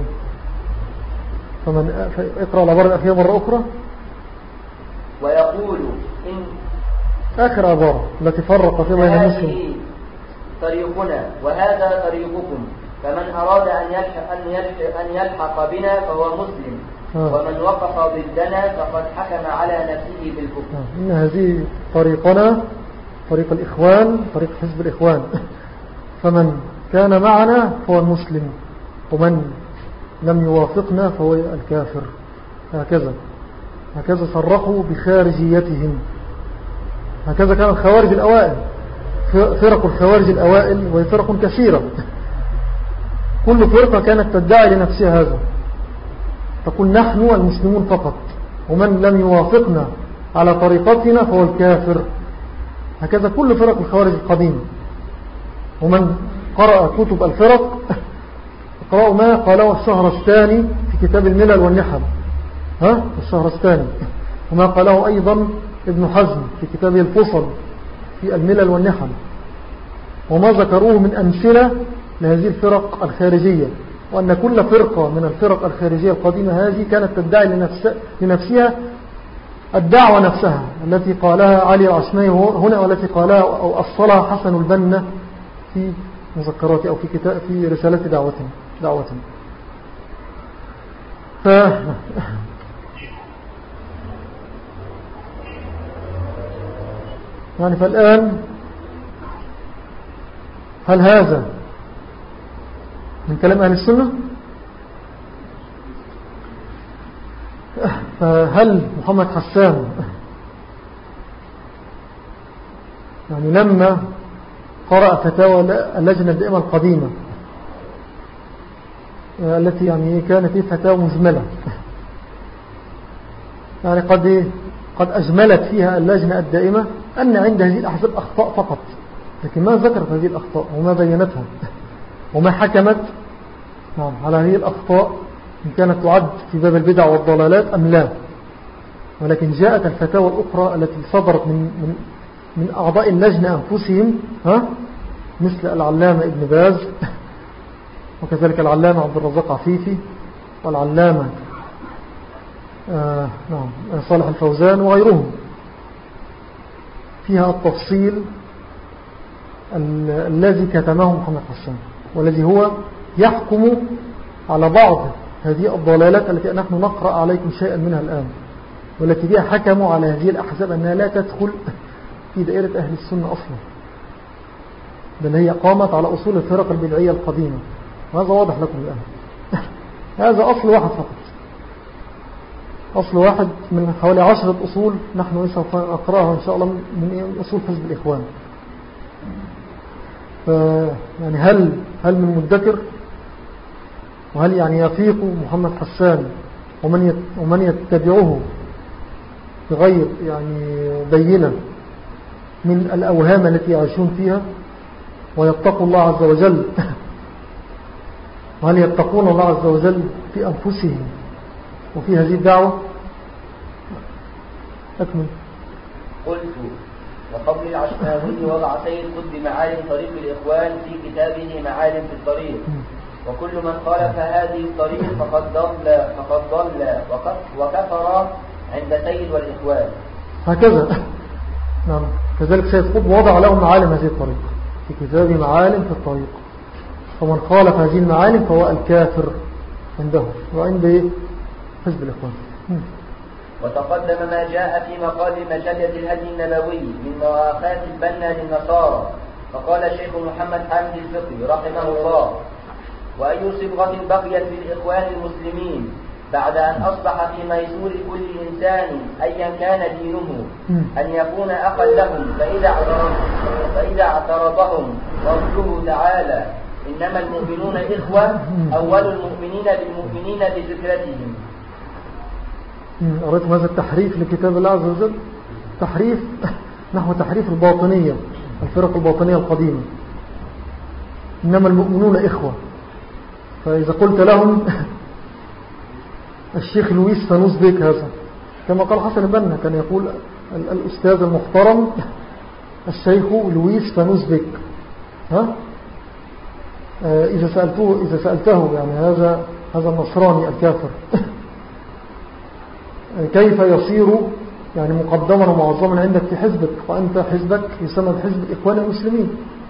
فمن اقرأ العبارة الأخيرة مرة أخرى. ويقول إن آخر عبارة التي فرق في بين المسلم: هذه طريقنا وهذا طريقكم، فمن أراد أن يلحق, أن يلحق, أن يلحق بنا فهو مسلم، آه. ومن وقف ضدنا فقد حكم على نفسه بالكفر. آه. إن هذه طريقنا طريق الإخوان، طريق حزب الإخوان. فمن كان معنا فهو المسلم، ومن لم يوافقنا فهو الكافر. هكذا هكذا صرحوا بخارجيتهم. هكذا كان الخوارج الأوائل، فرق الخوارج الأوائل وهي فرق كثيرة، كل فرقة كانت تدعي لنفسها هذا، تقول نحن المسلمون فقط، ومن لم يوافقنا على طريقتنا فهو الكافر. هكذا كل فرق الخوارج القديمة. ومن قرأ كتب الفرق اقرأوا ما قاله الشهرستاني في كتاب الملل والنحل، ها الشهرستاني، وما قاله أيضا ابن حزم في كتابه الفصل في الملل والنحل، وما ذكروه من أمثلة لهذه الفرق الخارجية، وأن كل فرقة من الفرق الخارجية القديمة هذه كانت تدعي لنفس لنفسها الدعوة نفسها التي قالها علي العشمي هنا، والتي قالها أو أصلها حسن البنا في مذكراته أو في كتاب في رسالة دعوتنا دعوتنا ف... يعني فالآن هل هذا من كلام أهل السنة؟ فهل محمد حسان يعني لما قرأ فتاوى اللجنة الدائمة القديمة التي يعني كانت فيه فتاوى مجملة، يعني قد قد أجملت فيها اللجنة الدائمة أن عند هذه الأحزاب أخطاء فقط، لكن ما ذكرت هذه الأخطاء وما بينتها وما حكمت نعم على هذه الأخطاء إن كانت تعد في باب البدع والضلالات أم لا. ولكن جاءت الفتاوى الأخرى التي صدرت من, من, من أعضاء اللجنة أنفسهم، ها مثل العلامة ابن باز، وكذلك العلامة عبد الرزاق عفيفي، والعلامة آه نعم صالح الفوزان وغيرهم، فيها التفصيل الذي كتمه محمد حسان، والذي هو يحكم على بعض هذه الضلالات التي نحن نقرأ عليكم شيئا منها الآن، والتي بها حكموا على هذه الأحزاب أنها لا تدخل في دائرة أهل السنة أصلا، بل هي قامت على أصول الفرق البدعية القديمة، وهذا واضح لكم الآن. هذا أصل واحد فقط، أصل واحد من حوالي عشرة أصول نحن سوف نقرأها إن شاء الله من أصول حزب الإخوان. يعني هل هل من مدكر، وهل يعني يفيق محمد حسان ومن ومن يتبعه بغير يعني بينة من الأوهام التي يعيشون فيها ويتقوا الله عز وجل؟ وهل يتقون الله عز وجل في أنفسهم وفي هذه الدعوة؟ أكمل. قلت وقبل العشماوي وضع سيد قطب معالم طريق الإخوان في كتابه معالم في الطريق، وكل من خالف هذه الطريق فقد ضل فقد ضل وكفر عند سيد والإخوان. هكذا نعم. كذلك سيد قطب وضع لهم معالم هذه الطريق في كتابه معالم في الطريق، فمن خالف هذه المعالم فهو الكافر عنده وعند حزب الإخوان. وتقدم ما جاء في مقال مجلة الهدي النبوي من مواقات البنا للنصارى، فقال الشيخ محمد حامد الفقي رحمه الله: وأي صبغة بقيت بالإخوان المسلمين بعد أن أصبح في ميسور كل إنسان أيا كان دينه أن يكون أخا لهم، فإذا اعترض فإذا اعترضهم قوله تعالى: إنما المؤمنون إخوة، أول المؤمنين بالمؤمنين بذكرتهم. أردت هذا التحريف لكتاب الله عز وجل، تحريف نحو تحريف الباطنية، الفرق الباطنية القديمة. إنما المؤمنون إخوة، فإذا قلت لهم الشيخ لويس فانوس بيك هذا، كما قال حسن البنا كان يقول الأستاذ المحترم الشيخ لويس فانوس بيك، ها إذا سألته إذا سألته يعني هذا هذا النصراني الكافر كيف يصير يعني مقدما ومعظما عندك في حزبك، وأنت حزبك يسمى بحزب الإخوان المسلمين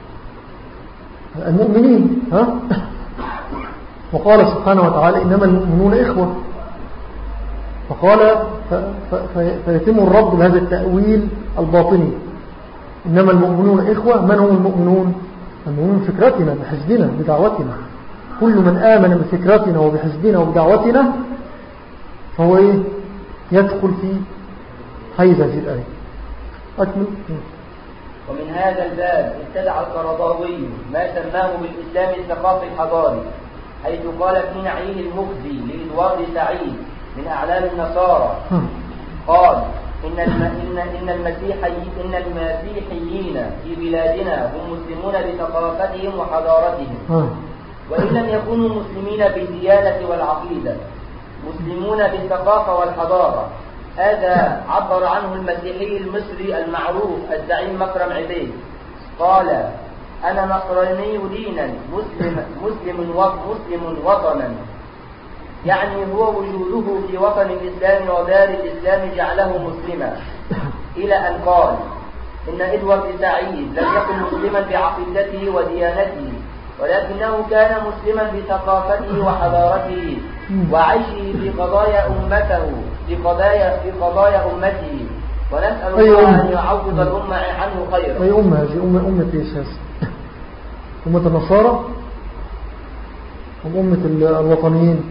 المؤمنين، ها وقال سبحانه وتعالى: إنما المؤمنون إخوة. فقال فيتم الرد بهذا التأويل الباطني: إنما المؤمنون إخوة. من هم المؤمنون؟ المؤمنون بفكرتنا بحزبنا بدعوتنا، كل من آمن بفكرتنا وبحزبنا وبدعوتنا فهو إيه؟ يدخل في حيز هذه الآية. أكمل. ومن هذا الباب ابتدع القرضاوي ما سماه بالإسلام الثقافي الحضاري، حيث قال في نعيه المخزي لإدوارد سعيد من أعلام النصارى، قال: إن إن إن المسيحي إن المسيحيين في بلادنا هم مسلمون بثقافتهم وحضارتهم، وإن لم يكونوا مسلمين بالديانة والعقيدة، مسلمون بالثقافة والحضارة. هذا عبر عنه المسيحي المصري المعروف الزعيم مكرم عبيد، قال: أنا نصراني دينا مسلم مسلم مسلم وطنا، يعني هو وجوده في وطن الإسلام ودار الإسلام جعله مسلما، إلى أن قال إن إدوارد سعيد لم يكن مسلما بعقيدته وديانته، ولكنه كان مسلما بثقافته وحضارته وعيشه في قضايا أمته في قضايا في قضايا أمته، ونسأل الله أن يعوض الأمة عنه خيرا. أي أمة هذه؟ أمة أمة إيش هذه؟ أمة النصارى أم أمة الوطنيين؟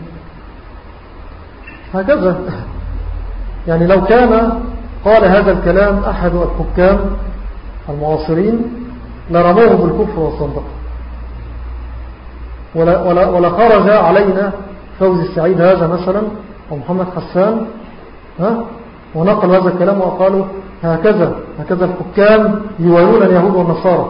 هكذا يعني لو كان قال هذا الكلام أحد الحكام المعاصرين لرموه بالكفر والصندق، ولا, ولا, ولا خرج علينا فوز السعيد هذا مثلا ومحمد حسان ها ونقل هذا الكلام وقالوا هكذا هكذا الحكام يوالون اليهود والنصارى.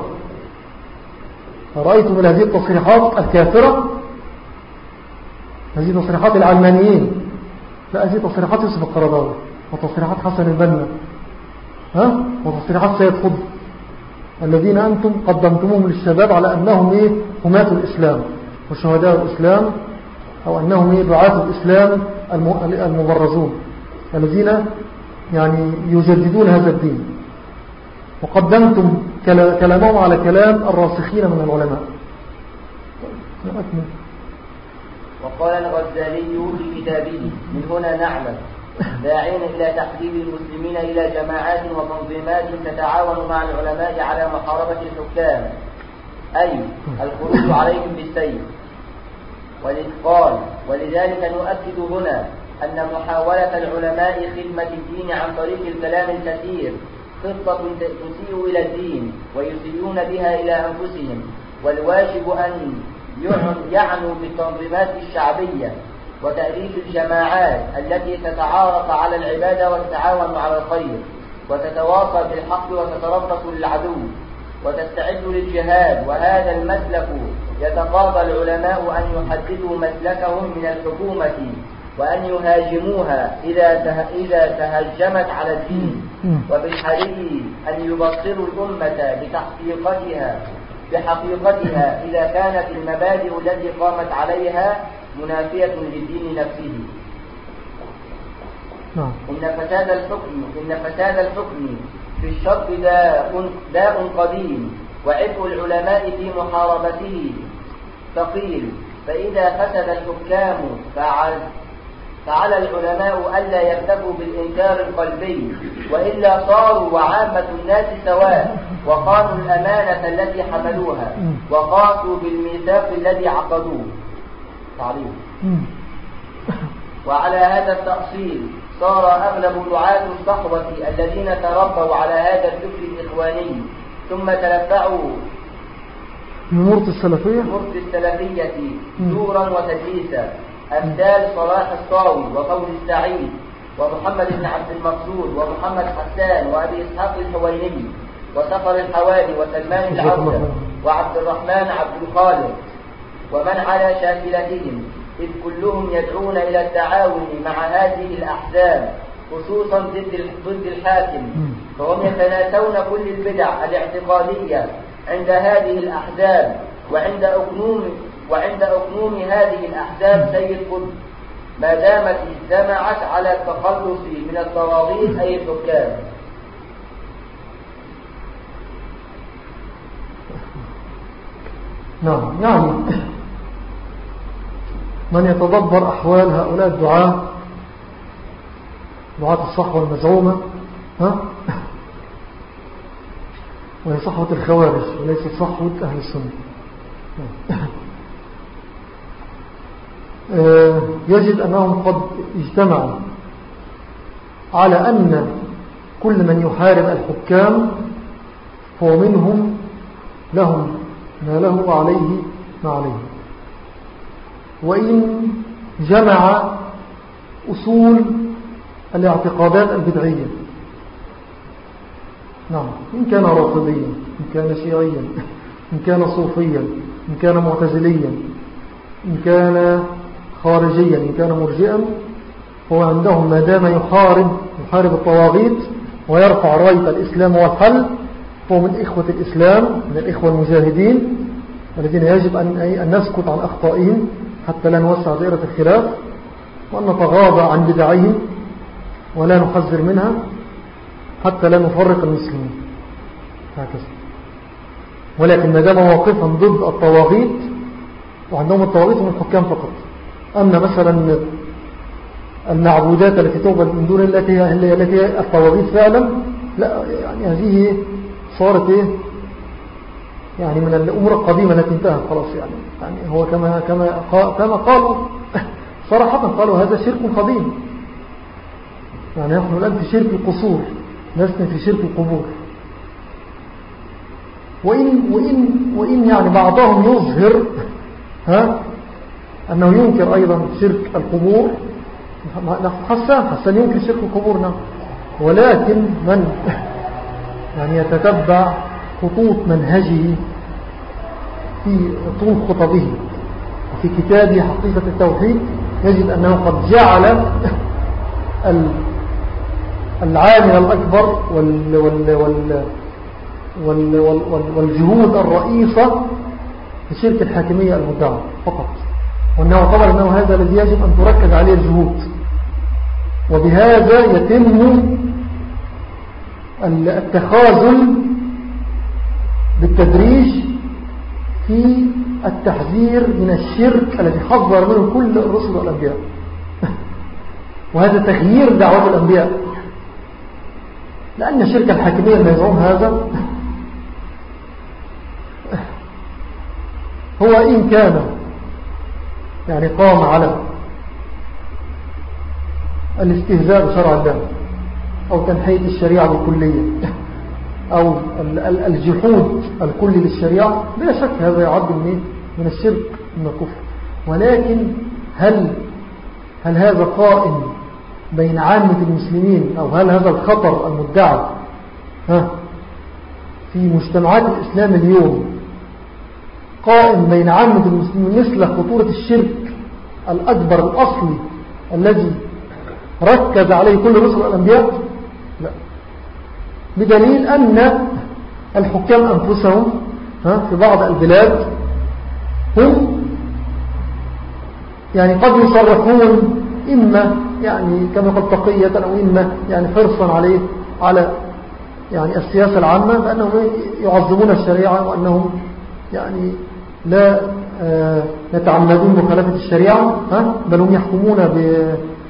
رأيتم من هذه التصريحات الكافرة، هذه تصريحات العلمانيين، لا هذه تصريحات يوسف القرضاوي وتصريحات حسن البنا ها وتصريحات سيد خضر الذين أنتم قدمتموهم للشباب على أنهم إيه هماة الإسلام وشهداء الإسلام، أو أنهم إيه دعاة الإسلام المبرزون الذين يعني يجددون هذا الدين، وقدمتم كلامهم على كلام الراسخين من العلماء. وقال الغزالي في كتابه: من هنا نعلم داعين إلى تحبيب المسلمين إلى جماعات وتنظيمات تتعاون مع العلماء على محاربة الحكام، أي الخروج عليهم بالسيف. قال: ولذلك نؤكد هنا أن محاولة العلماء خدمة الدين عن طريق الكلام الكثير خطة تسيء إلى الدين ويسيئون بها إلى أنفسهم، والواجب أن يعنوا بالتنظيمات الشعبية وتأليف الجماعات التي تتعارف على العبادة والتعاون على الخير وتتواصى بالحق وتتربص للعدو وتستعد للجهاد. وهذا المسلك يتقاضى العلماء أن يحددوا مسلكهم من الحكومة وأن يهاجموها إذا إذا تهجمت على الدين، وبالحري أن يبصروا الأمة بتحقيقتها بحقيقتها إذا كانت المبادئ التي قامت عليها منافية للدين نفسه. إن فساد الحكم إن فساد الحكم في الشرق داء داء قديم، وعبء العلماء في محاربته ثقيل، فإذا فسد الحكام فعل فعلى العلماء ألا يكتفوا بالإنكار القلبي، وإلا صاروا وعامة الناس سواء، وخانوا الأمانة التي حملوها وقاسوا بالميثاق الذي عقدوه. تعليم. وعلى هذا التأصيل صار أغلب دعاة الصحوة الذين تربوا على هذا الفكر الإخواني ثم تلفعوا مرت السلفية مرت السلفية زورا وتدليسا، أمثال صلاح الصاوي وفوز السعيد ومحمد بن عبد المقصود ومحمد حسان وأبي إسحاق الحويني وسفر الحوالي وسلمان العودة وعبد الرحمن عبد الخالق ومن على شاكلتهم، إذ كلهم يدعون إلى التعاون مع هذه الأحزاب خصوصا ضد ضد الحاكم، فهم يتناسون كل البدع الاعتقادية عند هذه الأحزاب وعند أكنوم وعند أكنوم هذه الأحزاب سيد قطب، ما دامت اجتمعت على التخلص من الطواغيت أي الحكام. نعم نعم من يتدبر أحوال هؤلاء الدعاة دعاة الصحوة المزعومة ها وهي صحوة الخوارج وليست صحوة أهل السنة، يجد أنهم قد اجتمعوا على أن كل من يحارب الحكام فهو منهم لهم ما له وعليه ما عليه، وإن جمع أصول الاعتقادات البدعية نعم، إن كان رافضيا، إن كان شيعيا، إن كان صوفيا، إن كان معتزليا، إن كان خارجيا، إن كان مرجئا، هو عندهم ما دام يحارب يحارب الطواغيت ويرفع راية الإسلام والحل، هو من إخوة الإسلام، من الإخوة المجاهدين الذين يجب أن نسكت عن أخطائهم حتى لا نوسع دائرة الخلاف، وأن نتغاضى عن بدعهم ولا نحذر منها حتى لا نفرق المسلمين هكذا. ولكن ما دام موقفا ضد الطواغيت، وعندهم الطواغيت من الحكام فقط، أما مثلا المعبودات التي تعبد من دون الله التي هي الطواغيت فعلا، لا، يعني هذه صارت إيه؟ يعني من الأمور القديمة التي انتهت خلاص. يعني, يعني هو كما, كما, كما قالوا صراحة، قالوا هذا شرك قديم. يعني نحن الآن في شرك القصور، لسنا في شرك القبور. وإن, وإن, وإن يعني بعضهم يظهر ها أنه ينكر أيضا شرك القبور، حسان حسان ينكر شرك القبور نعم. ولكن من يعني يتتبع خطوط منهجه في طول خطبه وفي كتابه حقيقة التوحيد، يجد أنه قد جعل العامل الأكبر وال وال وال وال وال والجهود الرئيسة في شرك الحاكمية المدعى فقط، وأنه اعتبر أنه هذا الذي يجب أن تركز عليه الجهود، وبهذا يتم التخاذل بالتدريج في التحذير من الشرك الذي حذر منه كل الرسل والأنبياء. وهذا تغيير دعوة الأنبياء، لأن شرك الحاكمية المزعوم هذا هو إن كان يعني قام على الاستهزاء بشرع الله أو تنحية الشريعة بالكلية أو الجحود الكلي للشريعة، بلا شك هذا يعد من الشرك من الكفر. ولكن هل هل هذا قائم بين عامة المسلمين، أو هل هذا الخطر المدعى ها في مجتمعات الإسلام اليوم قائم بين عامة المسلمين مثل خطورة الشرك الأكبر الأصلي الذي ركز عليه كل رسل الأنبياء؟ لا، بدليل أن الحكام أنفسهم في بعض البلاد هم يعني قد يصرحون إما يعني كما قد تقية أو إما يعني حرصا عليه على يعني السياسة العامة، بأنهم يعظمون الشريعة وأنهم يعني لا يتعمدون مخالفة الشريعة، بل هم يحكمون ب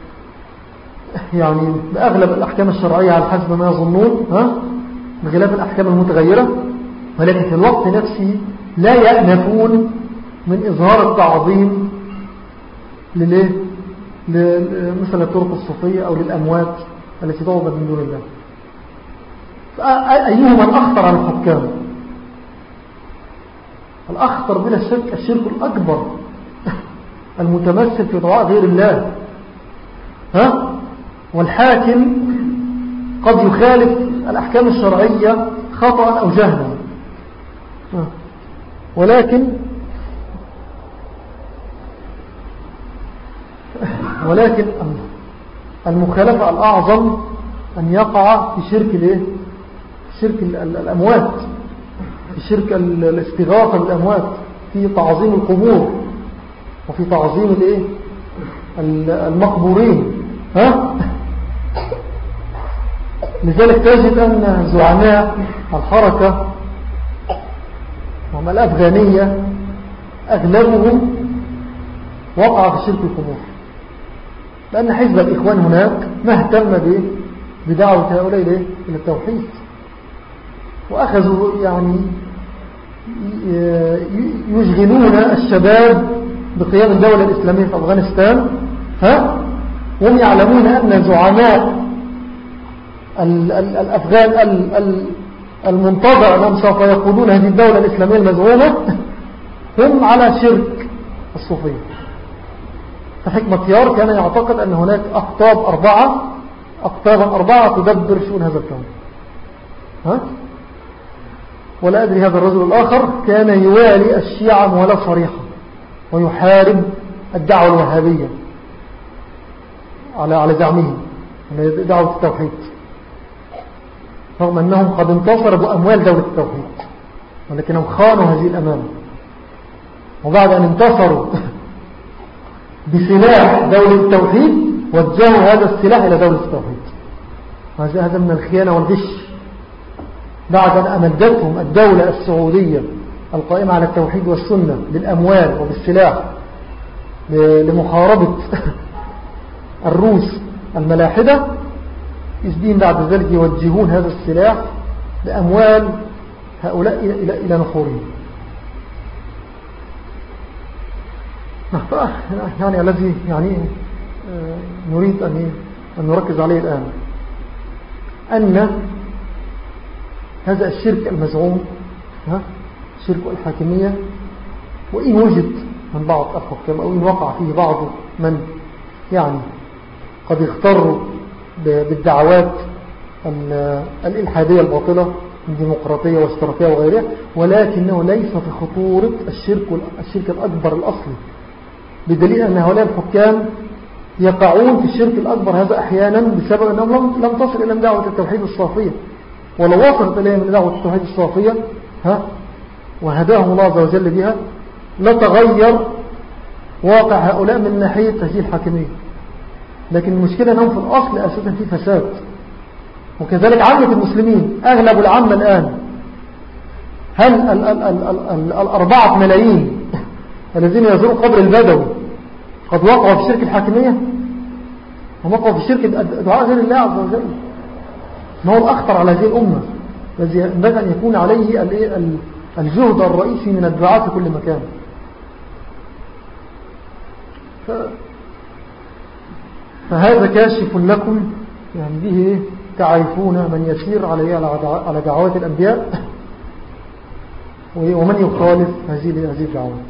يعني بأغلب الأحكام الشرعية على حسب ما يظنون بخلاف الأحكام المتغيرة. ولكن في الوقت نفسه لا يأنفون من إظهار التعظيم لليه مثل الطرق الصوفية أو للأموات التي تعبد من دون الله. فأيهما الأخطر على الحكام؟ الأخطر بلا شك الشرك الأكبر المتمثل في دعاء غير الله. ها؟ والحاكم قد يخالف الأحكام الشرعية خطأ أو جهلا، ولكن ولكن المخالفة الأعظم أن يقع في شرك الايه؟ شرك الأموات، في شرك الاستغاثة بالأموات، في تعظيم القبور وفي تعظيم الايه؟ المقبورين. ها؟ لذلك تجد أن زعماء الحركة وهم الأفغانية أغلبهم وقع في شرك القبور، لأن حزب الإخوان هناك ما اهتم بدعوة هؤلاء إلى التوحيد، وأخذوا يعني يشغلون الشباب بقيام الدولة الإسلامية في أفغانستان. ها؟ هم يعلمون أن زعماء الأفغان المنتظر أنهم سوف يقودون هذه الدولة الإسلامية المزعومة هم على شرك الصوفية. فحكمة يار كان يعتقد أن هناك أقطاب أربعة أقطابا أربعة تدبر شؤون هذا الكون. ها؟ ولا أدري هذا الرجل الآخر كان يوالي الشيعة موالاة صريحة ويحارب الدعوة الوهابية على على زعمهم دعوة التوحيد، رغم أنهم قد انتصروا بأموال دولة التوحيد ولكنهم خانوا هذه الأمانة، وبعد أن انتصروا بسلاح دولة التوحيد وجهوا هذا السلاح إلى دولة التوحيد. هذا من الخيانة والغش بعد أن أمدتهم الدولة السعودية القائمة على التوحيد والسنة بالأموال وبالسلاح لمحاربة الروس الملاحدة، يسبين بعد ذلك يوجهون هذا السلاح بأموال هؤلاء إلى إلى نحورهم. يعني الذي يعني نريد أن نركز عليه الآن أن هذا الشرك المزعوم، شرك الحاكمية، وإن وجد من بعض الحكام أو إن وقع فيه بعض من يعني قد اغتروا بالدعوات الإلحادية الباطلة من ديمقراطية واشتراكية وغيرها، ولكنه ليس في خطورة الشرك الشرك الأكبر الأصلي، بدليل أن هؤلاء الحكام يقعون في الشرك الأكبر هذا أحيانا بسبب أنهم لم تصل إلى دعوة التوحيد الصافية، ولو وصلت إليهم من دعوة التوحيد الصافية ها وهداهم الله عز وجل بها لتغير واقع هؤلاء من ناحية هذه الحاكمية. لكن المشكلة أنهم في الأصل أساسا في فساد، وكذلك عامة المسلمين أغلب العامة الآن، هل ال ال ال ال ال الأربعة ملايين الذين يزوروا قبر البدوي قد وقعوا في شرك الحاكمية؟ هم وقعوا في شرك دعاء غير الله عز وجل، ما هو الأخطر على هذه الأمة الذي ينبغي أن يكون عليه الجهد الرئيسي من الدعاء في كل مكان. ف... فهذا كاشف لكم يعني به تعرفون من يسير عليه على دعوات الأنبياء ومن يخالف هذه هذه الدعوات.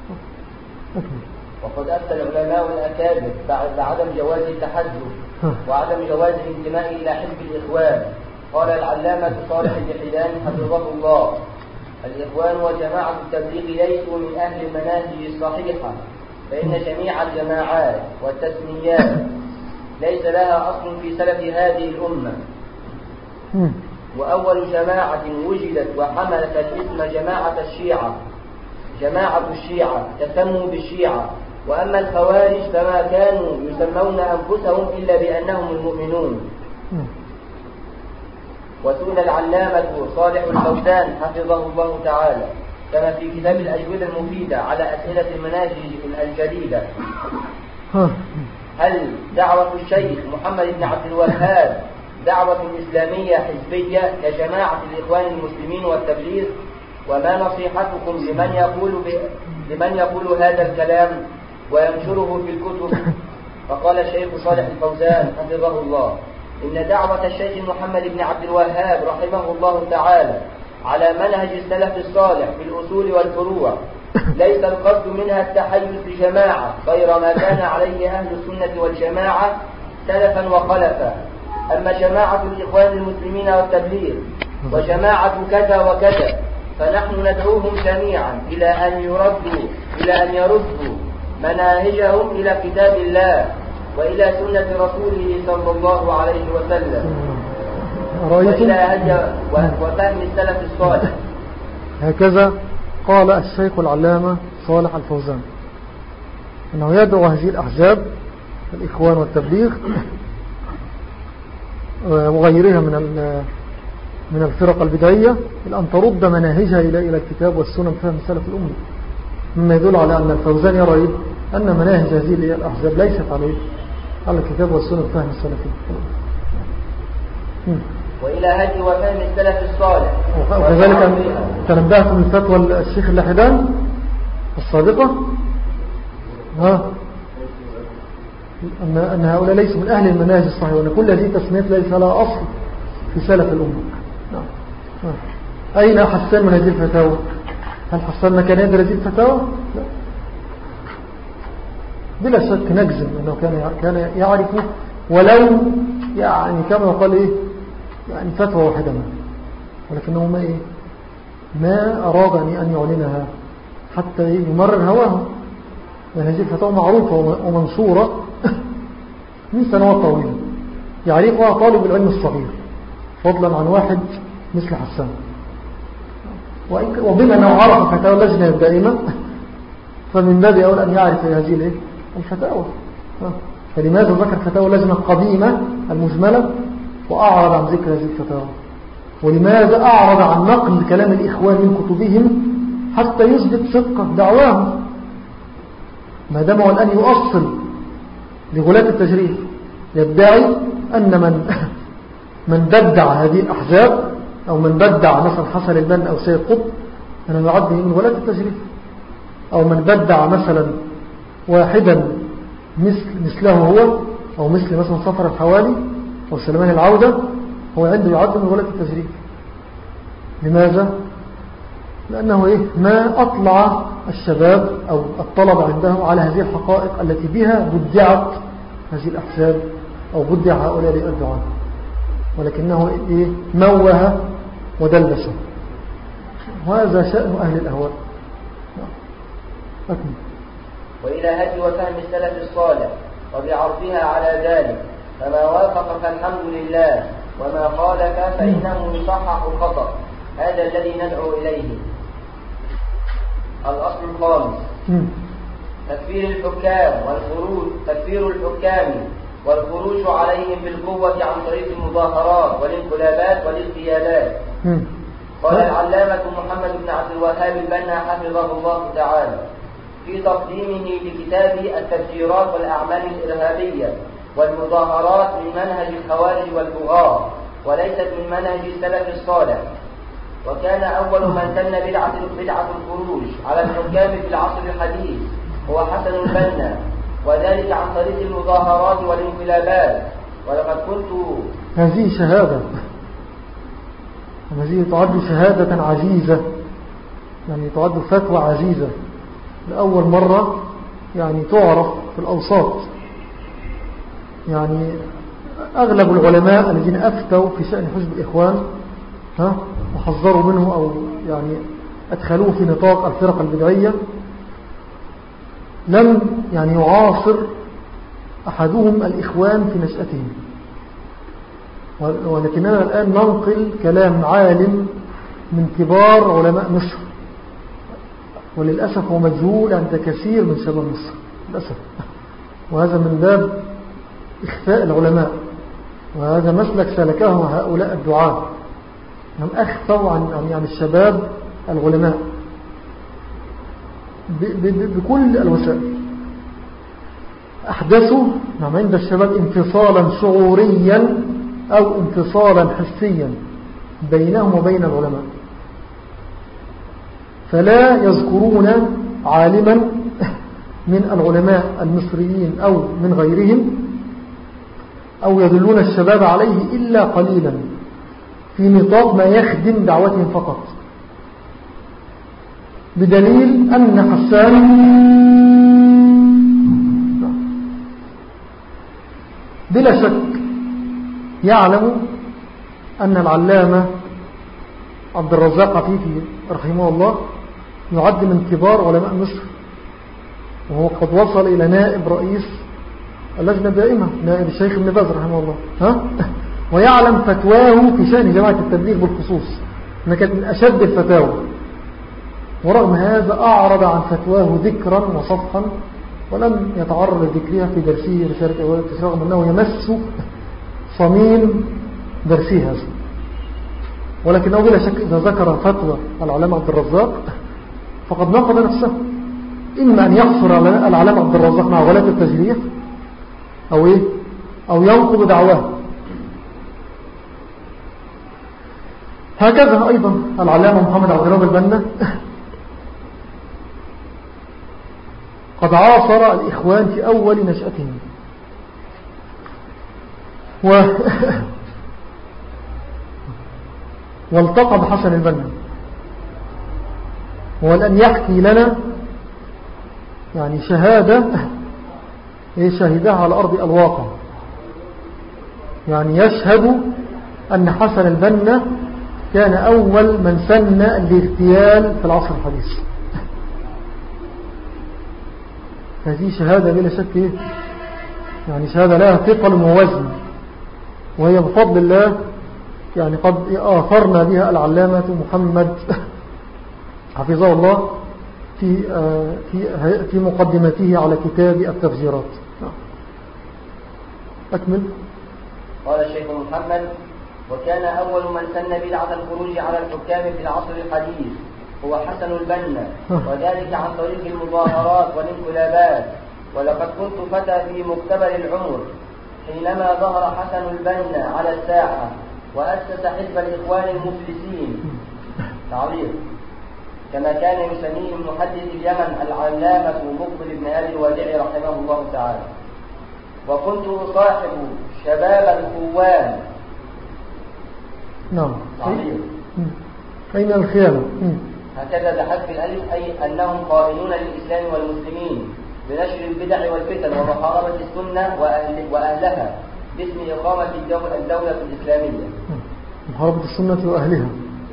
وقد أفتى العلماء الأكابر بعدم جواز التحزب وعدم جواز الانتماء إلى حزب الإخوان. قال العلامة صالح الجحيدان حفظه الله: الإخوان وجماعة التبليغ ليسوا من أهل المناهج الصحيحة، فإن جميع الجماعات والتسميات ليس لها أصل في سلف هذه الأمة، وأول جماعة وجدت وحملت الاسم جماعة الشيعة جماعة الشيعة تسموا بالشيعة، وأما الخوارج فما كانوا يسمون أنفسهم إلا بأنهم المؤمنون. وسئل العلامة صالح الفوزان حفظه الله تعالى كما في كتاب الأجوبة المفيدة على أسئلة المناهج الجديدة: هل دعوة الشيخ محمد بن عبد الوهاب دعوة إسلامية حزبية كجماعة الإخوان المسلمين والتبليغ؟ وما نصيحتكم لمن يقول لمن يقول هذا الكلام وينشره في الكتب؟ فقال الشيخ صالح الفوزان حفظه الله: إن دعوة الشيخ محمد بن عبد الوهاب رحمه الله تعالى على منهج السلف الصالح في الأصول والفروع، ليس القصد منها التحيز بجماعة غير ما كان عليه أهل السنة والجماعة سلفا وخلفا. أما جماعة الإخوان المسلمين والتبليغ وجماعة كذا وكذا فنحن ندعوهم جميعا إلى أن يردوا إلى أن يردوا مناهجهم إلى كتاب الله وإلى سنة رسوله صلى الله عليه وسلم وإلى هدي وفهم السلف الصالح. هكذا قال الشيخ العلامة صالح الفوزان أنه يدعو هذه الأحزاب الإخوان والتبليغ وغيرها من من الفرق البدعية إلى أن ترد مناهجها إلى إلى الكتاب والسنة بفهم سلف الأمة، مما يدل على أن الفوزان يرى أن مناهج هذه الأحزاب ليست عليه على الكتاب والسنة بفهم السلفين. وإلى هدي وفهم السلف الصالح. وكذلك تنبهتم من فتوى الشيخ اللحدان الصادقة ها أن أن هؤلاء ليسوا من أهل المناهج الصحيحة، وأن كل هذه التسميات ليس لها أصل في سلف الأمة. أين حسان من هذه الفتاوى؟ هل حسان ما كان يدري هذه الفتاوى؟ لا. بلا شك نجزم أنه كان كان يعرف ولو يعني كما قال إيه يعني فتوى واحدة منه. ولكنه ما إيه ما أراد أن يعلنها حتى يمرر هواه. يعني هذه الفتاوى معروفة ومنشورة من سنوات طويلة يعرفها طالب العلم الصغير فضلا عن واحد مثل حسان. وبما أنه عرف فتاوى اللجنة الدائمة فمن باب أولى أن يعرف هذه الفتاوى. فلماذا ذكر فتاوى اللجنة القديمة المجملة وأعرض عن ذكر هذه الفتاوى؟ ولماذا أعرض عن نقل كلام الإخوان من كتبهم حتى يثبت صدق دعواهم، ما دام هو الآن يؤصل لغلاة التجريح يدعي أن من من بدع هذه الأحزاب أو من بدع مثلا حسن البنا أو سيد قطب أنا يعد من غلاة التجريح، أو من بدع مثلا واحدا مثل مثله هو أو مثل مثلا صفر الحوالي أو سلمان العودة هو عنده يعد من غلاة التجريح. لماذا؟ لأنه إيه ما أطلع الشباب أو الطلبة عنده على هذه الحقائق التي بها بدعت هذه الأحزاب أو بدع هؤلاء الدعاة، ولكنه إيه موه ودلس. وهذا شأن أهل الأهواء. أكمل. وإلى هدي وفهم السلف الصالح وبعرضها على ذلك، فما وافق فالحمد لله، وما خالف فإنه يصحح الخطأ. هذا الذي ندعو إليه. الأصل الخامس تكفير الحكام والخروج تكفير الحكام والخروج عليهم بالقوة عن طريق المظاهرات والانقلابات والاغتيالات. قال العلامة محمد بن عبد الوهاب البنا حفظه الله تعالى في تقديمه لكتاب التفجيرات والأعمال الإرهابية والمظاهرات من منهج الخوارج والبغاة وليست من منهج السلف الصالح. وكان أول من سن بدعة بدعة الخروج على الحكام في العصر الحديث هو حسن البنا، وذلك عن طريق المظاهرات والانقلابات. ولقد كنت هذه شهادة هذه تعد شهادة عزيزة، يعني تعد فتوى عزيزة لأول مرة يعني تعرف في الأوساط. يعني أغلب العلماء الذين أفتوا في شأن حزب الإخوان ها وحذروا منه أو يعني أدخلوه في نطاق الفرق البدعية لم يعني يعاصر أحدهم الإخوان في نشأتهم، ولكننا الآن ننقل كلام عالم من كبار علماء مصر، وللأسف هو مجهول عند كثير من شباب مصر للأسف. وهذا من باب إخفاء العلماء، وهذا مسلك سلكه هؤلاء الدعاة، هم أخفوا عن يعني الشباب العلماء بكل الوسائل. أحدثوا نعم عند الشباب انفصالا شعوريا أو انفصالا حسيا بينهم وبين العلماء، فلا يذكرون عالما من العلماء المصريين أو من غيرهم أو يدلون الشباب عليه إلا قليلا في نطاق ما يخدم دعوتهم فقط، بدليل أن حسان بلا شك يعلم أن العلامة عبد الرزاق عفيفي رحمه الله يعد من كبار علماء مصر، وهو قد وصل إلى نائب رئيس اللجنة الدائمة، نائب الشيخ ابن باز رحمه الله ها؟ ويعلم فتواه في شأن جماعة التبليغ بالخصوص أنها كانت من أشد الفتاوى، ورغم هذا أعرض عن فتواه ذكرا وصفحا ولم يتعرض لذكرها في درسه رسالة أولاد، رغم أنه يمس صميم درسه هذا. ولكنه بلا شك إذا ذكر فتوى العلامة عبد الرزاق فقد نقض نفسه، إما أن يقصر العلامة عبد الرزاق مع غلاة التجريح أو, إيه؟ أو ينقض دعواه. هكذا أيضا العلامة محمد عبد الرب البنا قد عاصر الإخوان في أول نشأتهم و... والتقى بحسن البنا، والآن يحكي لنا يعني شهادة شهدها على أرض الواقع، يعني يشهد أن حسن البنا كان أول من سن الاغتيال في العصر الحديث. هذه شهادة بلا شك، يعني شهادة لها ثقل ووزن، وهي بفضل الله يعني قد آثرنا بها العلامة محمد حفظه الله في في في مقدمته على كتاب التفجيرات. أكمل. قال الشيخ محمد: وكان أول من سن بدعة الخروج على الحكام في العصر الحديث هو حسن البنا، وذلك عن طريق المظاهرات والانقلابات. ولقد كنت فتى في مقتبل العمر حينما ظهر حسن البنا على الساحة وأسس حزب الإخوان المفلسين تعليق، كما كان يسميه محدث اليمن العلامة مقبل بن آل الوديع رحمه الله تعالى. وكنت أصاحب شباب الخوان. نعم. تعليق: أين الخيانة؟ هكذا بحذف الألف، أي أنهم قائلون للإسلام والمسلمين بنشر البدع والفتن ومحاربة السنة وأهل وأهلها باسم إقامة الدولة, الدولة الإسلامية. محاربة السنة وأهلها.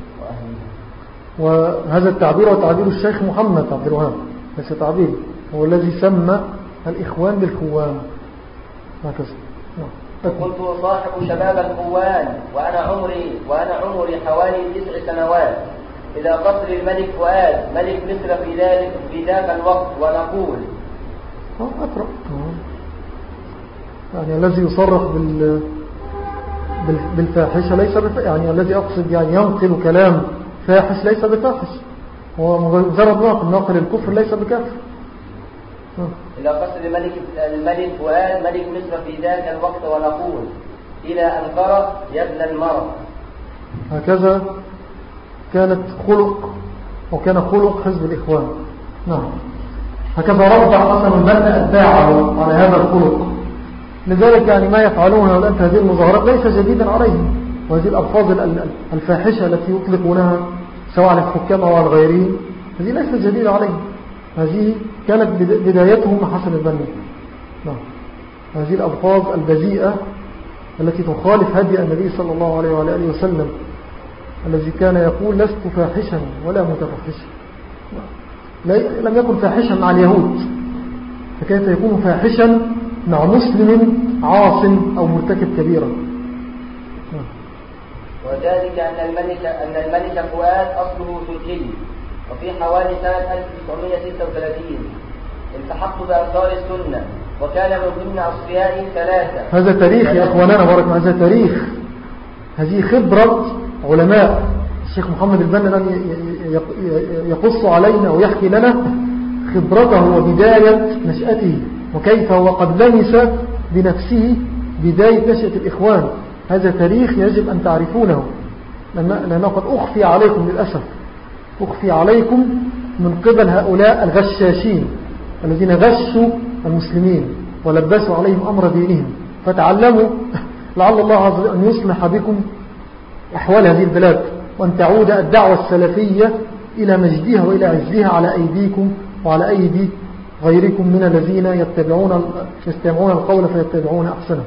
وهذا التعبير هو تعبير الشيخ محمد عبد الوهاب، ليس تعبير، هو الذي سمى الإخوان بالخوان هكذا. كنت أصاحب شباب الخوان وأنا عمري وأنا عمري حوالي تسع سنوات إلى قصر الملك فؤاد ملك مصر في ذلك في ذاك الوقت، ونقول أقرأ يعني الذي يصرح بال بالفاحشة ليس بف... يعني الذي أقصد يعني ينقل كلام فاحش ليس بفاحش، هو مجرد ناقل ناقل الكفر ليس بكافر. إلى قصر الملك الملك فؤاد ملك مصر في ذاك الوقت، ونقول إلى أنقرة يا ابن المرء. هكذا كانت خلق وكان خلق حزب الإخوان. نعم. هكذا ربع حسن البنا أتباعه على هذا الخلق. لذلك يعني ما يفعلونه الآن في هذه المظاهرات ليس جديدا عليهم، وهذه الألفاظ الفاحشة التي يطلقونها سواء على الحكام أو على الغيرين هذه ليست جديدة عليهم، هذه كانت بدايتهم مع حسن البنا. نعم. هذه الألفاظ البذيئة التي تخالف هدي النبي صلى الله عليه وعلى آله وسلم الذي كان يقول لست فاحشا ولا متفحشا. لم يكن فاحشا مع اليهود، فكيف يكون فاحشا مع مسلم عاص أو مرتكب كبيرا. وذلك أن الملك أن الملك فؤاد أصله تركي، وفي حوالي سنة ألف وتسعمائة وستة وثلاثين التحقت بأنصار السنة، وكان من ضمن أصفيائي ثلاثة. هذا تاريخ يا أخواننا بارك، هذا تاريخ، هذه خبرة علماء. الشيخ محمد البنا لم يقص علينا ويحكي لنا خبرته وبداية نشأته، وكيف هو قد لمس بنفسه بداية نشأة الإخوان. هذا تاريخ يجب أن تعرفونه، لأنه قد أخفي عليكم للأسف، أخفي عليكم من قبل هؤلاء الغشاشين الذين غشوا المسلمين ولبسوا عليهم أمر دينهم. فتعلموا لعل الله عز وجل أن يصلح بكم أحوال هذه البلاد، وأن تعود الدعوة السلفية إلى مجدها وإلى عزها على أيديكم وعلى أيدي غيركم من الذين يتبعون يستمعون القول فيتبعون أحسنه.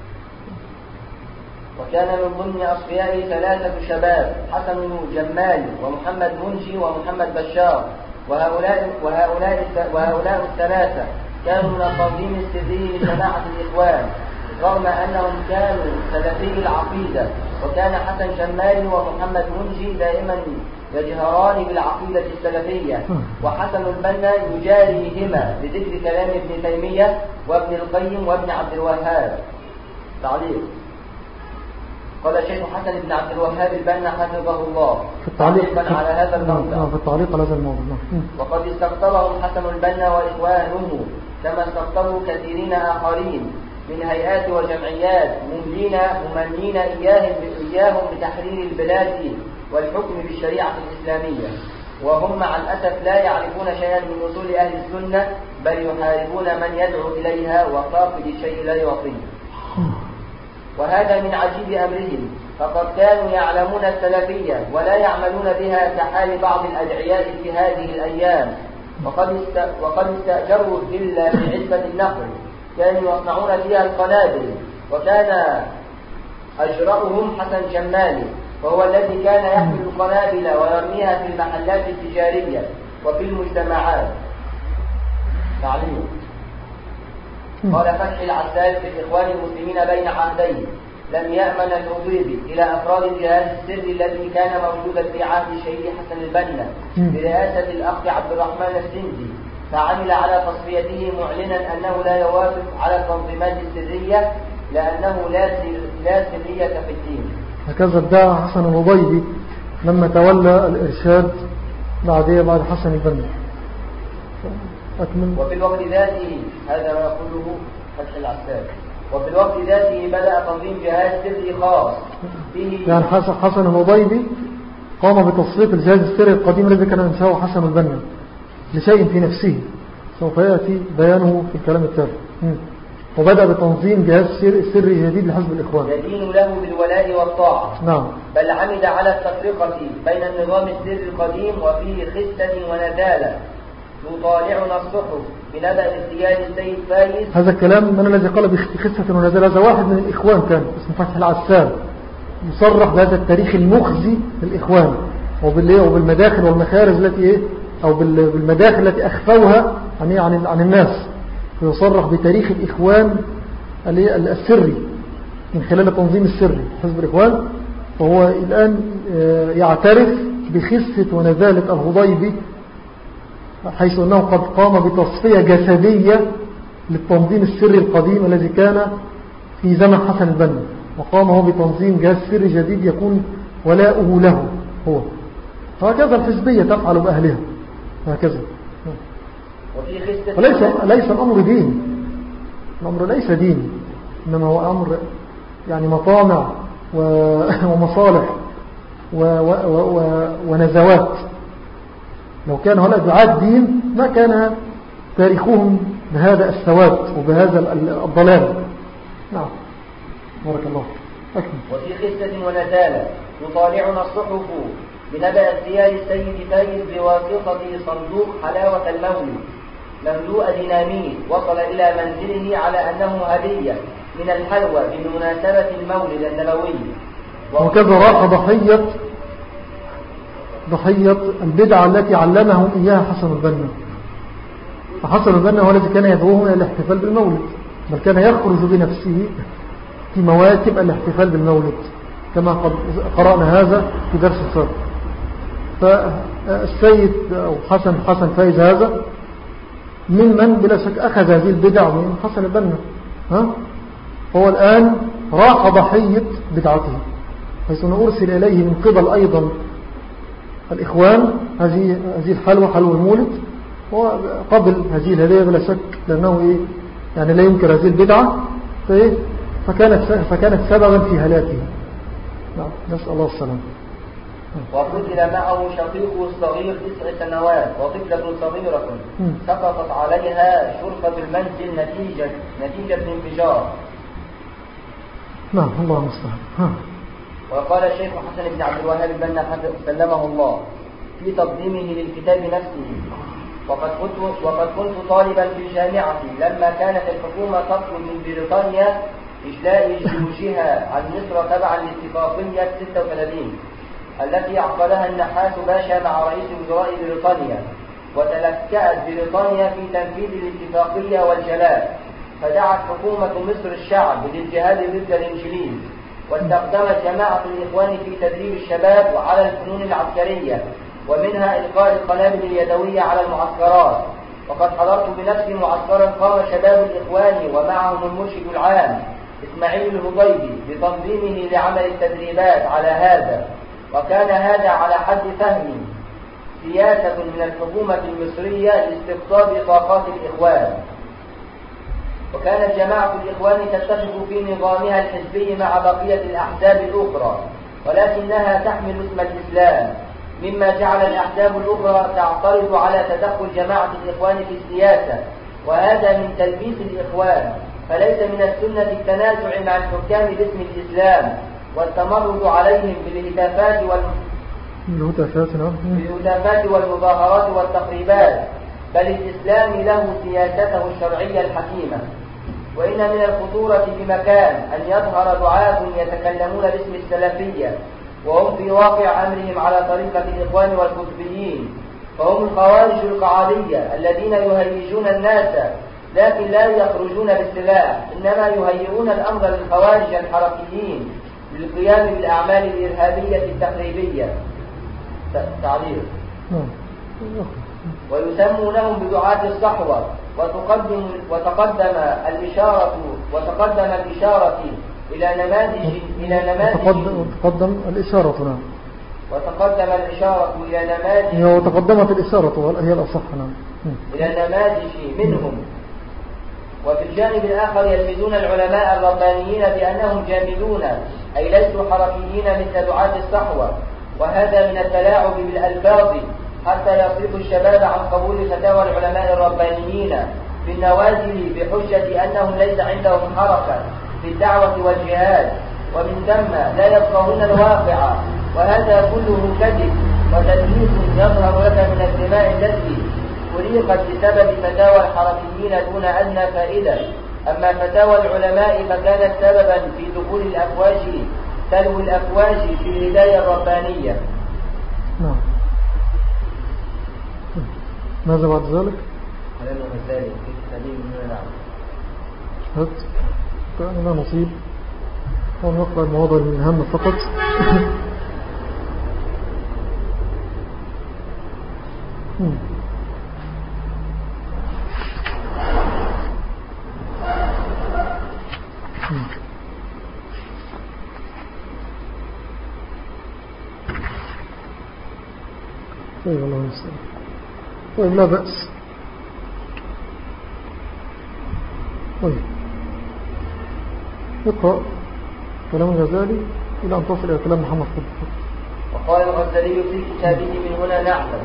وكان من ضمن أصفيائه ثلاثة شباب: حسن جمال ومحمد منشي ومحمد بشار، وهؤلاء, وهؤلاء, وهؤلاء الثلاثة كانوا من التنظيم السري لجماعة الإخوان، رغم أنهم كانوا سلفي العقيدة. وكان حسن جمال ومحمد منشي دائما يجهران بالعقيدة السلفية، وحسن البنا يجاريهما بذكر كلام ابن تيمية وابن القيم وابن عبد الوهاب. تعليق: قال الشيخ حسن بن عبد الوهاب البنا حفظه الله في التعليق على هذا الموضوع، في التعليق على هذا الموضوع. وقد استقطبهم حسن البنا وإخوانه كما استقطبوا كثيرين آخرين من هيئات وجمعيات مملين ممنين إياهم إياهم بتحرير البلاد والحكم بالشريعة الإسلامية، وهم مع الأسف لا يعرفون شيئا من أصول أهل السنة، بل يحاربون من يدعو إليها، وفاقد الشيء لا يعطيه. وهذا من عجيب أمرهم، فقد كانوا يعلمون السلفية ولا يعملون بها كحال بعض الأدعياء في هذه الأيام. وقد است... وقد استأجروا الفيلا في عزبة النخل، كانوا يصنعون فيها القنابل، وكان أجرأهم حسن جمالي، وهو الذي كان يحمل القنابل ويرميها في المحلات التجارية وفي المجتمعات. تعليم. قال فتحي العسال في الإخوان المسلمين بين عهدين: لم يأمن الحضيضي إلى أفراد الجهاز السري الذي كان موجودا في عهد الشهيد حسن البنا برئاسة الأخ عبد الرحمن السندي، فعمل على تصفيته معلنا أنه لا يوافق على التنظيمات السرية لأنه لا لا سرية في الدين. هكذا ادعى حسن الهضيبي لما تولى الإرشاد بعديه بعد حسن البنا. أكمل. وفي الوقت ذاته، هذا ما يقوله فتح العسال، وفي الوقت ذاته بدأ تنظيم جهاز سري خاص به. يعني حسن الهضيبي قام بتصفية الجهاز السري القديم الذي كان ينشأه حسن البنا لشيء في نفسه سوف يأتي بيانه في الكلام التالي. وبدأ بتنظيم جهاز سري جديد لحزب الإخوان يدين له بالولاء والطاعة. نعم. بل عمد على التفرقة بين النظام السري القديم وفيه خسة ونذالة يطالعنا الصحف بنبأ اغتيال السيد فايز. هذا الكلام من الذي قال بخسة ونذالة؟ هذا واحد من الإخوان كان اسمه فتح العسال يصرح بهذا التاريخ المخزي للإخوان وبالمداخل والمخارج التي إيه أو بالمداخل التي أخفوها عن عن عن الناس، ويصرح بتاريخ الإخوان السري من خلال التنظيم السري حزب الإخوان. وهو الآن يعترف بخسة ونذالة الهضيبي حيث أنه قد قام بتصفية جسدية للتنظيم السري القديم الذي كان في زمن حسن البنا، وقام هو بتنظيم جهاز سري جديد يكون ولاؤه له هو. هكذا الحزبية تفعل بأهلها هكذا. وليس ليس الأمر دين، الأمر ليس دين، إنما هو أمر يعني مطامع ومصالح ونزوات. لو كان هؤلاء دعاة دين ما كان تاريخهم بهذا السواد وبهذا الضلال. نعم بارك الله. أكمل. وفي خسة ونزالة يطالعنا الصحف بنبأ اغتيال السيد فايز بواسطة صندوق حلاوة المولد مملوء ديناميت وصل إلى منزله على أنه هدية من الحلوى بمناسبة المولد النبوي. وكذا راح ضحية ضحية البدعة التي علمهم إياها حسن البنا. فحسن البنا هو الذي كان يدعوهم إلى الاحتفال بالمولد، بل كان يخرج بنفسه في مواسم الاحتفال بالمولد كما قد قرأنا هذا في درس السابق. فالسيد أو حسن حسن فايز هذا من من بلا شك أخذ هذه البدع من حسن البنا، ها؟ هو الآن راح ضحية بدعته، حيث أرسل إليه من قبل أيضا الإخوان هذه هذه الحلوى حلوى المولد، وقبل هذه الهدية بلا شك لأنه إيه يعني لا ينكر هذه البدعة، فإيه فكانت فكانت سببا في هلاكه. نعم نسأل الله السلامة. وقتل معه شقيقه الصغير تسع سنوات وطفلة صغيرة سقطت عليها شرفة المنزل نتيجة نتيجة الانفجار. نعم الله المستعان. وقال الشيخ حسن بن عبد الوهاب البنا سلمه الله في تقديمه للكتاب نفسه: وقد كنت وقد كنت طالبا في الجامعة لما كانت الحكومة تطلب من بريطانيا إجلاء جيوشها عن مصر تبعا لاتفاقية ستة وثلاثين التي عقدها النحاس باشا مع رئيس وزراء بريطانيا، وتلكأت بريطانيا في تنفيذ الاتفاقية والجلاء، فدعت حكومة مصر الشعب للجهاد ضد الإنجليز، واستخدمت جماعة الإخوان في تدريب الشباب وعلى الفنون العسكرية، ومنها إلقاء القنابل اليدوية على المعسكرات. وقد حضرت بنفسي معسكرا قام شباب الإخوان ومعهم المرشد العام إسماعيل الهضيبي بتنظيمه لعمل التدريبات على هذا، وكان هذا على حد فهمي سياسة من الحكومة المصرية لاستقطاب طاقات الإخوان. وكانت جماعة الإخوان تتفق في نظامها الحزبي مع بقية الأحزاب الأخرى، ولكنها تحمل اسم الإسلام، مما جعل الأحزاب الأخرى تعترض على تدخل جماعة الإخوان في السياسة، وهذا من تلبيس الإخوان. فليس من السنة التنازع مع الحكام باسم الإسلام والتمرد عليهم بالهتافات بالهتافات والمظاهرات والتقريبات، بل الإسلام له سياسته الشرعية الحكيمة. وإن من الخطورة بمكان أن يظهر دعاة يتكلمون باسم السلفية وهم في واقع أمرهم على طريقة الإخوان والكتبيين، فهم الخوارج القعادية الذين يهيجون الناس لكن لا يخرجون بالسلاح، إنما يهيئون الأمر للخوارج الحركيين للقيام بالأعمال الإرهابية التخريبية. تعليق. ويسمونهم بدعاة الصحوة. وتقدم وتقدم الإشارة وتقدم الإشارة إلى نماذج إلى نماذج وتقدم الإشارة نعم. وتقدم الإشارة إلى نماذج وتقدمت الإشارة هي الأصح نعم. إلى نماذج منهم. وفي الجانب الآخر يلمزون العلماء الربانيين بأنهم جامدون أي ليسوا حركيين مثل دعاة الصحوة، وهذا من التلاعب بالألفاظ حتى يصرف الشباب عن قبول فتاوى العلماء الربانيين في النوازل بحجة أنهم ليس عندهم حركة في الدعوة والجهاد، ومن ثم لا يفقهون الواقع، وهذا كله كذب وتدليس يظهر لك من الدماء التي أريقت بسبب فتاوى الحركيين دون أدنى فائدة. أما فتاوى العلماء فكانت سببا في دخول الأفواج تلو الأفواج في الهداية الربانية. نعم. ماذا بعد ذلك؟ علينا ذلك في كتابين من نعم. هات كان لا نصيب ونقرأ المواضع المهمة فقط. طيب الله يستر. طيب لا بأس. طيب اقرأ كلام الغزالي إلى أن تصل إلى كلام محمد قطب. وقال الغزالي في كتابه من هنا نعلم.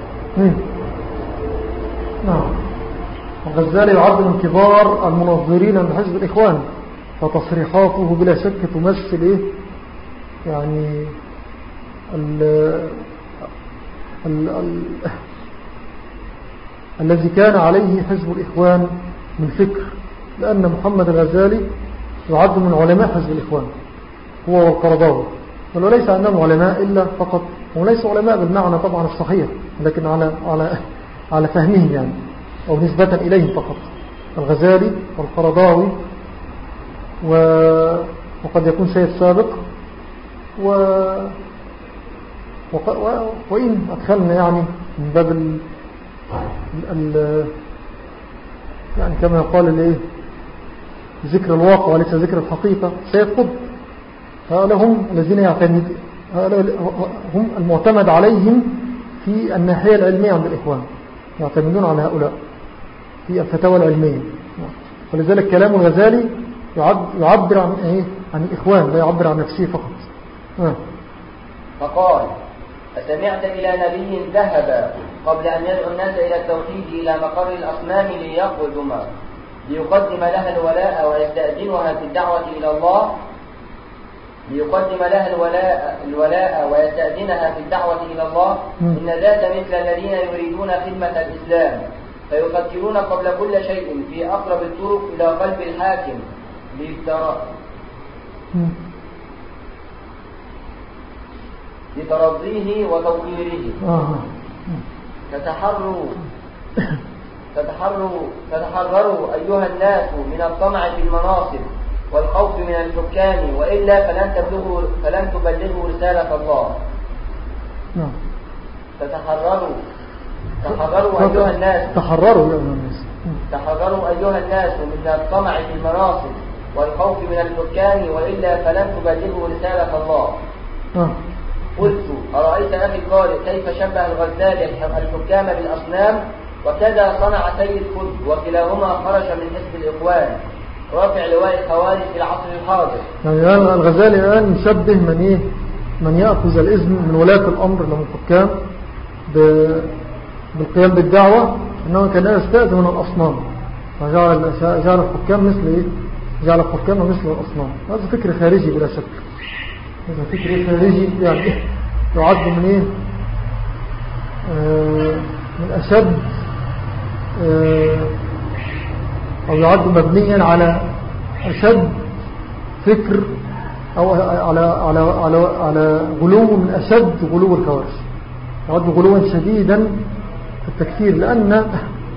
نعم. الغزالي يعد من كبار المنظرين لحزب الإخوان، فتصريحاته بلا شك تمثل إيه يعني ال ال ال الذي كان عليه حزب الإخوان من فكر، لأن محمد الغزالي يعد من علماء حزب الإخوان هو والقرضاوي، وليس عندهم علماء إلا فقط، وليس علماء بالمعنى طبعا الصحيح، لكن على على على فهمهم يعني أو نسبة إليهم فقط، الغزالي والقرضاوي وقد يكون سيد سابق و وإن أدخلنا يعني من باب ال... ال... يعني كما يقال الايه ذكر الواقع وليس ذكر الحقيقة، سيد قطب. هؤلاء هم الذين يعتمد هم المعتمد عليهم في الناحية العلمية عند الإخوان، يعتمدون على هؤلاء في الفتاوى العلمية، ولذلك كلام الغزالي يعبر عن ايه عن الإخوان لا يعبر عن نفسه فقط. آه. فقال: أسمعت إلى نبي ذهب قبل أن يدعو الناس إلى التوحيد إلى مقر الأصنام ليقدم ليقدم لها الولاء ويستأذنها في الدعوة إلى الله ليقدم لها الولاء, الولاء ويستأذنها في الدعوة إلى الله إن ذات مثل الذين يريدون خدمة الإسلام فيفكرون قبل كل شيء في أقرب الطرق إلى قلب الحاكم لترضيه وتوقيره. تتحروا تتحروا تتحرروا أيها الناس من الطمع في المناصب والخوف من الحكام، وإلا فلن تبلغوا فلن تبلغوا رسالة الله. تتحرروا تحرروا أيها الناس تحرروا أيها الناس تحرروا أيها الناس من الطمع في المناصب والخوف من الحكام، وإلا فلن تبلغوا رسالة الله. قلت: أرأيت أخي القارئ كيف شبه الغزالي الحكام بالأصنام، وكذا صنع سيد قطب، وكلاهما خرج من حزب الإخوان رافع لواء الخوارج في العصر الحاضر. يعني الغزالي الآن يشبه من إيه من يأخذ الإذن من ولاة الأمر من الحكام بالقيام بالدعوة، أنه كان يستأذن من الأصنام، فجعل جعل الحكام مثل إيه جعل الحكام مثل الأصنام. هذا فكر خارجي بلا شك، هذا فكر خارجي يعني يعد من إيه آه من أشد آه أو يعد مبنيا على أشد فكر أو على, على, على, على غلو من أشد غلو الخوارج، يعد غلوا شديدا في التكفير، لأن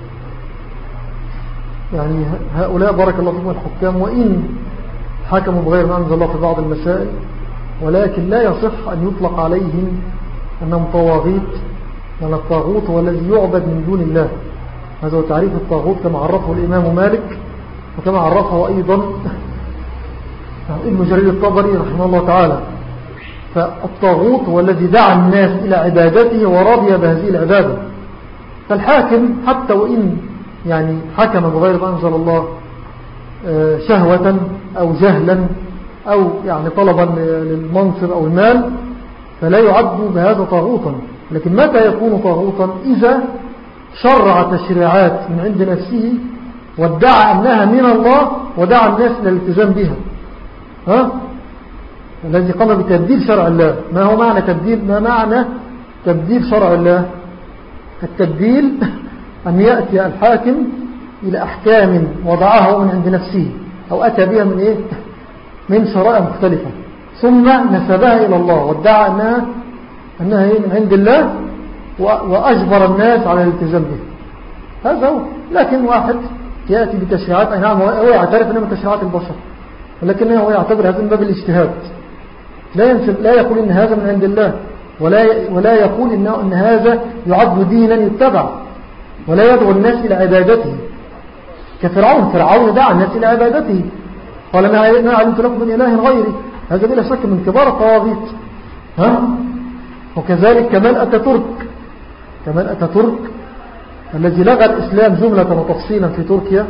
يعني هؤلاء بارك الله فيهم الحكام وإن حكموا بغير ما أنزل الله في بعض المسائل، ولكن لا يصح أن يطلق عليهم أنهم طواغيت، لأن الطاغوت هو الذي يعبد من دون الله. هذا هو تعريف الطاغوت كما عرفه الإمام مالك، وكما عرفه أيضا ابن جرير الطبري رحمه الله تعالى. فالطاغوت هو الذي دعا الناس إلى عبادته ورضي بهذه العبادة. فالحاكم حتى وإن يعني حكم بغير ما أنزل الله شهوة أو جهلا أو يعني طلبا للمنصب أو المال، فلا يعد بهذا طاغوتا. لكن متى يكون طاغوتا؟ إذا شرع تشريعات من عند نفسه وادعى أنها من الله ودعا الناس إلى الالتزام بها، ها؟ الذي قام بتبديل شرع الله. ما هو معنى تبديل؟ ما معنى تبديل شرع الله؟ التبديل أن يأتي الحاكم إلى أحكام وضعها من عند نفسه أو أتى بها من إيه؟ من شرائع مختلفة، ثم نسبها إلى الله وادعى أنها, أنها إيه؟ من عند الله، وأجبر الناس على الالتزام بها. هذا هو. لكن واحد يأتي بتشريعات، أي نعم هو يعترف أنها من تشريعات البشر، ولكنه هو يعتبر هذا من باب الاجتهاد، لا ينسب لا يقول إن هذا من عند الله، ولا ولا يقول إن إن هذا يعد دينا يتبع، ولا يدعو الناس إلى عبادته كفرعون. فرعون دعا الناس إلى عبادته، قال ما علمت لكم من إله غيري. هذا بلا شك من كبار الطواغيت. ها؟ وكذلك كمال أتاتورك، كمال أتاتورك الذي لغى الإسلام جملة وتفصيلا في تركيا،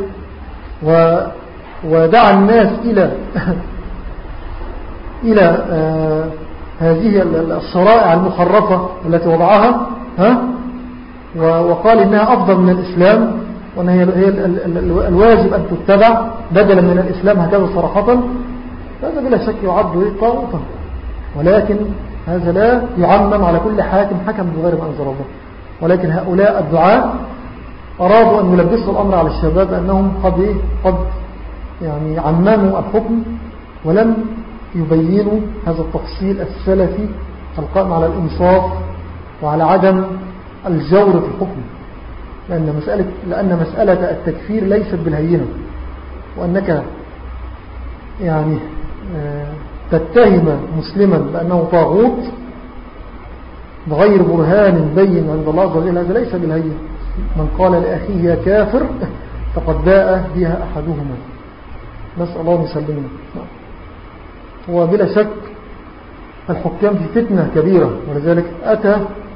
ودعا الناس إلى إلى آه هذه الشرائع المخرفة التي وضعها، ها؟ وقال إنها أفضل من الإسلام، وأن هي الواجب أن تتبع بدلا من الإسلام، هكذا صراحة. هذا بلا شك يعد طاغوتا، ولكن هذا لا يعمم على كل حاكم حكم بغير ما أنزل الله. ولكن هؤلاء الدعاة أرادوا أن يلبسوا الأمر على الشباب أنهم قد قد يعني عمموا الحكم، ولم يبينوا هذا التفصيل السلفي القائم على الإنصاف وعلى عدم الجور في الحكم. لأن مسألة, لأن مسألة التكفير ليست بالهينة، وأنك يعني تتهم مسلما بأنه طاغوت بغير برهان بين عند الله عز وجل، هذا ليس بالهينة. من قال لأخيه يا كافر فقد باء بها أحدهما. نسأل الله يسلمنا. وبلا شك الحكام في فتنة كبيرة، ولذلك أتى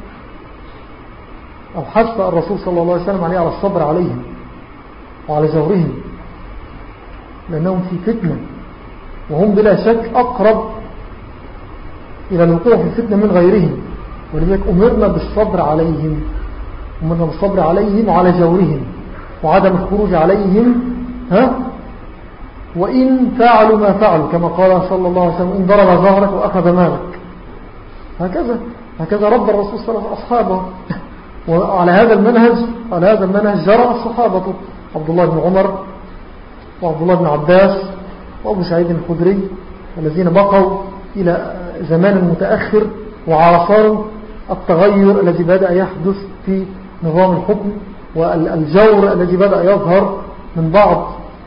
أو حث الرسول صلى الله عليه وسلم عليه على الصبر عليهم وعلى جورهم، لأنهم في فتنة، وهم بلا شك أقرب إلى الوقوع في الفتنة من غيرهم. ولذلك أمرنا بالصبر عليهم، أمرنا بالصبر عليهم وعلى جورهم وعدم الخروج عليهم، ها؟ وإن فعلوا ما فعلوا، كما قال صلى الله عليه وسلم إن ضرب ظهرك وأخذ مالك. هكذا هكذا رب الرسول صلى الله عليه وسلم أصحابه. وعلى هذا المنهج على هذا المنهج جرى الصحابة، عبد الله بن عمر وعبد الله بن عباس وأبو سعيد الخدري، الذين بقوا إلى زمان متأخر وعاصروا التغير الذي بدأ يحدث في نظام الحكم والجور الذي بدأ يظهر من بعض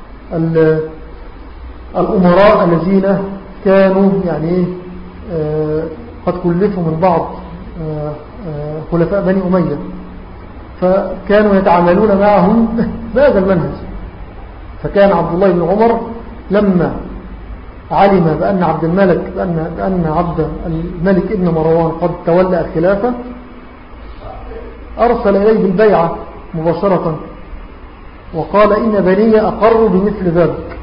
الأمراء الذين كانوا يعني قد كلفوا من بعض خلفاء بني أمية، فكانوا يتعاملون معهم بهذا المنهج. فكان عبد الله بن عمر لما علم بأن عبد الملك بأن, بأن عبد الملك ابن مروان قد تولى الخلافة، أرسل إليه بالبيعة مباشرة، وقال إن بني أقروا بمثل ذلك،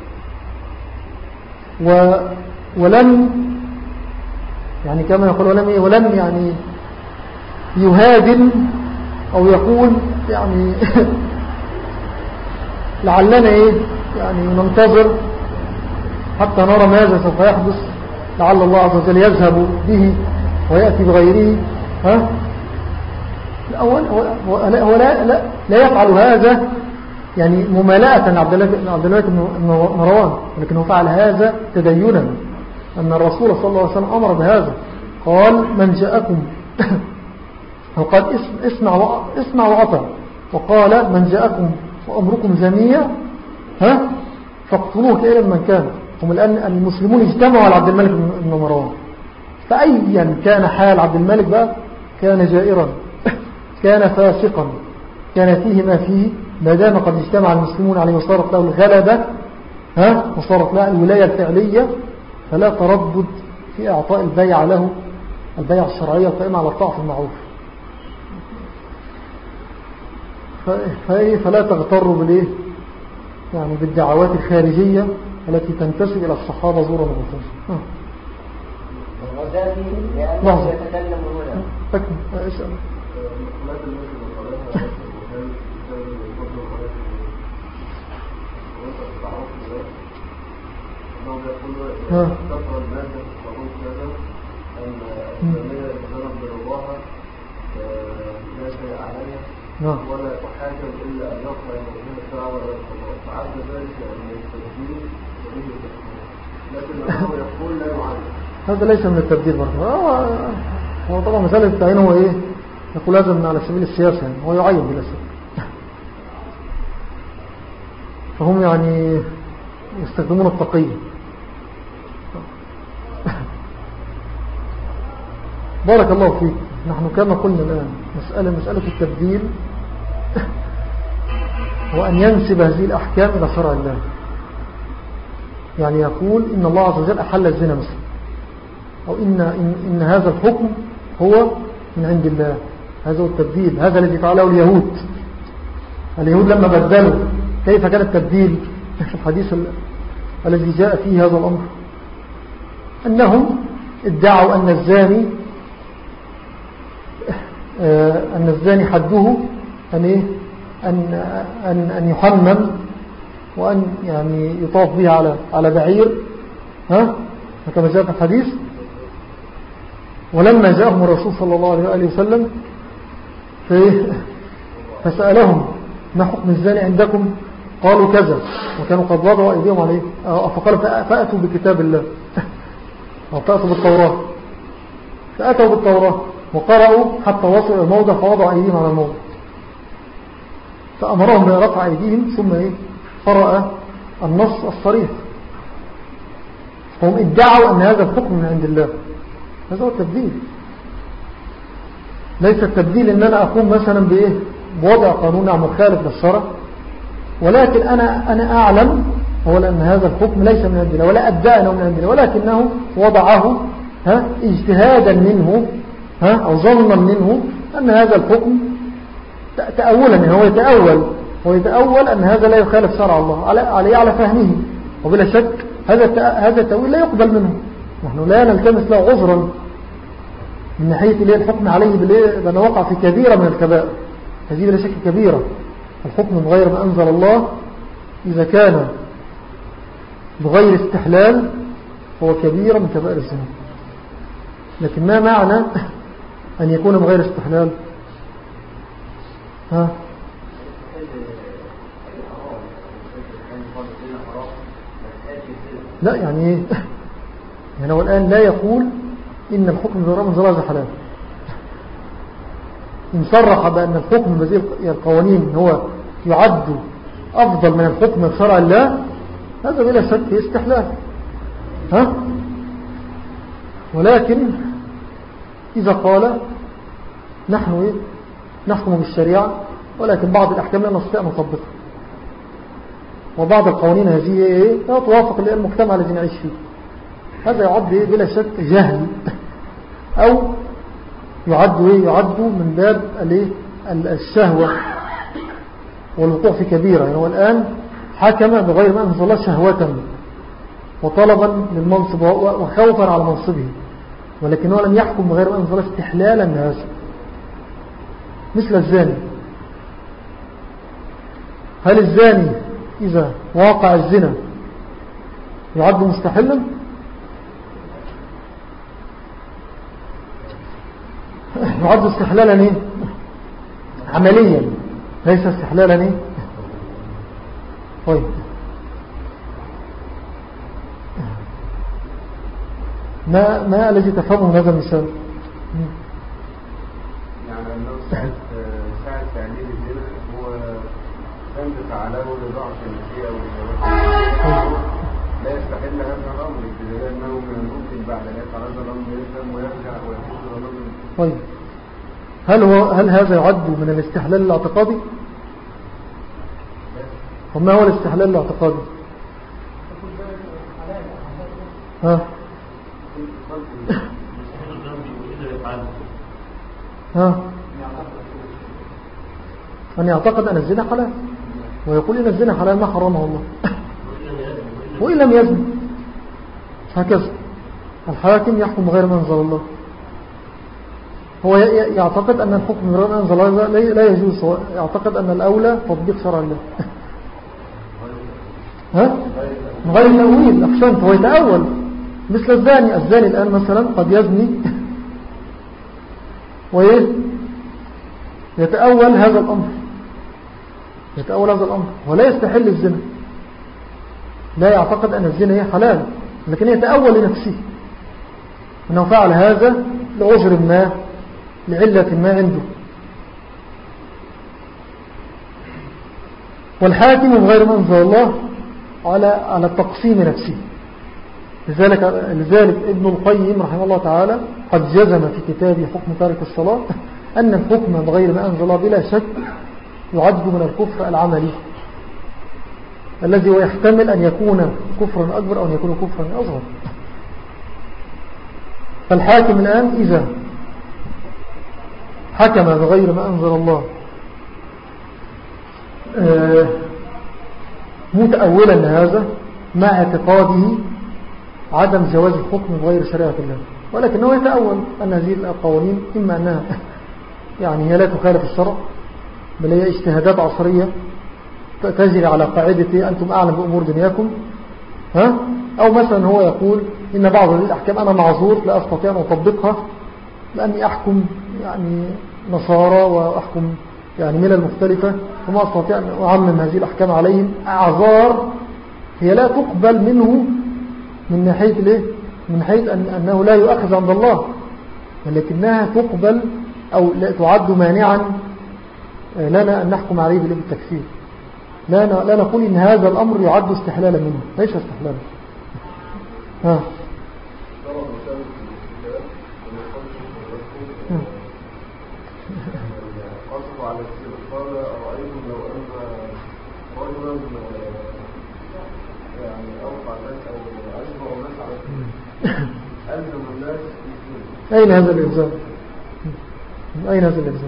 و ولم يعني كما يقول ولم, ولم يعني يهادن أو يقول يعني لعلنا إيه يعني ننتظر حتى نرى ماذا سوف يحدث، لعل الله عز وجل يذهب به ويأتي بغيره. ها؟ هو لا, لا, لا يفعل هذا يعني ممالاة عبد الملك بن مروان، ولكنه فعل هذا تدينا، أن الرسول صلى الله عليه وسلم أمر بهذا، قال من جاءكم وقال اسمع اسمع وأطع، وقال من جاءكم وأمركم جميع ها فاقتلوه كائنا من كان. هم الآن المسلمون اجتمعوا على عبد الملك بن مروان، فأيا كان حال عبد الملك بقى، كان جائرا كان فاسقا كان فيه ما فيه، ما دام قد اجتمع المسلمون عليه وصارت له الغلبة ها وصارت له الولاية الفعلية، فلا تردد في إعطاء البيع له، البيع الشرعية القائمة على الطاعة المعروف. فلا تغتروا بالايه يعني بالدعوات الخارجية التي تنتسب إلى الصحابة زورا وبطولا. الغزالي لأنه يتكلم هنا فكم اسأل ها ولا تحاكم إلا أن يقرأ من الدعوة إلى القضاء، فعد ذلك أن التبديل ومن التبديل، لكن هو يقول لا يعلم. هذا ليس من التبديل برضه. آه هو طبعا مسألة التعيين هو إيه يقول هذا من على سبيل السياسة، يعني هو يعين بلا شك. فهم يعني يستخدمون التقية. بارك الله فيك. نحن كما قلنا الآن مسألة مسألة التبديل هو أن ينسب هذه الأحكام إلى شرع الله. يعني يقول إن الله عز وجل أحل الزنا مثلا، أو إن, إن, إن هذا الحكم هو من عند الله. هذا هو التبديل، هذا الذي فعله اليهود. اليهود لما بدلوا كيف كان التبديل في الحديث الذي جاء فيه هذا الأمر؟ أنهم ادعوا أن الزاني أن الزاني حده أن, إيه؟ أن, أن, أن يحمم وأن يعني يطاف به على على بعير، ها كما جاء في الحديث. ولما جاءهم الرسول صلى الله عليه وسلم فسألهم ما حكم الزاني عندكم؟ قالوا كذا، وكانوا قد وضعوا أيديهم عليه، فقالوا فأتوا بكتاب الله أو فأتوا بالتوراة، فأتوا بالتوراة وقرأوا حتى وصلوا الموضع فوضعوا أيديهم على الموضع، فأمرهم برفع أيديهم ثم إيه قرأ النص الصريح. فهم ادعوا أن هذا الحكم من عند الله. هذا هو التبديل. ليس التبديل أن أنا أقوم مثلا بإيه بوضع قانون مخالف للشرع، ولكن أنا, أنا أعلم أولا أن هذا الحكم ليس من عند الله ولا أدعي أنه من عند الله، ولكنه وضعه ها اجتهادا منه ها أو ظنا منه أن هذا الحكم تأولا، هو يتأول هو يتأول أن هذا لا يخالف شرع الله عليه على فهمه، وبلا شك هذا هذا التأويل لا يقبل منه. نحن لا نلتمس له عذرا من ناحية اللي الحكم عليه بأنه وقع في كبيرة من الكبائر. هذه بلا شك كبيرة. الحكم من غير ما أنزل الله إذا كان بغير استحلال هو كبيرة من كبائر الذنوب. لكن ما معنى أن يكون بغير استحلال؟ ها لا يعني يعني هو الآن لا يقول إن الحكم ذرام من ذرام حلال. إن صرح بأن الحكم بهذه القوانين هو يعد أفضل من الحكم بشرع الله، هذا بلا شك استحلال. ها ولكن إذا قال نحن إيه؟ نحكم بالشريعة ولكن بعض الأحكام لا نستطيع أن نطبقها، وبعض القوانين هذه إيه؟ لا توافق المجتمع الذي نعيش فيه، هذا يعد إيه؟ بلا شك جهل، أو يعد إيه؟ يعد من باب الشهوة والوقوع في كبيرة. يعني هو الآن حكم بغير ما أنزل الله شهوة وطلبا للمنصب وخوفا على منصبه، ولكنه لم يحكم بغير ما أنزل الله استحلالا لهذا. مثل الزاني، هل الزاني إذا واقع الزنا يعد مستحلا؟ يعد استحلالا إيه؟ عمليا، ليس استحلالا إيه؟ طيب ما, ما الذي تفهمه من هذا المثال؟ يعني أنه ساعة ساعة تعليل الزنا هو بند فعله لضعف النسيئة والجواز لا يستحل هذا الأمر بدليل أنه من الممكن بعد أن يفعل هذا الأمر يفهم ويرجع ويحصل الأمر. طيب هل هو هل هذا يعد من الاستحلال الاعتقادي؟ وما هو الاستحلال الاعتقادي؟ ها ها أن يعتقد أن الزنا حلال ويقول إن الزنا حلال ما حرمه الله وإن لم يزن. هكذا الحاكم يحكم غير ما أنزل الله. هو يعتقد أن الحكم غير ما أنزل الله لا يجوز. يعتقد أن الأولى تطبيق شرع الله. ها من غير تأويل. أحسنت. هو يتأول مثل الزاني. الزاني الآن مثلا قد يزني ويتأول هذا الأمر يتأول هذا الأمر ولا يستحل الزنا. لا يعتقد أن الزنا هي حلال لكن يتأول لنفسه أنه فعل هذا لعذر ما لعلة ما عنده. والحاكم من غير ما أنزل الله على على التقسيم نفسه. لذلك, لذلك ابن القيم رحمه الله تعالى قد جزم في كتابه حكم تارك الصلاة أن الحكم بغير ما أنزل الله بلا شك يعد من الكفر العملي الذي هو يحتمل أن يكون كفرا أكبر أو أن يكون كفرا أصغر. فالحاكم الآن إذا حكم بغير ما أنزل الله متأولا لهذا مع اعتقاده عدم جواز الحكم بغير شريعة الله ولكنه يتأول أن هذه القوانين إما أنها يعني هي لا تخالف الشرع بل هي اجتهادات عصرية تجري على قاعدة أنتم أعلم بأمور دنياكم ها؟ أو مثلا هو يقول إن بعض هذه الأحكام أنا معذور لا أستطيع أن أطبقها لأني أحكم يعني نصارى وأحكم يعني ملل مختلفة وما أستطيع أن أعمم هذه الأحكام عليهم. أعذار هي لا تقبل منه من ناحية ليه؟ من ناحية أن أنه لا يؤخذ عند الله ولكنها تقبل أو لا تعد مانعا لنا أن نحكم عليه بالتكفير. لا لا نقول إن هذا الأمر يعد استحلالا منه ليس استحلالا. ها قصف على السير قال أرأيتم لو أن رجلا يعني أوقع الناس أو أجمع الناس على السير ألزم الناس بالسير. أين هذا الإلزام؟ أين هذا الإلزام؟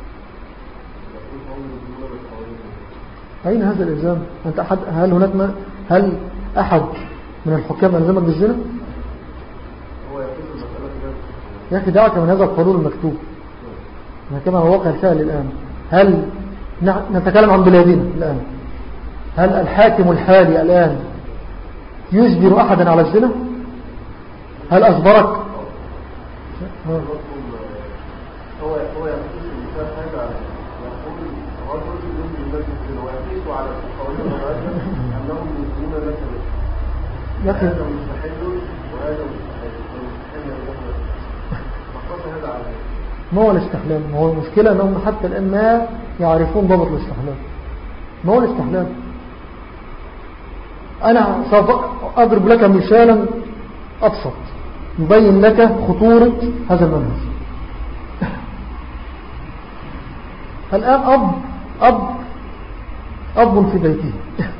أين هذا الإلزام؟ أنت أحد هل هناك ما هل أحد من الحكام ألزمك بالزنا؟ هو يقول المسألة كده يا أخي دعك من هذا القانون المكتوب كما هو واقع الفعل الآن. هل نتكلم عن بلادنا الآن هل الحاكم الحالي الآن يجبر أحدا على الزنا؟ هل أجبرك؟ هو هو يقول المثال هذا يقول الرجل يجب المسجد ويقيس على القوانين الرجل أنهم يسلمون لك هذا مستحيل وهذا مستحيل فقط هذا على ما هو الاستحلال؟ ما هو المشكلة أنهم حتى الآن ما يعرفون ضبط الاستحلال. ما هو الاستحلال؟ أنا سأضرب لك مثالا أبسط يبين لك خطورة هذا المنهج. الآن أب أب أب في بيته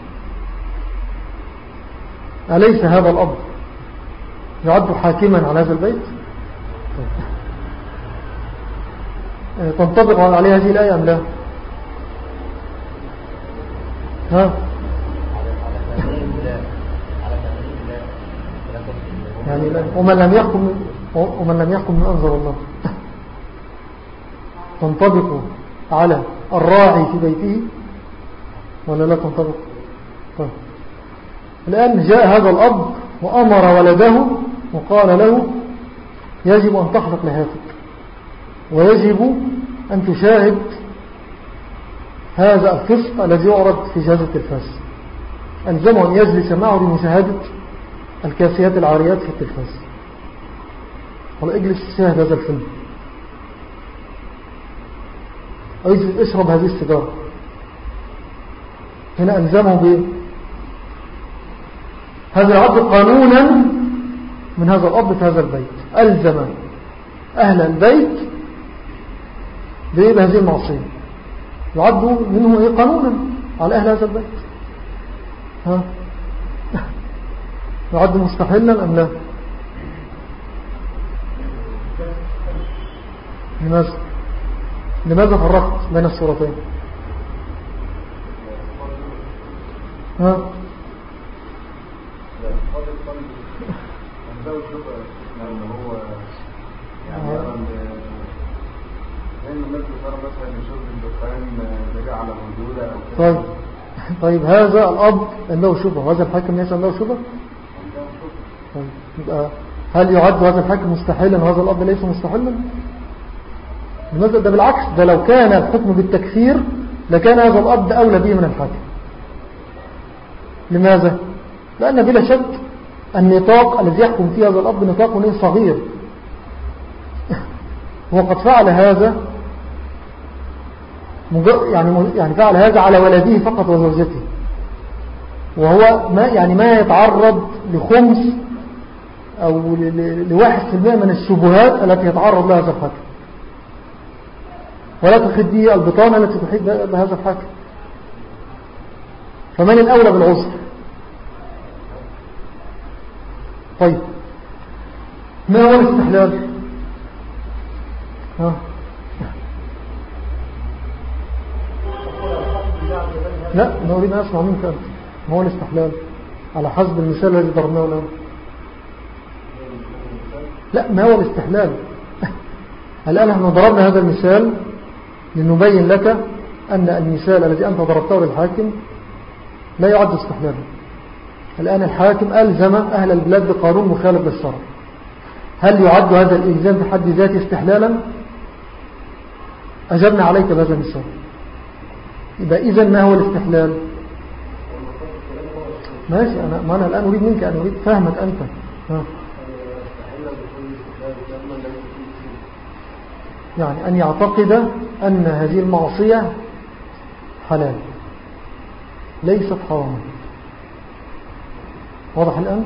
أليس هذا الأب يعد حاكما على هذا البيت؟ تنطبق عليه هذه الآية أم لا؟ ها؟ يعني لا. ومن لم يحكم ومن لم يحكم من أنزل الله تنطبق على الراعي في بيته ولا لا تنطبق؟ طيب. الآن جاء هذا الأب وأمر ولده وقال له يجب أن تحلق لحيتك ويجب أن تشاهد هذا الفسق الذي يعرض في جهاز التلفاز. ألزمه أن يجلس معه لمشاهدة الكاسيات العاريات في التلفاز. قال اجلس شاهد هذا الفيلم، أو اجلس اشرب هذه السيجارة. هنا ألزمه بإيه؟ هذا يعد قانونا من هذا الأب في هذا البيت، ألزم أهل البيت بهذه المعصية، يعد منه إيه قانونا على أهل هذا البيت. ها يعد مستحلا أم لا؟ لماذا لماذا فرقت بين الصورتين؟ ها طيب طيب هذا الأب عنده شبهة وهذا الحاكم ليس عنده شبهة. طيب هل يعد هذا الحاكم مستحيلا وهذا الأب ليس مستحيلا؟ لماذا؟ ده بالعكس، ده لو كان الحكم بالتكفير لكان هذا الأب أولى به من الحاكم. لماذا؟ لأن بلا شك النطاق الذي يحكم فيه هذا الأب نطاق صغير، وقد فعل هذا يعني يعني فعل هذا على ولده فقط وزوجته، وهو ما يعني ما يتعرض لخمس أو لواحد في المئة من الشبهات التي يتعرض لها هذا الحاكم، ولا تحيط به البطانة التي تحيط بهذا الحاكم. فمن الأولى بالعذر؟ طيب ما هو الاستحلال؟ ها لا نريد أن أسمع منك أنت، ما هو الاستحلال على حسب المثال الذي ضربناه الآن؟ لا ما هو الاستحلال؟ الآن نحن ضربنا هذا المثال لنبين لك أن المثال الذي أنت ضربته للحاكم لا يعد استحلالا. الآن الحاكم ألزم أهل البلاد بقانون مخالف للشرع، هل يعد هذا الإلزام بحد ذاته استحلالا؟ أجبنا عليك بهذا المثال. يبقى إذن ما هو الاستحلال؟ ماشي، أنا, ما أنا الآن أريد منك أن أريد فهمك أنت. ها. يعني أن يعتقد أن هذه المعصية حلال ليست حراما. واضح الآن؟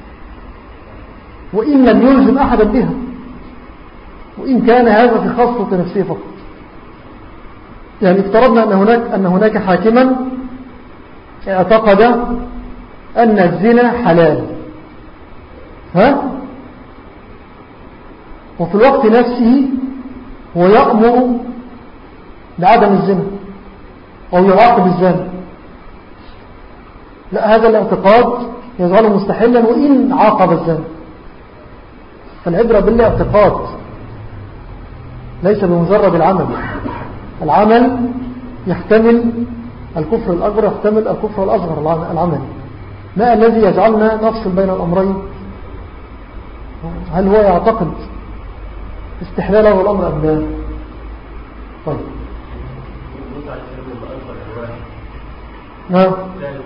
وإن لم يلزم أحدا بها، وإن كان هذا في خاصة نفسه فقط. يعني افترضنا أن هناك, أن هناك حاكما اعتقد أن الزنا حلال، ها؟ وفي الوقت نفسه هو يأمر بعدم الزنا أو يعاقب الزنا. لا، هذا الاعتقاد يجعله مستحلا وإن عاقب الزنا. فالعبرة بالاعتقاد ليس بمجرد العمل. العمل يحتمل الكفر الأكبر، يحتمل الكفر الأصغر العملي. ما الذي يجعلنا نفصل بين الأمرين؟ هل هو يعتقد استحلاله الأمر أم لا؟ طيب نعم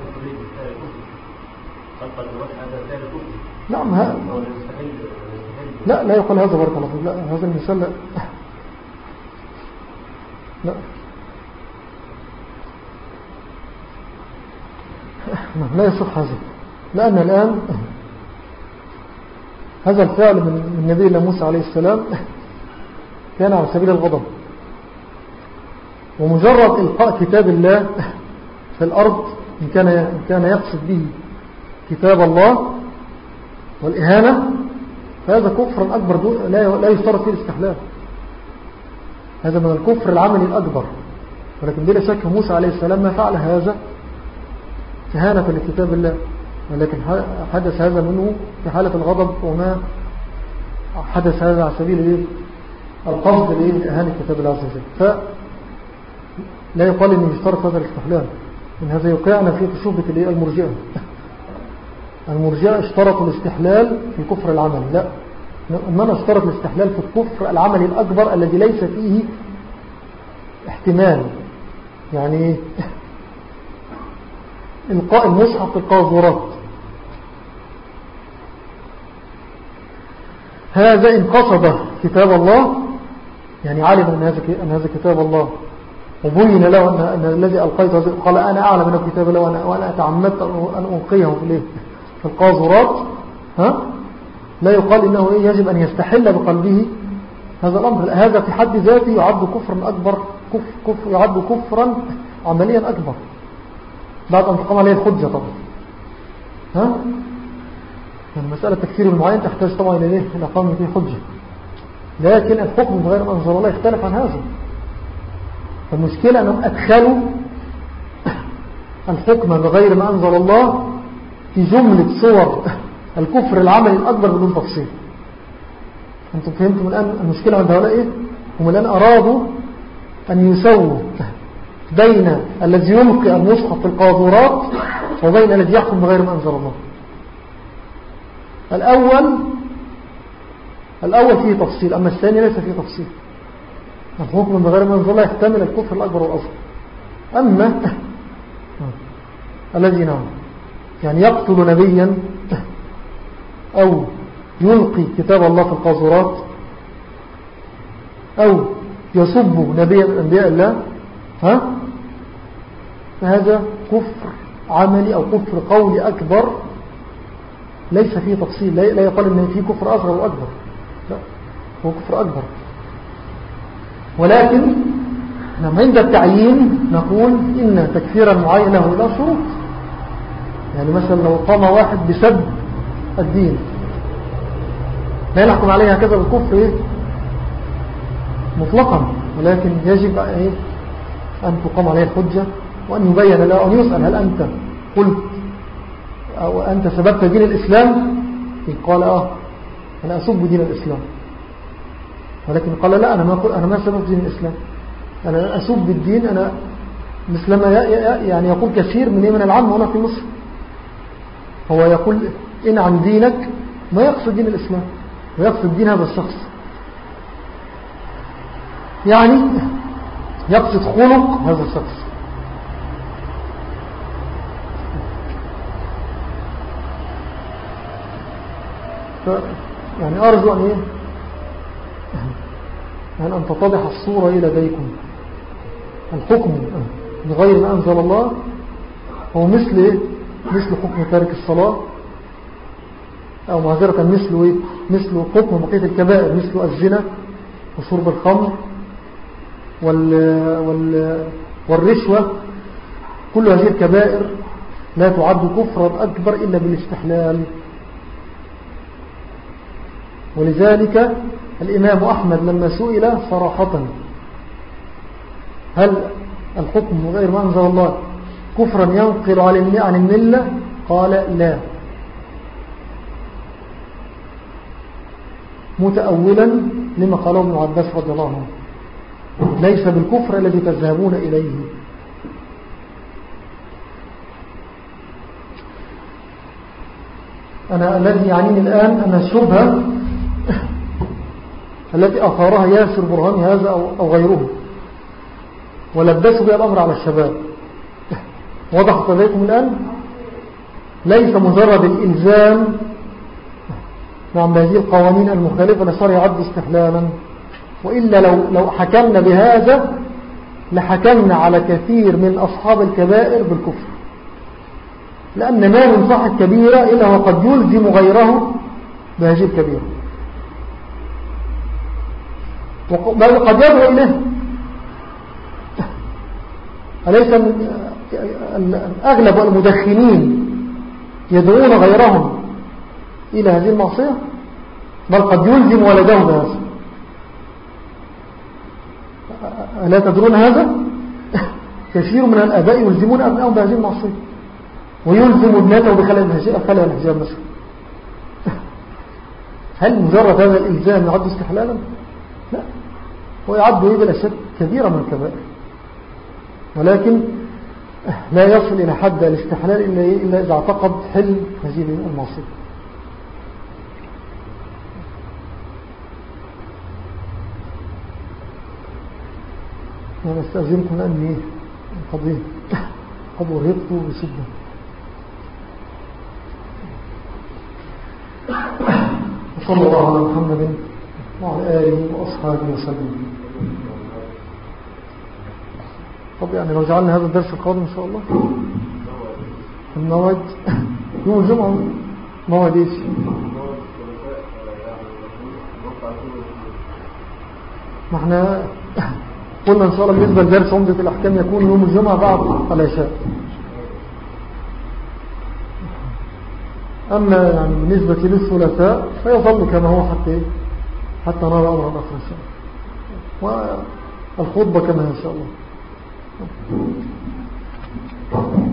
نعم ها... لا لا يقال هذا بارك الله فيك، لا هذا المثال لا لا لا يصح هذا، لأن الآن هذا الفعل من النبي الله موسى عليه السلام كان على سبيل الغضب، ومجرد إلقاء كتاب الله في الأرض إن كان, إن كان يقصد به كتاب الله والإهانة فهذا كفر أكبر لا يشترط فيه الاستحلال. هذا من الكفر العملي الأكبر، ولكن بلا شك موسى عليه السلام ما فعل هذا إهانة لكتاب الله، ولكن حدث هذا منه في حالة الغضب، وما حدث هذا على سبيل القصد لإهانة كتاب الله عز وجل. فلا يقال أنه يشترط هذا الاستحلال، من هذا يقعنا في شبهة المرجئة. المرجئة اشترطوا الاستحلال في الكفر العملي، لا، إنما اشترط الاستحلال في الكفر العملي الأكبر الذي ليس فيه احتمال، يعني إلقاء المصحف في القاذورات. هذا إن قصد كتاب الله، يعني علم أن هذا أن هذا كتاب الله وبين له أن, أن الذي ألقيته قال أنا أعلم أنه كتاب الله وأنا, وأنا أتعمدت أن ألقيه في, في القاذورات، ها لا يقال إنه إيه يجب أن يستحل بقلبه هذا الأمر. هذا في حد ذاته يعد كفرا أكبر، كفر كفر يعد كفرا عمليا أكبر بعد أن تقام عليه الحجة طبعا. ها يعني مسألة تكفير المعين تحتاج طبعا إلى إيه إلى قام فيه حجة، لكن الحكم بغير ما أنزل الله يختلف عن هذا. المشكلة أنهم أدخلوا الحكم بغير ما أنزل الله في جملة صور الكفر العملي الأكبر بدون تفصيل. أنتم فهمتم الآن المشكلة عند هؤلاء إيه؟ هم الآن أرادوا أن يسووا بين الذي يلقي المصحف في القاذورات وبين الذي يحكم بغير ما أنزل الله. الأول الأول فيه تفصيل، أما الثاني ليس فيه تفصيل. الحكم بغير ما أنزل الله يحتمل الكفر الأكبر والأصغر. أما الذي نعم يعني يقتل نبيا أو يلقي كتاب الله في القاذورات أو يسب نبيا من أنبياء الله، ها فهذا كفر عملي أو كفر قولي أكبر ليس فيه تفصيل. لا يقال أن فيه كفر أصغر وأكبر، لا هو كفر أكبر. ولكن عند التعيين نقول إن تكفيرا معين له لا شروط. يعني مثلا لو قام واحد بسب الدين لا نحكم عليه هكذا بالكفر إيه؟ مطلقا، ولكن يجب إيه؟ أن تقام عليه الحجة وأن يبين له أن يسأل هل أنت قلت أو أنت سببت دين الإسلام؟ قال آه أنا أسب دين الإسلام، ولكن قال لا أنا ما, أنا ما سبب دين الإسلام، أنا أسب الدين. أنا مثل ما يعني يقول كثير من من العام هنا في مصر، هو يقول إن عن دينك ما يقصد دين الإسلام ويقصد دين هذا الشخص، يعني يقصد خلق هذا الشخص. يعني أرجو أن إيه يعني أن تتضح الصورة إلى لديكم. الحكم بغير ما أنزل الله هو مثل إيه؟ مثل حكم تارك الصلاة، أو معذرة مثل إيه؟ مثل حكم بقية الكبائر، مثل الزنا وشرب الخمر وال وال والرشوة. كل هذه الكبائر لا تعد كفرا أكبر إلا بالاستحلال. ولذلك الإمام أحمد لما سئل صراحة هل الحكم غير ما أنزل الله كفرا ينقل عن الملة، قال لا، متأولا لما قاله ابن عباس رضي الله عنه، ليس بالكفر الذي تذهبون إليه. أنا الذي يعنيني الآن أن الشبهة التي أثارها ياسر برهاني هذا أو غيره ولبسوا بها الأمر على الشباب، وضحت لديكم الآن ليس مجرد الإلزام نعم بهذه القوانين المخالفة للشرع يعد استحلالا، وإلا لو, لو حكمنا بهذا لحكمنا على كثير من أصحاب الكبائر بالكفر، لأن ما من صاحب كبيرة إلا وقد يلزم غيره بهذه الكبيرة، بل قد يدعو إليه. أليس أغلب المدخنين يدعون غيرهم إلى هذه المعصية؟ بل قد يلزم ولده بهذا. ألا تدرون هذا؟ كثير من الآباء يلزمون أبنائهم بهذه المعصية، ويلزم ابنته بخلع الحجاب مثلا. هل مجرد هذا الإلزام يعد استحلالا؟ لا، هو يعد بلا شك كبيرة من الكبائر، ولكن لا يصل إلى حد الاستحلال إلا إذا اعتقد حل هذه المعصية. أنا أستأذنكم لأني قد قد ورهقت بسبه. صلى الله على محمد وعلى آله وأصحابه وسلم. طب يعني لو جعلنا هذا الدرس القادم إن شاء الله الموعد يوم الجمعة موعد إيش؟ ما احنا قلنا إن شاء الله بالنسبة لدرس عمدة الأحكام يكون يوم الجمعة بعد العشاء. أما يعني بالنسبة للثلاثاء فيظل كما هو حتى حتى نرى أمر آخر إن شاء الله والخطبة كما إن شاء الله.